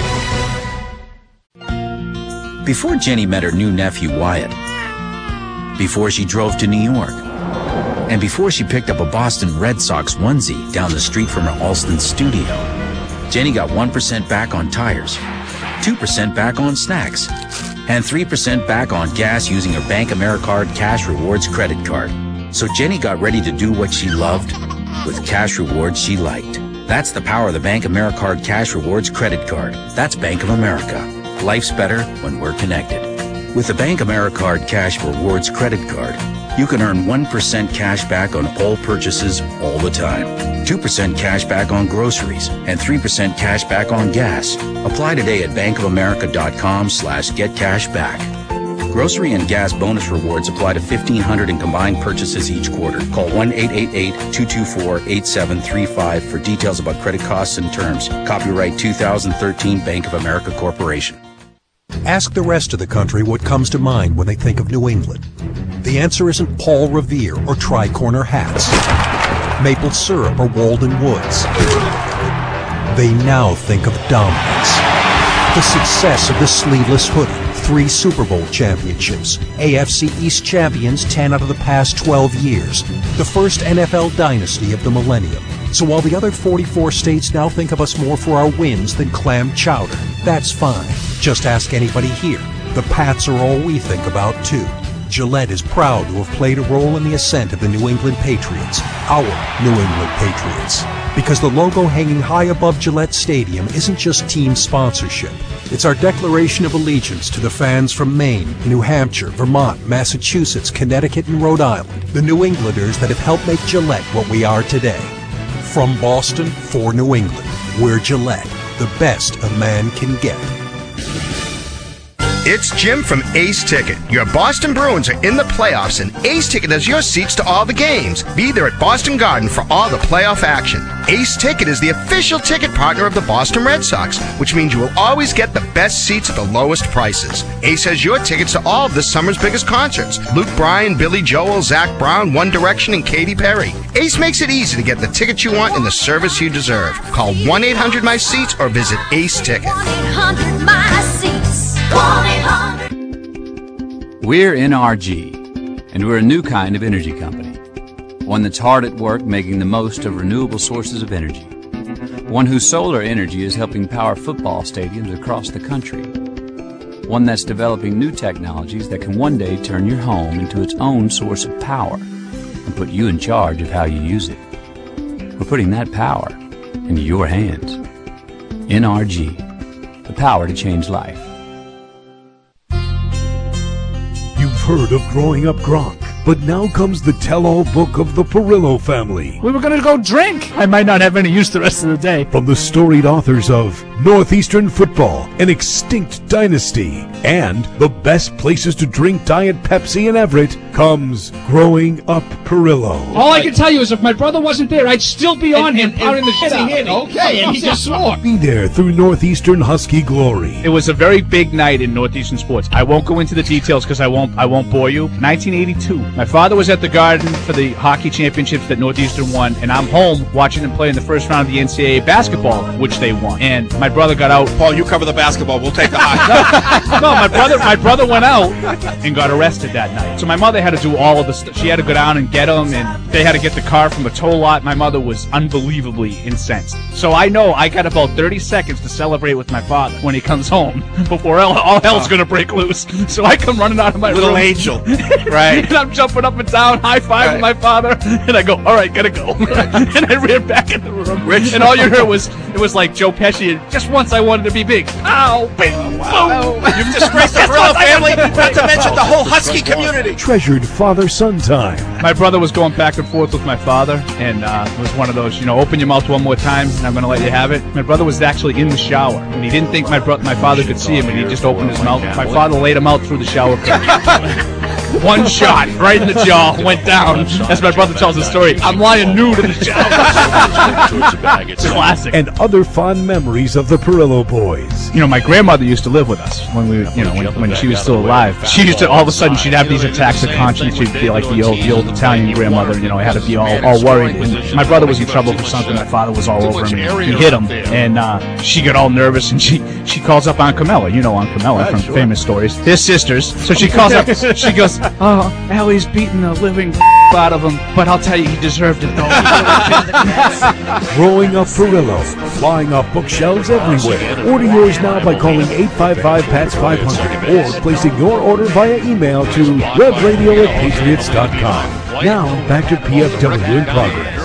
Before Jenny met her new nephew Wyatt, before she drove to New York, and before she picked up a Boston Red Sox onesie down the street from her Alston studio, Jenny got one percent back on tires, two percent back on snacks, and three percent back on gas using her Bank AmeriCard Cash Rewards credit card. So Jenny got ready to do what she loved with cash rewards she liked. That's the power of the Bank AmeriCard Cash Rewards credit card. That's Bank of America. Life's better when we're connected. With the Bank AmeriCard Cash Rewards credit card, you can earn one percent cash back on all purchases all the time, two percent cash back on groceries, and three percent cash back on gas. Apply today at bankofamerica.com slash get cash back. Grocery and gas bonus rewards apply to fifteen hundred in combined purchases each quarter. Call one eight eight eight, two two four, eight seven three five for details about credit costs and terms. Copyright two thousand thirteen Bank of America Corporation. Ask the rest of the country what comes to mind when they think of New England. The answer isn't Paul Revere or tri-corner hats, maple syrup or Walden Woods. They now think of dominance. The success of the sleeveless hoodie, three Super Bowl championships, A F C East champions ten out of the past twelve years, the first N F L dynasty of the millennium. So while the other forty-four states now think of us more for our wins than clam chowder, that's fine. Just ask anybody here. The Pats are all we think about, too. Gillette is proud to have played a role in the ascent of the New England Patriots, our New England Patriots. Because the logo hanging high above Gillette Stadium isn't just team sponsorship. It's our declaration of allegiance to the fans from Maine, New Hampshire, Vermont, Massachusetts, Connecticut, and Rhode Island, the New Englanders that have helped make Gillette what we are today. From Boston for New England, we're Gillette, the best a man can get. It's Jim from Ace Ticket. Your Boston Bruins are in the playoffs, and Ace Ticket has your seats to all the games. Be there at Boston Garden for all the playoff action. Ace Ticket is the official ticket partner of the Boston Red Sox, which means you will always get the best seats at the lowest prices. Ace has your tickets to all of this summer's biggest concerts: Luke Bryan, Billy Joel, Zach Brown, One Direction, and Katy Perry. Ace makes it easy to get the tickets you want and the service you deserve. Call one eight hundred my seats or visit Ace Ticket. one eight hundred my seats. one eight hundred We're N R G, and we're a new kind of energy company. One that's hard at work making the most of renewable sources of energy. One whose solar energy is helping power football stadiums across the country. One that's developing new technologies that can one day turn your home into its own source of power and put you in charge of how you use it. We're putting that power into your hands. N R G, the power to change life. You've heard of Growing Up Gronk, but now comes the tell-all book of the Perillo family. We were going to go drink. I might not have any use the rest of the day. From the storied authors of Northeastern Football, An Extinct Dynasty, and The Best Places to Drink Diet Pepsi in Everett, comes Growing Up Perillo. All I can tell you is if my brother wasn't there, I'd still be on him, pouring the shit out. Okay, and he just swore. Be there through Northeastern Husky glory. It was a very big night in Northeastern sports. I won't go into the details because I won't. I won't bore you. nineteen eighty-two. My father was at the Garden for the hockey championships that Northeastern won, and I'm home watching them play in the first round of the N C double A basketball, which they won. And my brother got out. Paul, you cover the basketball. We'll take the hockey. no, no, my brother. My brother went out and got arrested that night. So my mother had to do all of the stuff. She had to go down and get him, and they had to get the car from a tow lot. My mother was unbelievably incensed. So I know I got about thirty seconds to celebrate with my father when he comes home before all, all hell's going to break loose. So I come running out of my Little room. angel. Right. And I'm jumping up and down, high-fiving right. my father, and I go, all right, gotta go. And I ran back in the room. Rich. And all you heard was, it was like Joe Pesci, and just once I wanted to be big. Ow, bing, oh, wow. boom. You've disgraced the Perillo family, not to mention the whole Husky community. Treasured father-son time. My brother was going back and forth with my father, and uh, it was one of those, you know, open your mouth one more time, and I'm going to let you have it. My brother was actually in the shower, and he didn't think my bro- my father could see him, and he just opened his mouth. My father laid him out through the shower curtain. One shot right in the jaw, went down. As my brother tells the story, I'm lying nude in the shower. Classic. And other fond memories of the Perillo boys. You know, my grandmother used to live with us when we, you know, when, when she was still alive. She used to, all of a sudden, she'd have these attacks of conscience. She'd be like the old, the old Italian grandmother. You know, I had to be all, all worried. When my brother was in trouble for something, my father was all over him. He hit him, and uh, she got all nervous, and she she calls up Aunt Camilla. You know Aunt Camilla from Famous Stories. They're sisters, so she calls up. She goes, "Oh, Allie's beating the living out of him, but I'll tell you, he deserved it though." Growing Up Perillo, flying off bookshelves everywhere. Order yours now by calling eight five five P A T S five hundred or placing your order via email to webradio at patriots dot com. Now, back to P F W in progress.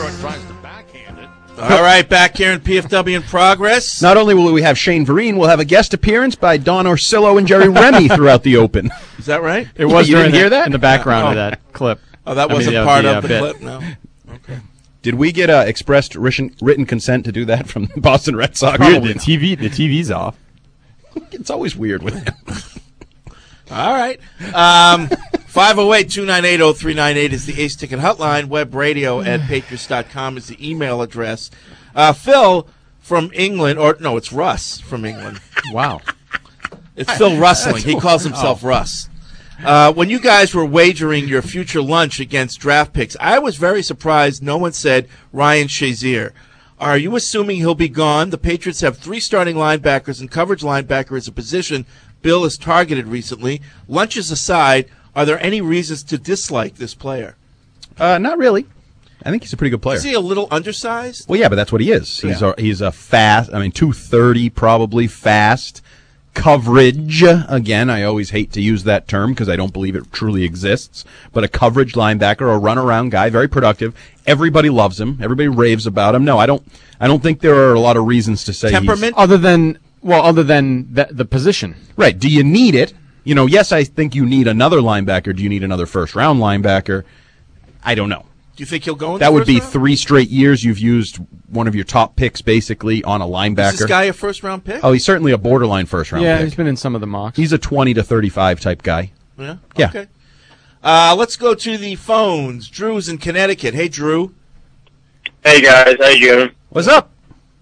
All right, back here in P F W in progress. Not only will we have Shane Vereen, we'll have a guest appearance by Don Orsillo and Jerry Remy throughout the Open. Is that right? It was you during didn't hear the, that? in the background oh. of that clip. Oh, that I wasn't mean, part the, of uh, the bit. clip? No. Okay. Did we get uh, expressed written, written consent to do that from the Boston Red Sox? The T V, the T V's off. It's always weird with him. All right. Um, five oh eight, two nine eight, oh three nine eight is the Ace Ticket hotline. Web radio at patriots dot com is the email address. Uh, Phil from England, or no, it's Russ from England. Wow. It's Phil Rustling. He calls himself oh. Russ. Uh, when you guys were wagering your future lunch against draft picks, I was very surprised no one said Ryan Shazier. Are you assuming he'll be gone? The Patriots have three starting linebackers, and coverage linebacker is a position Bill has targeted recently. Lunches aside, are there any reasons to dislike this player? Uh, not really. I think he's a pretty good player. Is he a little undersized? Well, yeah, but that's what he is. He's Yeah. a, he's a fast, I mean, two thirty probably, fast. Coverage, again, I always hate to use that term because I don't believe it truly exists, but a coverage linebacker, a run-around guy, very productive. Everybody loves him. Everybody raves about him. No, I don't I don't think there are a lot of reasons to say Temperament? he's... Other than, well, other than the, the position. Right. Do you need it? You know, yes, I think you need another linebacker. Do you need another first-round linebacker? I don't know. Do you think he'll go in That the would first be round? three straight years you've used one of your top picks basically on a linebacker. Is this guy a first-round pick? Oh, he's certainly a borderline first-round Yeah, pick. he's been in some of the mocks. He's a twenty to thirty-five type guy. Yeah? Yeah. Okay. Uh, let's go to the phones. Drew's in Connecticut. Hey, Drew. Hey guys, how you doing? What's up?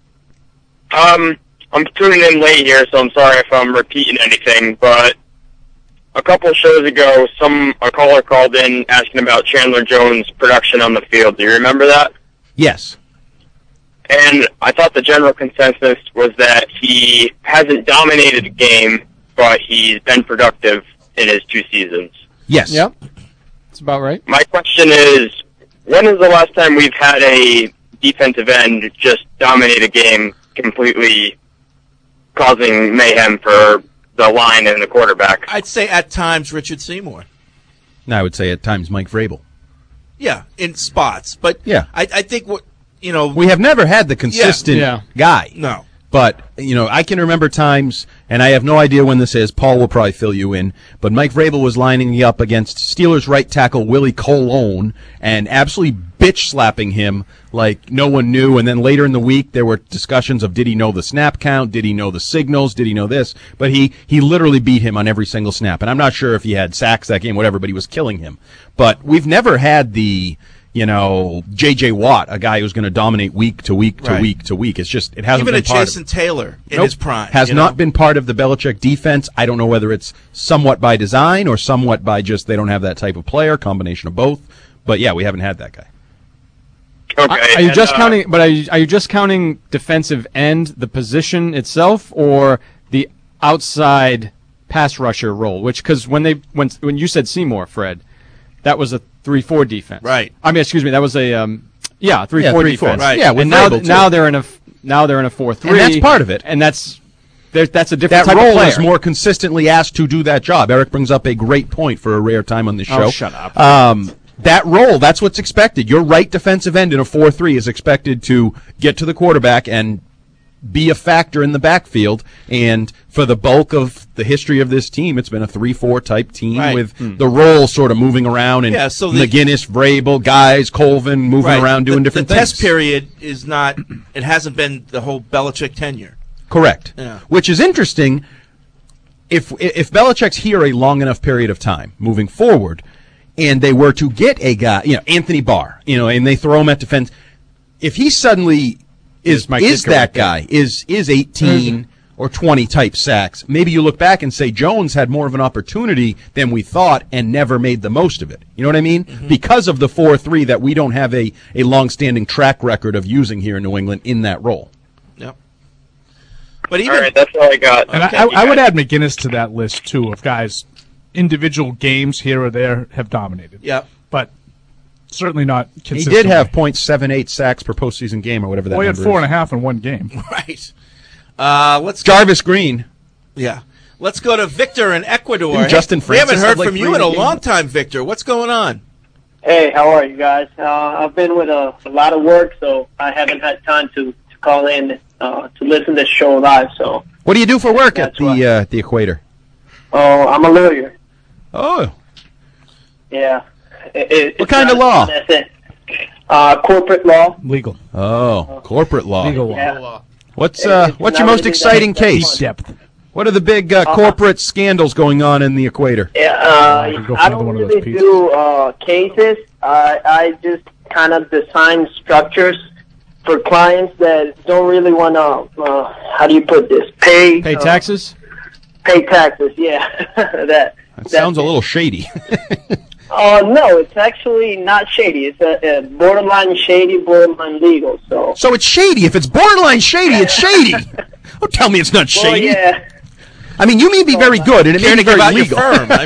Um, I'm tuning in late here, so I'm sorry if I'm repeating anything, but a couple shows ago, some a caller called in asking about Chandler Jones' production on the field. Do you remember that? Yes. And I thought the general consensus was that he hasn't dominated a game, but he's been productive in his two seasons. Yes. Yep. That's about right. My question is, when is the last time we've had a defensive end just dominate a game, completely causing mayhem for the line and the quarterback? I'd say at times Richard Seymour. No, I would say at times Mike Vrabel. Yeah, in spots. But Yeah. I, I think what, you know. We have never had the consistent Yeah. guy. No. But, you know, I can remember times, and I have no idea when this is, Paul will probably fill you in, but Mike Vrabel was lining up against Steelers right tackle Willie Colon and absolutely bitch-slapping him like no one knew, and then later in the week there were discussions of did he know the snap count, did he know the signals, did he know this, but he, he literally beat him on every single snap, and I'm not sure if he had sacks that game, whatever, but he was killing him. But we've never had the... You know, J J. Watt, a guy who's going to dominate week to week to Right. week to week. It's just, it hasn't Even been a part Jason of, Taylor in Nope. his prime. Has you not know? been part of the Belichick defense. I don't know whether it's somewhat by design or somewhat by just they don't have that type of player, combination of both. But yeah, we haven't had that guy. Okay. Are you and, just uh, counting? But are you, are you just counting defensive end, the position itself, or the outside pass rusher role? Which, because when they when when you said Seymour, Fred, that was a three four defense. Right. I mean, excuse me, that was a um, yeah three Yeah, four three, four. defense. Right. Yeah, with and now Vrabel, too. now they're in a f- now they're in a four three, And that's part of it. and that's there, that's a different That type of role player. is more consistently asked to do that job. Eric brings up a great point for a rare time on this show. Oh, shut up. Um, that role, that's what's expected. Your right defensive end in a four three is expected to get to the quarterback and be a factor in the backfield. And for the bulk of the history of this team, it's been a three four type team Right. with Hmm. the role sort of moving around and Yeah, so the- McGinnis, Vrabel, guys, Colvin moving Right. around doing the, different the things. test period is not, it hasn't been the whole Belichick tenure. Correct. Yeah. Which is interesting. If if Belichick's here a long enough period of time moving forward, and they were to get a guy, you know, Anthony Barr, you know, and they throw him at defense, if he suddenly is Mike is Ditka that right there. guy, is is eighteen or twenty type sacks, maybe you look back and say Jones had more of an opportunity than we thought and never made the most of it. You know what I mean? Because of the four three that we don't have a a long-standing track record of using here in New England in that role. Yep. But even All right, that's all I got. And Okay, I, I, you I would guys- add McGinnis to that list too of guys. Individual games here or there have dominated. Yep. But certainly not He consistently. did have point seven eight sacks per postseason game or whatever that Well, he had number four is. and a half in one game. right. Uh, let's Jarvis Green. Yeah. Let's go to Victor in Ecuador. Didn't Justin we haven't Francis heard have, like, from three you in in a a game? long time, Victor. What's going on? Hey, how are you guys? Uh, I've been with a, a lot of work, so I haven't had time to, to call in uh, to listen to the show live. So, What do you do for work at That's the right. uh, the equator? oh, I'm a lawyer. Oh, Yeah. It, it, What it's kind of not- law? That's it. Uh, corporate law. Legal. oh, corporate law. Legal law. Yeah. What's It- uh, it's what's not your most really exciting that- that case? Depth. What are the big uh, Uh-huh. corporate scandals going on in the equator? Yeah, I uh, can go I find don't one of those really pieces. do uh, cases. I I just kind of design structures for clients that don't really want to. Uh, how do you put this? Pay Pay uh, taxes. Pay taxes. Yeah, that. That sounds a little shady. Oh no, it's actually not shady. It's a, a borderline shady, borderline legal. So. So it's shady. If it's borderline shady, it's shady. Don't tell me it's not Well, shady. yeah. I mean, you may be very good, and it may Care be to give very out your legal. firm. I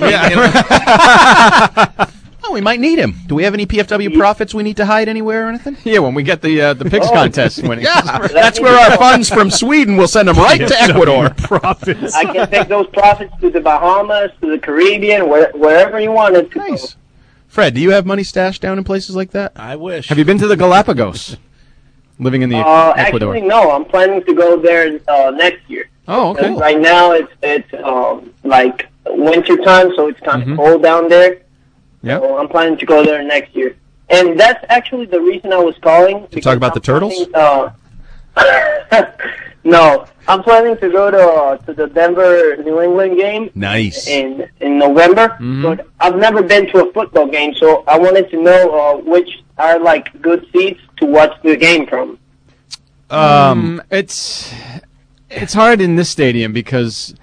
mean, you know. Oh, we might need him. Do we have any P F W profits we need to hide anywhere or anything? Yeah, when we get the uh, the picks Oh. contest winning. Yeah, that's where our funds from Sweden will send them right to Ecuador. Profits. I can take those profits to the Bahamas, to the Caribbean, where, wherever you want it to go. Nice. Fred, do you have money stashed down in places like that? I wish. Have you been to the Galapagos? Living in the Uh, Ecuador. actually, no. I'm planning to go there uh, next year. Oh, okay. Because Right now, it's it's um, like winter time, so it's kind of Mhm. cold down there. Yeah. So I'm planning to go there next year. and that's actually the reason I was calling. To talk about the Turtles? Uh, no, I'm planning to go to uh, to the Denver New England game. Nice. In in November, Mm-hmm. but I've never been to a football game, so I wanted to know uh, which are like good seats to watch the game from. Um, it's it's hard in this stadium because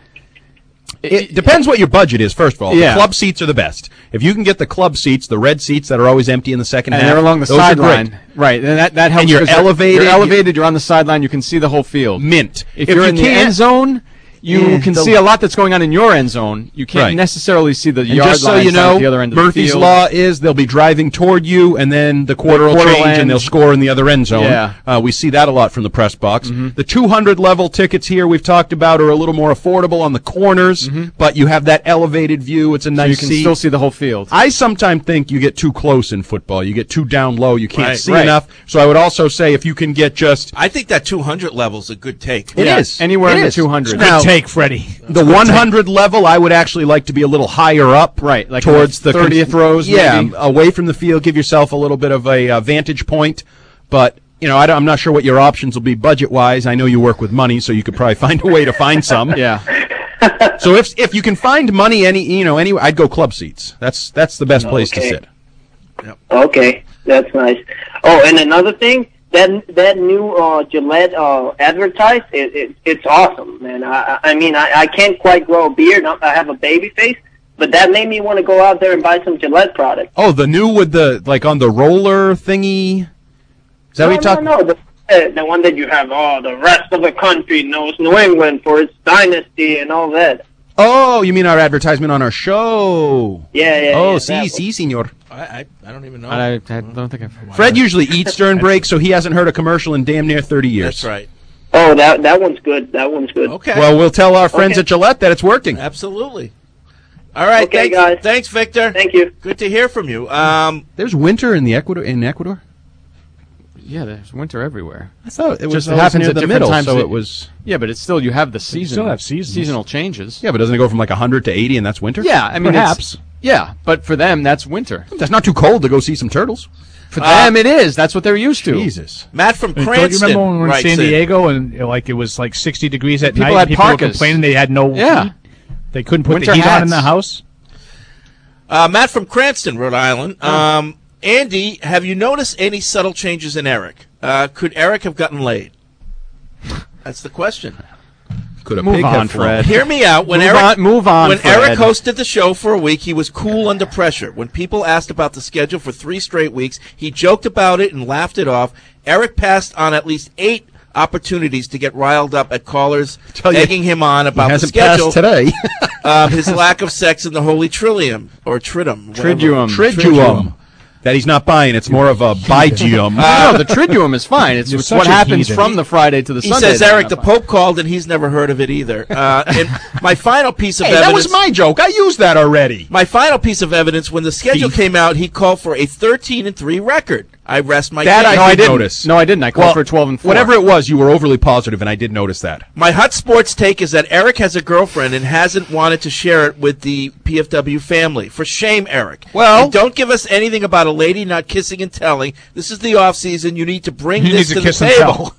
It depends what your budget is, first of all. Yeah. The club seats are the best. If you can get the club seats, the red seats that are always empty in the second and half, they're along the those are great. sideline, right? And that that helps. And you're because elevated. You're elevated. You're on the sideline. You can see the whole field. Mint. If, If you're you in the can't- end zone, you Yeah, can the- see a lot that's going on in your end zone. You can't Right. necessarily see the And yard just so lines you down know, at the other end of Murphy's the field. Law is they'll be driving toward you, and then the quarter will quarter change, end. and they'll score in the other end zone. Yeah. Uh, we see that a lot from the press box. The two hundred level tickets here we've talked about are a little more affordable on the corners, but you have that elevated view. It's a So nice you can seat. still see the whole field. I sometimes think you get too close in football. You get too down low. You can't Right. see Right. enough. So I would also say if you can get just I think that two hundred level's a good take. It is anywhere It in the is. two hundred. Now, Good take, Freddie. the one hundred level, I would actually like to be a little higher up, Right, like towards in the the thirtieth rows, Yeah, maybe? away from the field, give yourself a little bit of a uh, vantage point. But you know, I don't, I'm not sure what your options will be budget wise. I know you work with money, so you could probably find a way to find some. Yeah. So if if you can find money any you know anywhere, I'd go club seats. That's that's the best place to Okay. sit. Okay, that's nice. Oh, and another thing, that that new uh, Gillette uh, advertise, it, it, it's awesome, man. I, I I mean, I, I can't quite grow a beard. I have a baby face, but that made me want to go out there and buy some Gillette product. Oh, the new with the like on the roller thingy. Is that no, what you're talking? no, no, the, uh, the one that you have, oh, the rest of the country knows New England for its dynasty and all that. Oh, you mean our advertisement on our show? Yeah, yeah, Oh, yeah, si, that si, senor. I, I, I don't even know. I, I don't think I've heard. Fred usually eats during break, so he hasn't heard a commercial in damn near thirty years. That's right. Oh, that that one's good. That one's good. Okay. Well, we'll tell our friends Okay. at Gillette that it's working. Absolutely. All right. Okay, thanks, guys. Thanks, Victor. Thank you. Good to hear from you. Um, There's winter in the Ecuador in Ecuador. Yeah, there's winter everywhere. I thought it was Just always happens near at the different middle, times so of- it was. Yeah, but it's still you have the season. still have seasons. Seasonal changes. Yeah, but doesn't it go from like one hundred to eighty, and that's winter? Yeah, I mean Perhaps. it's- Yeah, but for them that's winter. That's not too cold to go see some turtles. For Uh, them it is. That's what they're used to. Jesus. Matt from I mean, Cranston. don't you remember when we were in writes San in. Diego and uh, like it was like sixty degrees at People night? had and people parkas. were complaining they had no Yeah. heat. They couldn't put Winter the heat on in hats. the house. Uh, Matt from Cranston, Rhode Island. Um, Andy, have you noticed any subtle changes in Eric? Uh, could Eric have gotten laid? That's the question. Could a Move pig on, have flown? Fred. Hear me out. When Move Eric on- move on, When Fred. Eric hosted the show for a week, he was cool under pressure. When people asked about the schedule for three straight weeks, he joked about it and laughed it off. Eric passed on at least eight opportunities to get riled up at callers Tell you, egging him on about the hasn't schedule. passed today. um, his lack of sex in the Holy Trillium or Triduum. whatever. Triduum. Triduum. That he's not buying. It's more of a biduum. no, the Triduum is fine. It's, You're it's such what a happens heathen. from the Friday to the He Sunday. says, that Eric, I'm the not buying. Pope called and he's never heard of it either. Uh, and my final piece of Hey, that evidence. was my joke. I used that already. My final piece of evidence: when the schedule Thief. came out, he called for a thirteen and three record. I rest my That case. I No, I did didn't. notice. No, I didn't. I called Well, for twelve and four. Whatever it was, you were overly positive, and I did notice that. My hot sports take is that Eric has a girlfriend and hasn't wanted to share it with the P F W family. For shame, Eric. Well- And don't give us anything about a lady not kissing and telling. This is the off season. You need to bring You this need to to kiss the and table.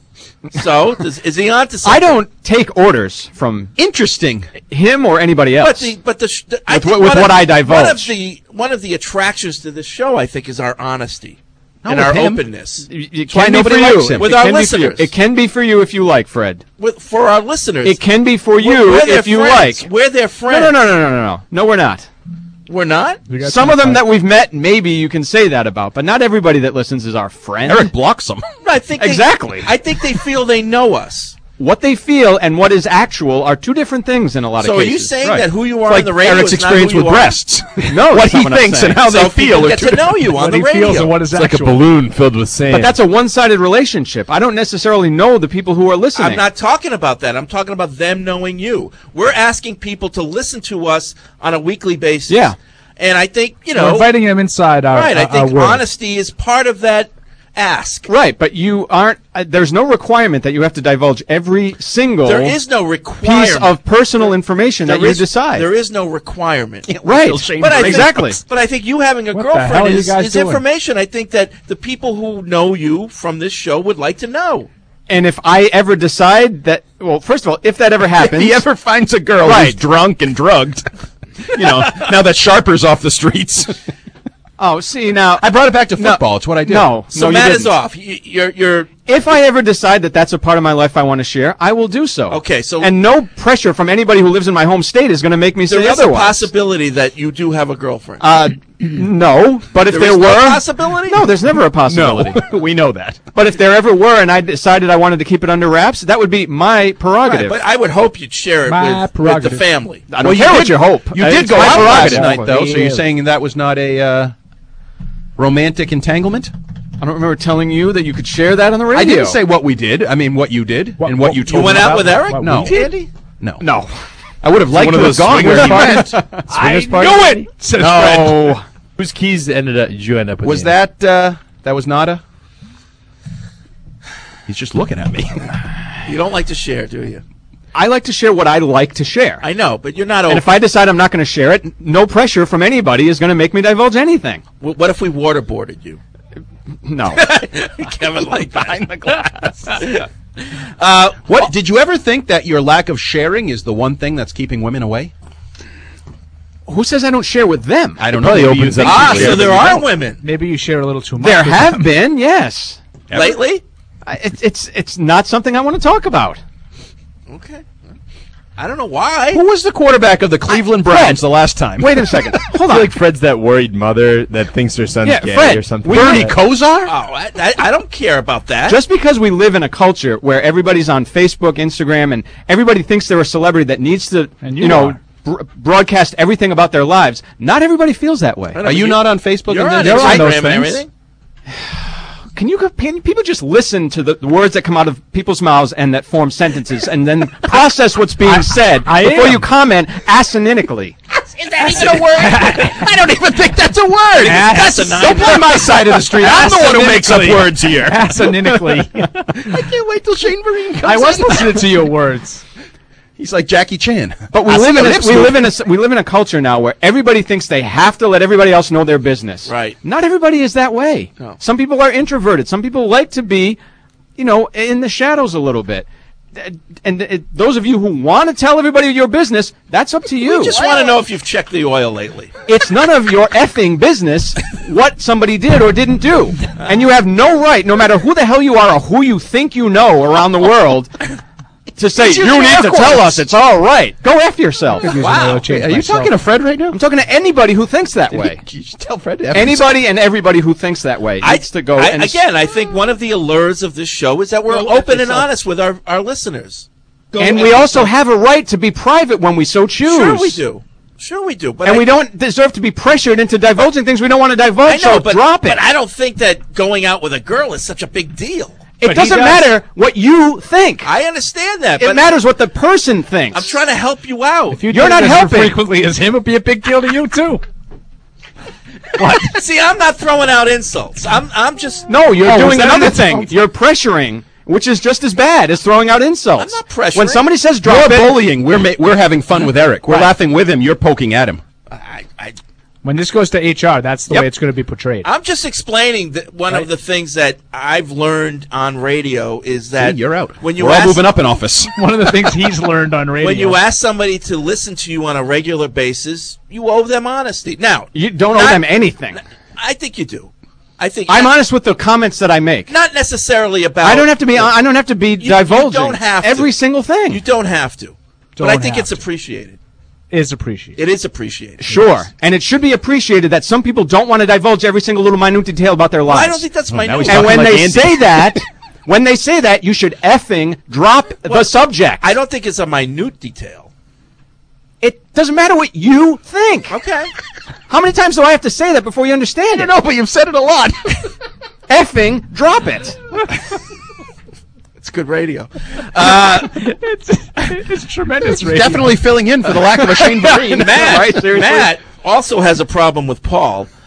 So, does, is he on to something? I don't take orders from Interesting. him or anybody But else. the but the, sh- the I With think what- with one of- what I One of divulge. the one of the attractions to this show, I think, is our honesty Not and with our him. openness. Y- It why can be nobody for likes you. him. With It our can be for you. listeners. It can be for you if you like, Fred. With, for our listeners, It can be for We're- you we're their if you friends. like. We're their No, friends. no, no, no, no, no, no. No, we're not. We're not. We got Some of them some- that we've met, maybe you can say that about, but not everybody that listens is our friend. Eric blocks them. I think they- Exactly. I think they feel they know us. What they feel and what is actual are two different things in a lot So of are cases. you saying Right. that who you are Like on the radio Eric's is not experience who you with are? breasts. No, what that's he not what I'm thinks saying. and how So they people feel are get two to know you on What the he radio. feels and what is It's like a actual. balloon filled with sand. But that's a one-sided relationship. I don't necessarily know the people who are listening. I'm not talking about that. I'm talking about them knowing you. We're asking people to listen to us on a weekly basis. Yeah. And I think, you We're know, inviting them inside our, right, I our, our think world. honesty is part of that ask. Right, but you aren't. Uh, there's no requirement that you have to divulge every single. There is no requirement. Piece of personal information There that you is- decide. There is no requirement. Right. But I think, Exactly. But I think you having a What the hell girlfriend are you is, guys is doing? information. I think that the people who know you from this show would like to know. And if I ever decide that, well, first of all, if that ever happens, If he ever finds a girl Right. who's drunk and drugged, you know, now that Sharper's off the streets. Oh, see now, I brought it back to football. It's what I did. No, So no, you Matt didn't. is off. You, you're you're If I ever decide that that's a part of my life I want to share, I will do so. Okay, so- and no pressure from anybody who lives in my home state is going to make me there say is a otherwise. possibility that you do have a girlfriend. Uh, no, but if There there, is were no possibility? no, there's never a possibility. No, we know that. But if there ever were, and I decided I wanted to keep it under wraps, that would be my Right, prerogative. but I would hope you'd share it My with, with the prerogative. family. I don't care what you hope. You Uh, did it's go my out last prerogative. night, though, so you're Yeah. saying that was not a uh, romantic entanglement? I don't remember telling you that you could share that on the radio. I didn't say what we did. I mean, what you did and what you told You went me out about. with Eric? No. Andy? No. No. I would have liked One to of have those gone swingers where he parties? went. Swingers I party? knew it! Says No. Fred. Whose keys ended up? Did you end up with? Was Andy? that, uh, that was Nada? He's just looking at me. You don't like to share, do you? I like to share what I like to share. I know, but you're not And open. if I decide I'm not going to share it, no pressure from anybody is going to make me divulge anything. W- What if we waterboarded you? No. Kevin like behind the glass. uh, what did you ever think that your lack of sharing is the one thing that's keeping women away? Who says I don't share with them? I don't know. Probably Maybe you opens think up Ah, you so share, there but you are don't. women. Maybe you share a little too much. There with have them. been, yes. Ever? Lately? I, it, it's it's not something I want to talk about. Okay. I don't know why. Who was the quarterback of the Cleveland Browns the last time? Wait a second. I Hold feel on. like Fred's that worried mother that thinks her son's Yeah, gay Fred, or something. we- Bernie like that. Kosar? Oh, I, I, I don't care about that. Just because we live in a culture where everybody's on Facebook, Instagram, and everybody thinks they're a celebrity that needs to, And you, you know, are. br- broadcast everything about their lives, not everybody feels that way. Are you not on Facebook? You're and on Instagram? on those Instagram and things. everything? Can you can people just listen to the, the words that come out of people's mouths and that form sentences and then process what's being said I before am. you comment asininitically? Is that even a word? I don't even think that's a word. That's a Don't play my side of the street. I'm the one who makes up words here. Asininically. I can't wait till Shane Vereen comes I was in. listening to your words. He's like Jackie Chan. But we I live see in the a, lips we move. live in a we live in a culture now where everybody thinks they have to let everybody else know their business. Right. Not everybody is that way. No. Some people are introverted. Some people like to be, you know, in the shadows a little bit. And it, those of you who want to tell everybody your business, that's up to you. We just want to know if you've checked the oil lately. It's none of your effing business what somebody did or didn't do. And you have no right, no matter who the hell you are or who you think you know around the world, to say, He's you using need air to quotes." tell us it's all right. Go F yourself. Wow. Are you talking to Fred right now? I'm talking to anybody who thinks that way. You should tell Fred to F Anybody and everybody who thinks that way I, needs to go. I- and s- again, I think one of the allures of this show is that we're Go F open and yourself. honest with our, our listeners. Go and F we also yourself. have a right to be private when we so choose. Sure we do. Sure we do. But and I, we don't deserve to be pressured into divulging things we don't want to divulge. I know, so but, drop it. but I don't think that going out with a girl is such a big deal. it But he doesn't does. matter what you think. I understand that, It but matters what the person thinks. I'm trying to help you out. If you You're did not it as helping. frequently as him, it'd be a big deal to you too. See, I'm not throwing out insults. I'm I'm just No, you're Oh, doing is that another an thing. insult? You're pressuring, which is just as bad as throwing out insults. I'm not pressuring. When somebody says drop You're it, bullying. We're ma- we're having fun with Eric. We're Right. laughing with him. You're poking at him. I, I When this goes to H R, that's the Yep. way it's going to be portrayed. I'm just explaining that one Right. of the things that I've learned on radio is that See, you're out. When you We're all ask, moving up in office. One of the things he's learned on radio. when you ask somebody to listen to you on a regular basis, you owe them honesty. Now, you don't owe not- them anything. I think you do. I think I'm not, honest with the comments that I make. not necessarily about. I don't have to be. I don't have to be you divulging don't have to. every single thing. You don't have to. but Don't I think have it's to. appreciated. is appreciated. It is appreciated. Sure, and it should be appreciated that some people don't want to divulge every single little minute detail about their lives. Well, I don't think that's my now news. he's And talking when like they Andy. say that, when they say that, you should effing drop the subject. I don't think it's a minute detail. It doesn't matter what you think. Okay. How many times do I have to say that before you understand it? No, but you've said it a lot. Effing drop it. It's good radio. it's, it's tremendous radio. Definitely filling in for the lack of a Shane Vereen. Matt, Right, seriously? Matt also has a problem with Paul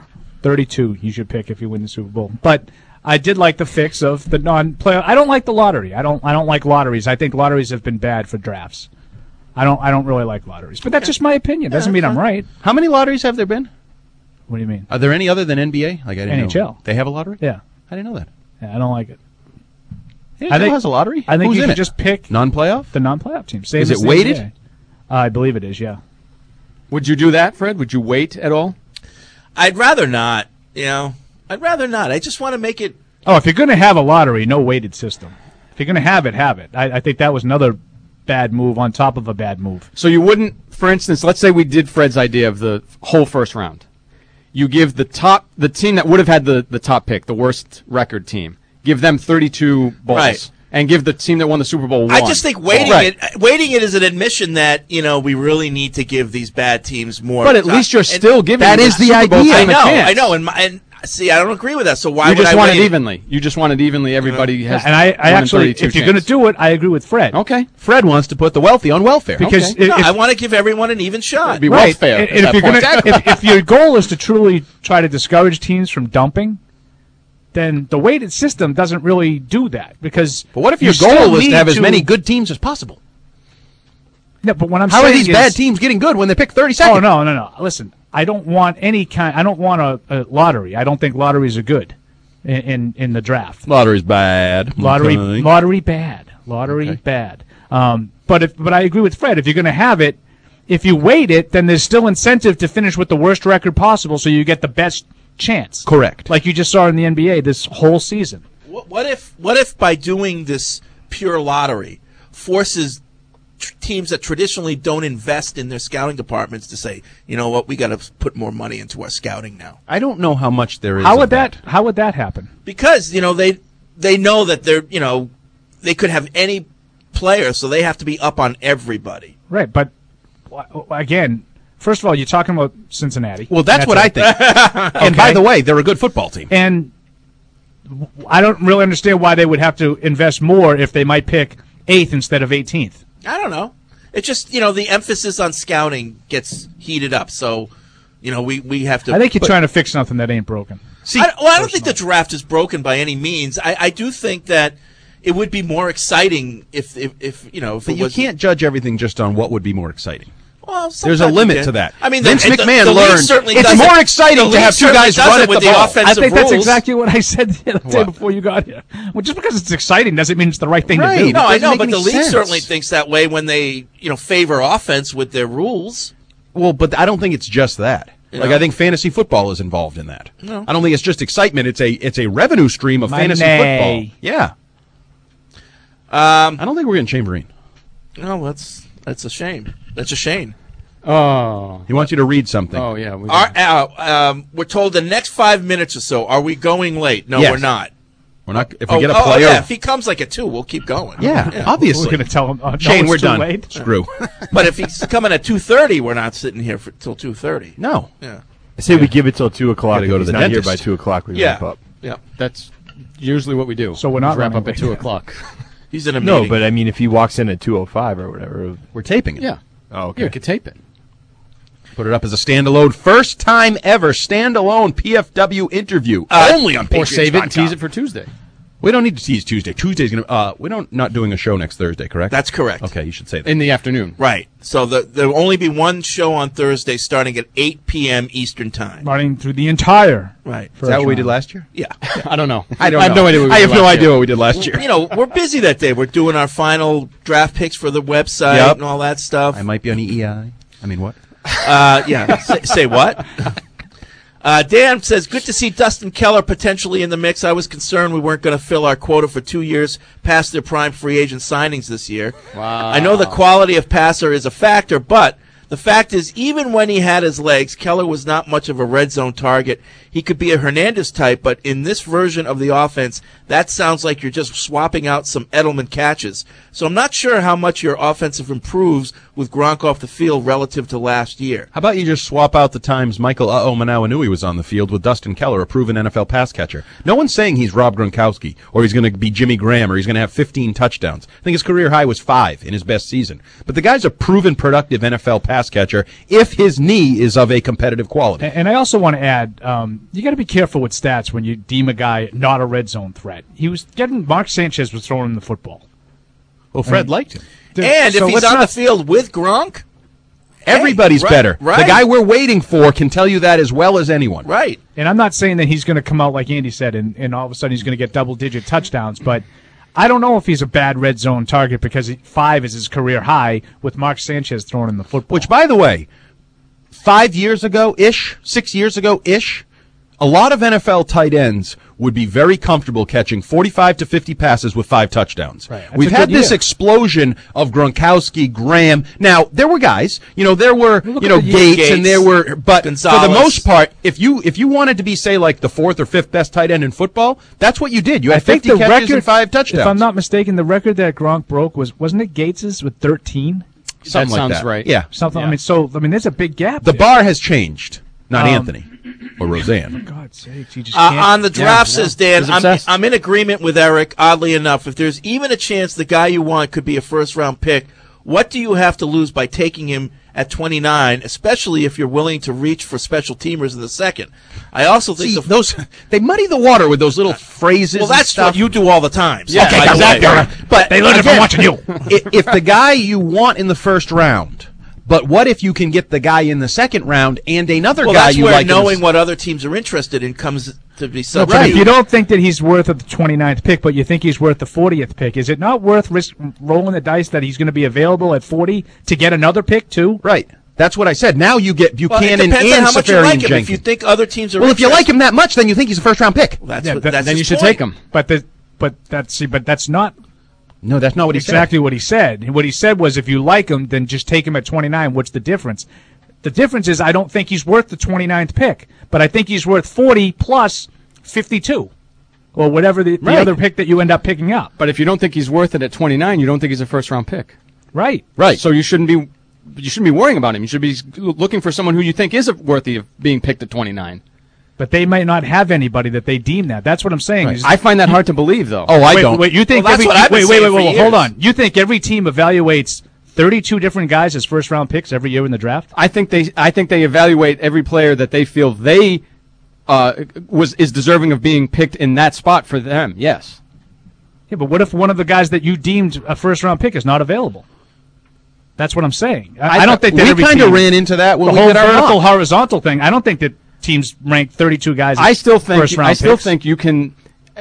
thirty-two you should pick if you win the Super Bowl. But I did like the fix of the non-play. I don't like the lottery. I don't. I don't like lotteries. I think lotteries have been bad for drafts. I don't. I don't really like lotteries. But that's just my opinion. Doesn't mean I'm right. How many lotteries have there been? What do you mean? Are there any other than N B A? Like I didn't N H L. know. They have a lottery? Yeah. I didn't know that. Yeah, I don't like it. N H L I think has a lottery? I think Who's you in should it? just pick non-playoff. The non-playoff team. Same Is as it the weighted? N B A. Uh, I believe it is. Yeah. Would you do that, Fred? Would you wait at all? I'd rather not. You know, I'd rather not. I just want to make it. Oh, if you're going to have a lottery, no weighted system. If you're going to have it, have it. I, I think that was another bad move on top of a bad move. So you wouldn't, for instance, let's say we did Fred's idea of the whole first round. You give the top, the team that would have had the, the top pick, the worst record team, give them thirty-two balls. Right. And give the team that won the Super Bowl one. I just think waiting Right. it, waiting it is an admission that you know we really need to give these bad teams more. But at least you're and still giving that the is the Super Bowl idea. I team a know, chance. I know, and, my, and see, I don't agree with that. So why you would just I want wait it evenly? You just want it evenly. Everybody has. And I, I one in actually, thirty-two if you're going to chance. do it, I agree with Fred. Okay. Fred wants to put the wealthy on welfare. Because no, if- I want to give everyone an even shot. be right. welfare And, at and that if you're point. gonna, if, if your goal is to truly try to discourage teams from dumping, then the weighted system doesn't really do that. Because But what if you your still goal is need to have as many good teams as possible? No, but what I'm How saying are these is, bad teams getting good when they pick thirty-second? Oh no, no, no! Listen, I don't want any kind. I don't want a, a lottery. I don't think lotteries are good in in, in the draft. Lottery's bad. Lottery, Okay. lottery bad. Lottery Okay. bad. Um, but if but I agree with Fred. If you're going to have it, if you wait it, then there's still incentive to finish with the worst record possible, so you get the best chance. Correct. Like you just saw in the N B A this whole season. What, what if what if by doing this pure lottery forces tr- teams that traditionally don't invest in their scouting departments to say, you know what, we got to put more money into our scouting now? I don't know how much there is. How of would that? How would that happen? Because you know they they know that they're you know they could have any player, so they have to be up on everybody. Right, but w- again, first of all, you're talking about Cincinnati. Well, that's, what I think. And by the way, they're a good football team. And I don't really understand why they would have to invest more if they might pick eighth instead of eighteenth. I don't know. It's just you know the emphasis on scouting gets heated up, so you know we, we have to. I think you're but- trying to fix something that ain't broken. See, I, well, I don't think the draft is broken by any means. I, I do think that it would be more exciting if, if, if you know, if But it you was. can't judge everything just on what would be more exciting. Well, There's a sometimes you limit can. to that. I mean, Vince the, McMahon the, the league learned certainly it's does more it. exciting The to league have two certainly guys does run it at with the the ball. offensive I think that's rules. exactly what I said the other day What? before you got here. Well, just because it's exciting doesn't mean it's the right thing Right. to do. No, I doesn't know, make but any the league sense. certainly thinks that way when they, you know, favor offense with their rules. Well, but I don't think it's just that. You Like know? I think fantasy football is involved in that. No. I don't think it's just excitement. It's a it's a revenue stream of Money. fantasy football. Yeah. Um, I don't think we're getting Chamberlain. no, that's that's a shame. That's a shame. Oh. He wants you to read something. Oh, yeah. We Our, uh, um, we're told the next five minutes or so. Are we going late? No, Yes. we're not. We're not. If we Oh, get a oh, player, yeah. If he comes like at two, we'll keep going. yeah, obviously. We're going to tell him, uh, no, Shane, it's we're too done. late. Screw. But if he's coming at two thirty, we're not sitting here for, till two thirty. No. Yeah. I say we give it till two o'clock. Gotta go If to he's the not here dentist. by two o'clock. We Yeah. wrap up. Yeah. That's usually what we do. So we're not wrap running up at late. two o'clock. He's in a No, meeting. but I mean, if he walks in at two o five or whatever. We're taping it. Yeah. Oh, okay. Yeah, we could tape it. Put it up as a standalone, first time ever standalone P F W interview, Uh, only on Or Patriots save it dot and com. tease it for Tuesday. We don't need to tease Tuesday. Tuesday's gonna. Uh, we don't not doing a show next Thursday, correct? That's correct. Okay, you should say that. In the afternoon. Right. So the, there will only be one show on Thursday starting at eight p.m. Eastern Time. Running through the entire. Right. Is that what we did last year? Yeah. I don't know. I don't I have know. no idea what we I did have no last idea year. what we did last year. You know, we're busy that day. We're doing our final draft picks for the website Yep. and all that stuff. I might be on E E I. I mean, what? Uh, yeah. say, say what? Uh, Dan says, good to see Dustin Keller potentially in the mix. I was concerned we weren't going to fill our quota for two years past their prime free agent signings this year. Wow. I know the quality of passer is a factor, but the fact is, even when he had his legs, Keller was not much of a red zone target. He could be a Hernandez type, but in this version of the offense, that sounds like you're just swapping out some Edelman catches. So I'm not sure how much your offensive improves with Gronk off the field relative to last year. How about you just swap out the times Michael Uh-oh Manawanui was on the field with Dustin Keller, a proven N F L pass catcher? No one's saying he's Rob Gronkowski or he's going to be Jimmy Graham or he's going to have fifteen touchdowns. I think his career high was five in his best season. But the guy's a proven productive N F L pass catcher if his knee is of a competitive quality. And, and I also want to add, um, you got to be careful with stats when you deem a guy not a red zone threat. He was getting, Mark Sanchez was throwing him the football. Well, Fred I mean, liked him. And so if he's let's on not- the field with Gronk, Everybody's hey, right, better. Right. The guy we're waiting for can tell you that as well as anyone. Right. And I'm not saying that he's going to come out like Andy said and, and all of a sudden he's going to get double-digit touchdowns, but I don't know if he's a bad red zone target because he, five is his career high with Mark Sanchez throwing him the football. Which, by the way, five years ago-ish, six years ago-ish, a lot of N F L tight ends would be very comfortable catching forty-five to fifty passes with five touchdowns. Right. That's We've a had good this year. explosion of Gronkowski, Graham. Now, there were guys, you know, there were, Look you at know, the year- Gates, Gates, and there were, but Gonzalez. for the most part, if you if you wanted to be, say, like the fourth or fifth best tight end in football, that's what you did. You I had think fifty the catches record, and five touchdowns. if I'm not mistaken, the record that Gronk broke was, wasn't it Gates's with thirteen? Something That like sounds that. right. Yeah. Something, I mean, so, I mean, there's a big gap The there. bar has changed, not Um, Anthony or Roseanne. For God's sakes, you just Uh, can't. on the draft, Yeah, says Dan, he's I'm, obsessed. I'm in agreement with Eric, oddly enough. If there's even a chance the guy you want could be a first-round pick, what do you have to lose by taking him at twenty-nine, especially if you're willing to reach for special teamers in the second? I also think See, the those they muddy the water with those little phrases. well, and that's stuff. what you do all the time. So Yeah, by the exactly. way. But They learned it from again, watching you. i- If the guy you want in the first round, but what if you can get the guy in the second round and another Well, guy that's you where like? in the knowing s- what other teams are interested in comes to be No, so. but if you don't think that he's worth the twenty-ninth pick, but you think he's worth the fortieth pick, is it not worth risk rolling the dice that he's going to be available at forty to get another pick too? Right. That's what I said. Now you get Well, it Buchanan depends on and how much you Safarian like him. Jenkins. If you think other teams are well, if you like interested- him that much, then you think he's a first round pick. Well, that's Yeah, what, that- that's then his you should point. take him. But the but that's see, but that's not No, that's not what he exactly what he said. What he said was, if you like him, then just take him at twenty-nine. What's the difference? The difference is I don't think he's worth the twenty-ninth pick, but I think he's worth forty plus fifty-two, or whatever the, the Right. other pick that you end up picking up. But if you don't think he's worth it at twenty-nine, you don't think he's a first round pick. Right. Right. So you shouldn't be you shouldn't be worrying about him. You should be looking for someone who you think is worthy of being picked at twenty-nine. But they might not have anybody that they deem that. That's what I'm saying. Right. is- I find that hard to believe, though. Oh, I wait, don't. Wait, you think Well, that's every what I've been wait, wait, saying wait, for wait, hold years. on. You think every team evaluates thirty-two different guys as first round picks every year in the draft? I think they I think they evaluate every player that they feel they uh, was is deserving of being picked in that spot for them. Yes. Yeah, but what if one of the guys that you deemed a first round pick is not available? That's what I'm saying. I, I don't think that we every kind of team- ran into that when the we whole did our vertical mock. horizontal thing. I don't think that teams rank thirty-two guys. As I still think first round I still picks. think you can.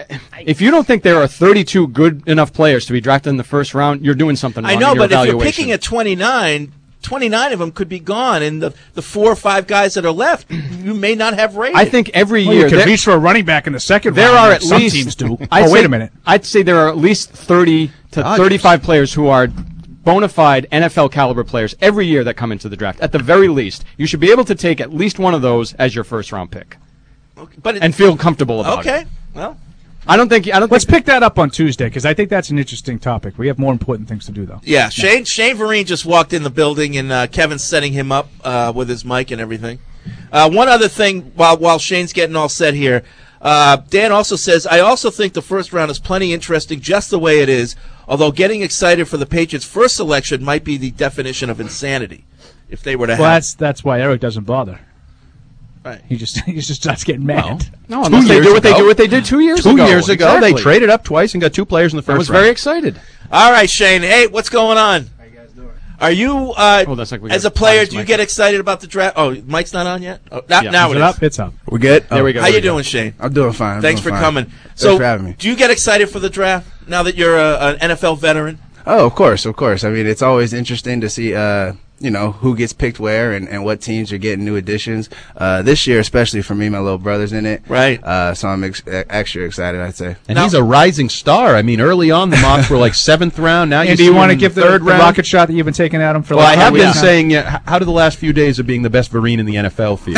If you don't think there are thirty-two good enough players to be drafted in the first round, you're doing something wrong. I know, in your but if you're evaluation. picking at twenty-nine, twenty-nine of them could be gone, and the the four or five guys that are left, you may not have rated. I think every Well, year you could there, reach for a running back in the second there round. are like at some least teams do. I'd oh, wait say- a minute. I'd say there are at least thirty to Dodgers. thirty-five players who are bona fide N F L caliber players every year that come into the draft. At the very least, you should be able to take at least one of those as your first round pick but it, and feel comfortable about okay, it. well, I don't think I don't Let's think pick that up on Tuesday because I think that's an interesting topic. We have more important things to do, though. yeah. Shane Shane Vereen just walked in the building, and uh, Kevin's setting him up uh, with his mic and everything. Uh, one other thing, while while Shane's getting all set here, uh, Dan also says, I also think the first round is plenty interesting just the way it is. Although getting excited for the Patriots' first selection might be the definition of insanity if they were to Well, have. that's that's why Eric doesn't bother. Right. He just he just starts getting mad. no, Two unless they years do what they ago. do what they did two years Two ago. years ago, Exactly. they traded up twice and got two players in the I first was round. very excited. All right, Shane. Hey, what's going on? How you guys doing? Are you, uh, Oh, that's like we as got a player, Tom's do you mic. get excited about the draft? Oh, Mike's not on yet? Oh, now, Yeah. now Is it it is. up? It's up. We good? There we go. How there you we go. doing, Shane? I'm doing fine. I'm Thanks doing for fine. coming. Thanks So, for having me. do you get excited for the draft now that you're a, an N F L veteran? Oh, of course, of course. I mean, it's always interesting to see, uh, you know, who gets picked where and, and what teams are getting new additions. Uh, this year, especially for me, my little brother's in it. Right. Uh, so I'm ex- extra excited, I'd say. And now, he's a rising star. I mean, early on, the mocks were like seventh round. Now and you do you want to him give the, third the round? rocket shot that you've been taking at him for Well, like I have a been week? saying, uh, h- how do the last few days of being the best Vereen in the N F L feel?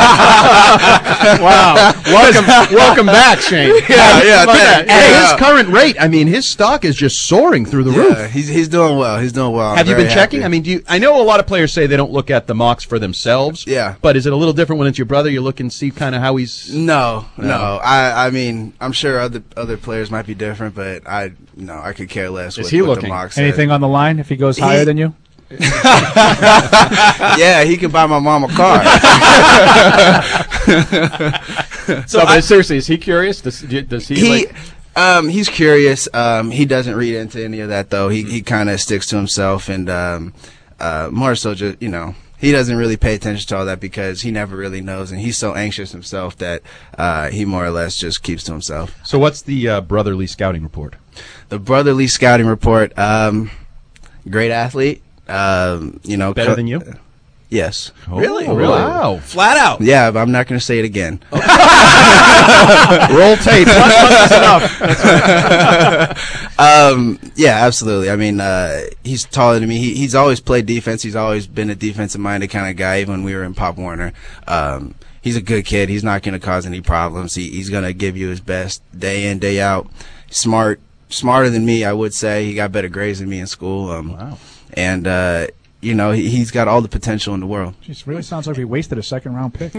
Wow. Welcome, welcome back, Shane. Yeah, yeah. Look at That, that. Hey, yeah. his current rate, I mean, his stock is just soaring through the Yeah, roof. he's he's doing well. He's doing well. I'm Have you very been checking? happy. I mean, do you? I know a lot of players say they don't look at the mocks for themselves. Yeah. But is it a little different when it's your brother? You look and see kind of how he's. No, no. No. I I mean, I'm sure other other players might be different, but I no, I could care less. Is what, he what looking? the mock said. Anything on the line if he goes higher He- than you? Yeah, he can buy my mom a car. So, but seriously, is he curious? Does, does he, he like, um he's curious. Um, he doesn't read into any of that though. He he kind of sticks to himself and um uh more so just you know. He doesn't really pay attention to all that because he never really knows, and he's so anxious himself that uh, he more or less just keeps to himself. So what's the uh, brotherly scouting report? The brotherly scouting report. Um, great athlete. Um, you know, Better co- than you? Yes. Really? Oh, Really? wow. Flat out. Yeah, but I'm not going to say it again. Roll tape. That's enough. um, yeah, absolutely. I mean, uh, he's taller than me. He, he's always played defense. He's always been a defensive-minded kind of guy, even when we were in Pop Warner. Um, he's a good kid. He's not going to cause any problems. He, he's going to give you his best day in, day out. Smart, smarter than me, I would say. He got better grades than me in school. Um, Wow. And, uh, you know, he, he's got all the potential in the world. Jeez, really sounds like we wasted a second round pick.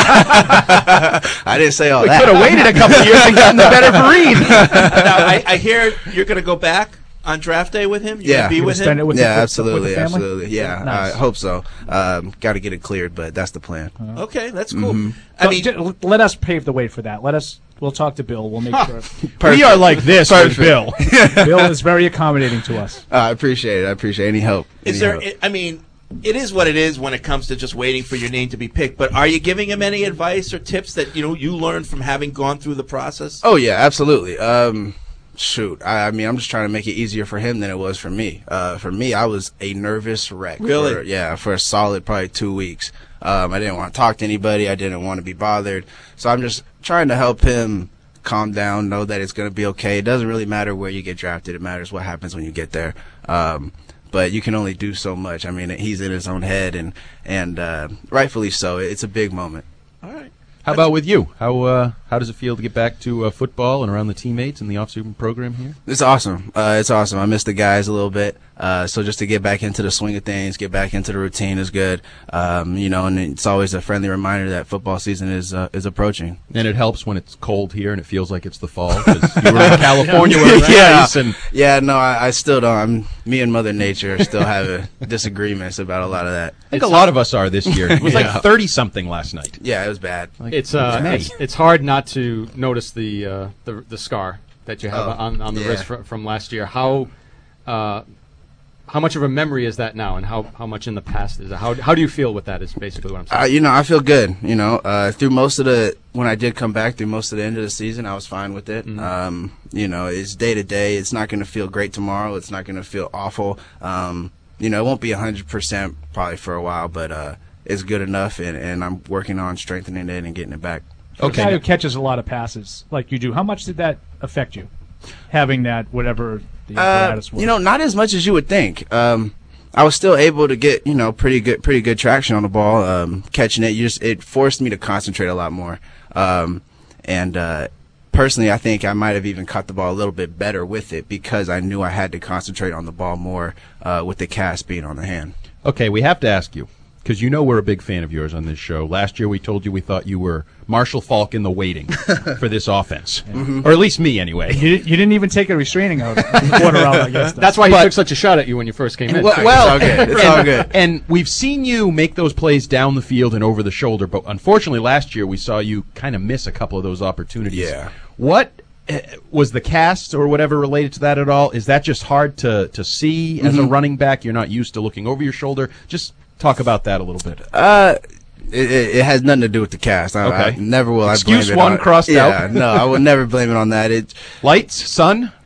I didn't say all We that. could have waited a couple of years and gotten the better Vereen. Now, I, I hear you're going to go back on draft day with him. You're Yeah. gonna be You with gonna spend him. it with yeah, the- with the absolutely, family? absolutely. Yeah, Nice. I hope so. Um, got to get it cleared, but that's the plan. Okay, that's cool. Mhm. I So, mean, j- let us pave the way for that. Let us. We'll talk to Bill. We'll make sure. We are like this with Perfect. Bill. Bill is very accommodating to us. Uh, I appreciate it. I appreciate any help. is Any there? help. I mean, it is what it is when it comes to just waiting for your name to be picked. But are you giving him any advice or tips that you know you learned from having gone through the process? Oh yeah, absolutely. Um, shoot, I, I mean, I'm just trying to make it easier for him than it was for me. Uh, for me, I was a nervous wreck. Really? For, yeah, for a solid probably two weeks. Um, I didn't want to talk to anybody. I didn't want to be bothered. So I'm just trying to help him calm down, know that it's going to be okay. It doesn't really matter where you get drafted. It matters what happens when you get there. Um, but you can only do so much. I mean, he's in his own head, and and uh, rightfully so. It's a big moment. All right. How about with you? How uh, how does it feel to get back to uh, football and around the teammates and the off-season program here? It's awesome. Uh, it's awesome. I miss the guys a little bit. Uh, so just to get back into the swing of things, get back into the routine is good. Um, you know, and it's always a friendly reminder that football season is uh, is approaching. And it helps when it's cold here and it feels like it's the fall because you were in California where it's yeah. nice and Yeah, no, I, I still don't. I'm, me and Mother Nature still have disagreements about a lot of that. I think a lot of us are this year. It was Yeah. like thirty something last night. Yeah, it was bad. It's uh, May. it's, it's hard not to notice the uh, the the scar that you have Oh, on on the yeah. wrist fr- from last year. How uh, how much of a memory is that now, and how, how much in the past is it? How how do you feel with that? Is basically what I'm saying. Uh, you know, I feel good. You know, uh, through most of the when I did come back through most of the end of the season, I was fine with it. Mhm. Um, you know, it's day to day. It's not going to feel great tomorrow. It's not going to feel awful. Um, you know, it won't be a hundred percent probably for a while, but uh, it's good enough, and, and I'm working on strengthening it and getting it back. For a guy who catches a lot of passes like you do, how much did that affect you? Having that, whatever the Uh, apparatus was. you know, not as much as you would think. Um, I was still able to get, you know, pretty good, pretty good traction on the ball. Um, catching it, you just it forced me to concentrate a lot more. Um, and uh, personally, I think I might have even caught the ball a little bit better with it because I knew I had to concentrate on the ball more uh, with the cast being on the hand. Okay, we have to ask you, because you know we're a big fan of yours on this show. Last year we told you we thought you were Marshall Falk in the waiting for this offense. Mhm. Or at least me, anyway. You, you didn't even take a restraining order order out, I guess. That's why he But- took such a shot at you when you first came in. Well, well It's all good. and, and we've seen you make those plays down the field and over the shoulder, but unfortunately last year we saw you kind of miss a couple of those opportunities. Yeah. What uh, was the cast or whatever related to that at all? Is that just hard to, to see as a Mhm. running back? You're not used to looking over your shoulder? Just talk about that a little bit. Uh, it, it, it has nothing to do with the cast. I, Okay. I never will. Excuse I blame it one on, crossed yeah, out. no, I would never blame it on that. It Lights, sun.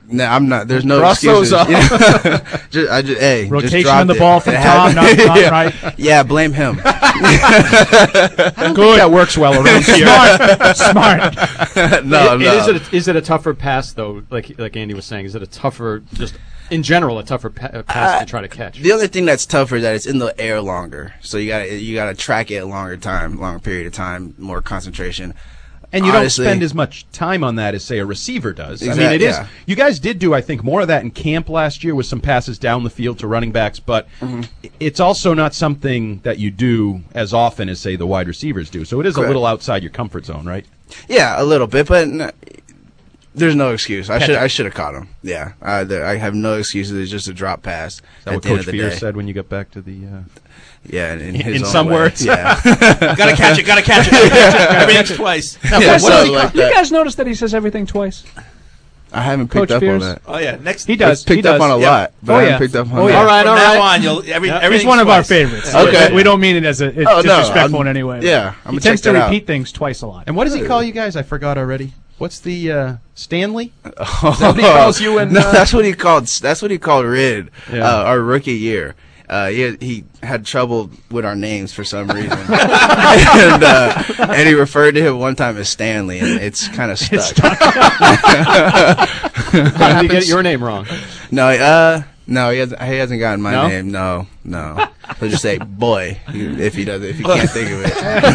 No, I'm not. There's no Cross excuses. those off. You know? just, I just, hey, Rotation just dropped on the it. ball from It Tom, happened. not- not yeah. right. Yeah, blame him. I don't think that works well around here. Smart. Smart. No, It- it- no. Is it, a, is it a tougher pass, though, like like Andy was saying? Is it a tougher, just in general, a tougher pa- uh, pass Uh, to try to catch? The other thing that's tougher is that it's in the air longer, so you got to you got to track it a longer time, longer period of time, more concentration. And you Honestly, don't spend as much time on that as, say, a receiver does. I mean, Exact- it is. yeah. You guys did do, I think, more of that in camp last year with some passes down the field to running backs, but Mm-hmm. it's also not something that you do as often as, say, the wide receivers do. So it is Correct. a little outside your comfort zone, right? Yeah, a little bit, but n- there's no excuse. I Catch should it. I should have caught him. Yeah, I, there, I have no excuses. It's just a drop pass. Is that at what the end Coach of the Fear day. said when you got back to the... Uh... Yeah, in, in, In- his in own some way. words. Yeah. Gotta catch it, gotta catch it, gotta catch it. Everything's twice. Now, Yeah, what- what does something he- like you that. guys notice that he says everything twice? I haven't Coach picked up Fears? on that. Oh yeah, next He does. Picked he up does. on a Yeah. lot, but Oh, I yeah. haven't picked up on Oh, that. yeah. All right, From all now right. on, you'll every, He's everything's one of our twice. favorites. Yeah. Okay. We, we don't mean it as a it's Oh, no, disrespectful I'm- in any way. yeah, I'm he gonna tends check to that out. repeat things twice a lot. And what does he call you guys? I forgot already. What's the uh, Stanley? Is that what he calls you? And no, uh, that's what he called. That's what he called Rid. Yeah. Uh, our rookie year. Uh, he had, he had trouble with our names for some reason, and uh, and he referred to him one time as Stanley, and it's kind of stuck. How did he get your name wrong? No, uh, no, he hasn't. He hasn't gotten my No? name. No, no. He'll just say boy if he does. If he can't think of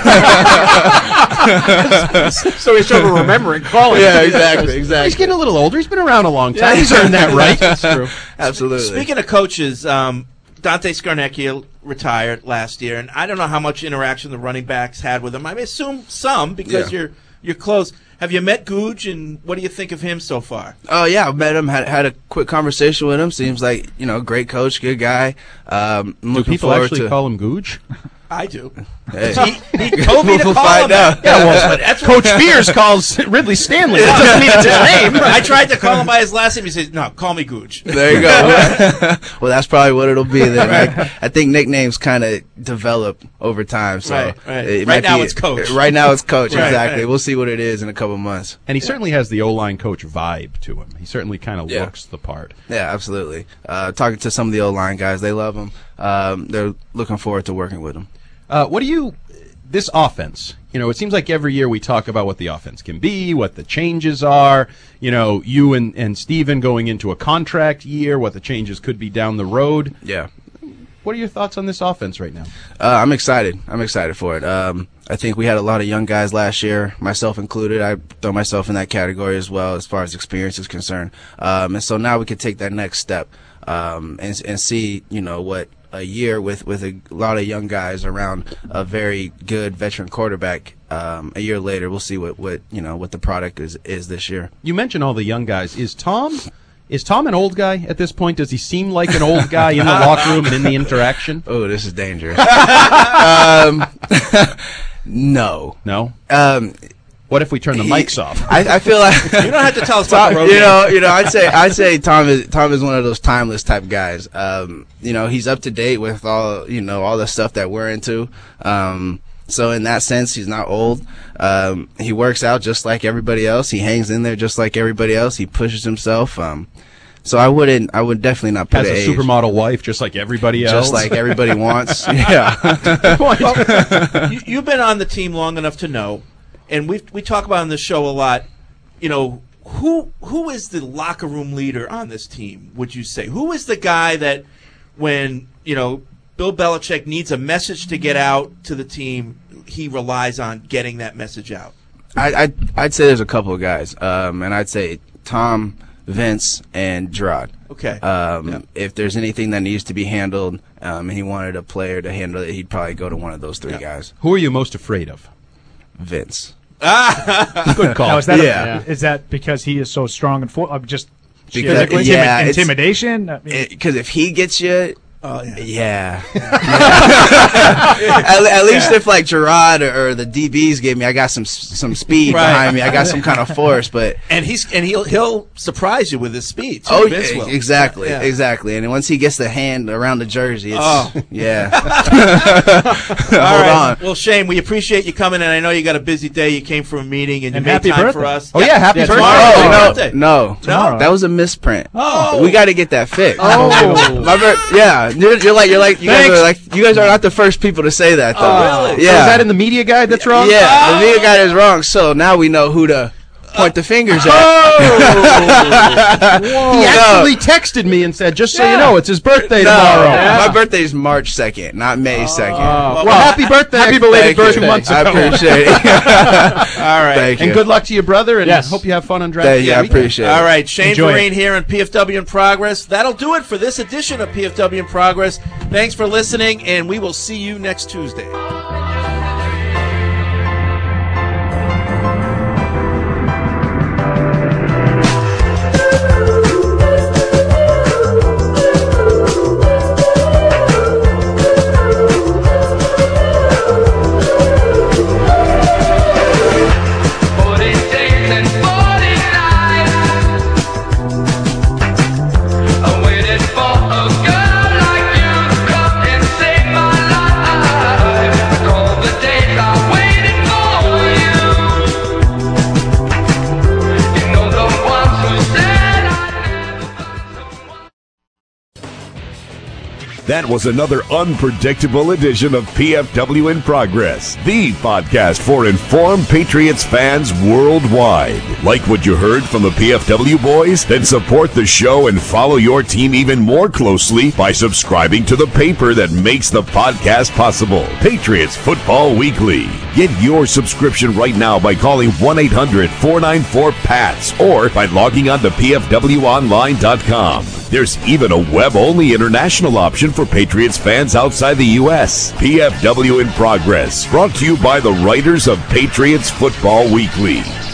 it. So he's trouble remembering calling. Yeah, exactly, exactly. he's getting a little older. He's been around a long time. He's earned that right. That's true. Absolutely. Speaking of coaches, um, Dante Scarnecchia retired last year, and I don't know how much interaction the running backs had with him. I assume some because Yeah. you're you're close. Have you met Googe, and what do you think of him so far? Oh yeah, I met him. Had had a quick conversation with him. Seems like you know, great coach, good guy. Um, I'm Do looking people forward actually to, call him Googe? I do. Hey. He, he told me to We'll call find him out. that. Yeah, well, That's what- Coach Fears calls Ridley Stanley. That doesn't mean it's his name. I tried to call him by his last name. He said, "No, call me Gooch." There you go. Well, that's probably what it'll be then. I, I think nicknames kind of develop over time. So Right, right. it Right might now be- it's Coach. Right now it's coach. Right, Exactly. right. We'll see what it is in a couple months. And he certainly has the O-line coach vibe to him. He certainly kind of Yeah. looks the part. Yeah, absolutely. Uh, talking to some of the O line guys, they love him. Um, they're looking forward to working with him. Uh, what do you, this offense, you know, it seems like every year we talk about what the offense can be, what the changes are, you know, you and, and Steven going into a contract year, what the changes could be down the road. Yeah. What are your thoughts on this offense right now? Uh, I'm excited. I'm excited for it. Um, I think we had a lot of young guys last year, myself included. I throw myself in that category as well as far as experience is concerned. Um, and so now we can take that next step um, and, and see, you know, what a year with, with a lot of young guys around a very good veteran quarterback. Um, a year later, we'll see what, what you know what the product is is this year. You mentioned all the young guys. Is Tom is Tom an old guy at this point? Does he seem like an old guy in the locker room and in the interaction? Oh, this is dangerous. um, no, no. Um, what if we turn the he- mics off? I, I feel like You don't have to tell us about Tom, the road you game. know, you know, I'd say I'd say Tom is Tom is one of those timeless type guys. Um, you know, he's up to date with all you know all the stuff that we're into. Um, so in that sense, he's not old. Um, he works out just like everybody else. He hangs in there just like everybody else. He pushes himself. Um, so I wouldn't, I would definitely not put Has an a age. supermodel wife just like everybody else. Just like everybody wants. Yeah. Well, you, you've been on the team long enough to know, and we we talk about on the show a lot. You know, who who is the locker room leader on this team? Would you say who is the guy that when you know Bill Belichick needs a message to get out to the team, he relies on getting that message out? I, I'd, I'd say there's a couple of guys, um, and I'd say Tom, Vince, and Gerard. Okay. Um, Yeah. If there's anything that needs to be handled, um, and he wanted a player to handle it, he'd probably go to one of those three guys. Who are you most afraid of? Vince. Good call. Now, is that a- Yeah. is that because he is so strong and for, uh, just Because- intimi- yeah, it's- intimidation? I mean, Because if he gets you, Oh, yeah. Yeah. at, at least Yeah. if like Gerard or, or the D Bs give me, I got some some speed Right. behind me. I got some kind of force, but And he's and he'll he'll surprise you with his speed. Too, oh Vince yeah, will. exactly, Yeah. exactly. And then once he gets the hand around the jersey, it's Oh. yeah. All Hold right. on. Well, Shane, we appreciate you coming, and I know you got a busy day. You came from a meeting, and, And you happy made time birthday. for us. Oh, yeah, happy birthday. tomorrow. Oh, Happy no, birthday. no, Tomorrow. that was a misprint. Oh. We got to get that fixed. Oh. My bir- yeah, you're, you're like you're like you guys Thanks. are like you guys are not the first people to say that though. Oh, really? Yeah, So is that in the media guide that's wrong? yeah, the media guy is wrong. So now we know who to point the fingers at. He actually texted me and said, just so you know, it's his birthday No, tomorrow. my birthday is March second, not May second. Well, happy birthday. Happy belated Thank you. birthday. Two months I ago. appreciate it. All right. Thank you. And good luck to your brother, and Yes. hope you have fun on draft. Thank you. day I weekend. appreciate it. All right, Shane Enjoy Vereen it. here on P F W in Progress. That'll do it for this edition of P F W in Progress. Thanks for listening, and we will see you next Tuesday. That was another unpredictable edition of P F W in Progress, the podcast for informed Patriots fans worldwide. Like what you heard from the P F W boys? Then support the show and follow your team even more closely by subscribing to the paper that makes the podcast possible, Patriots Football Weekly. Get your subscription right now by calling one eight hundred four nine four P A T S or by logging on to P F W online dot com. There's even a web-only international option for Patriots fans outside the U S. P F W in Progress, brought to you by the writers of Patriots Football Weekly.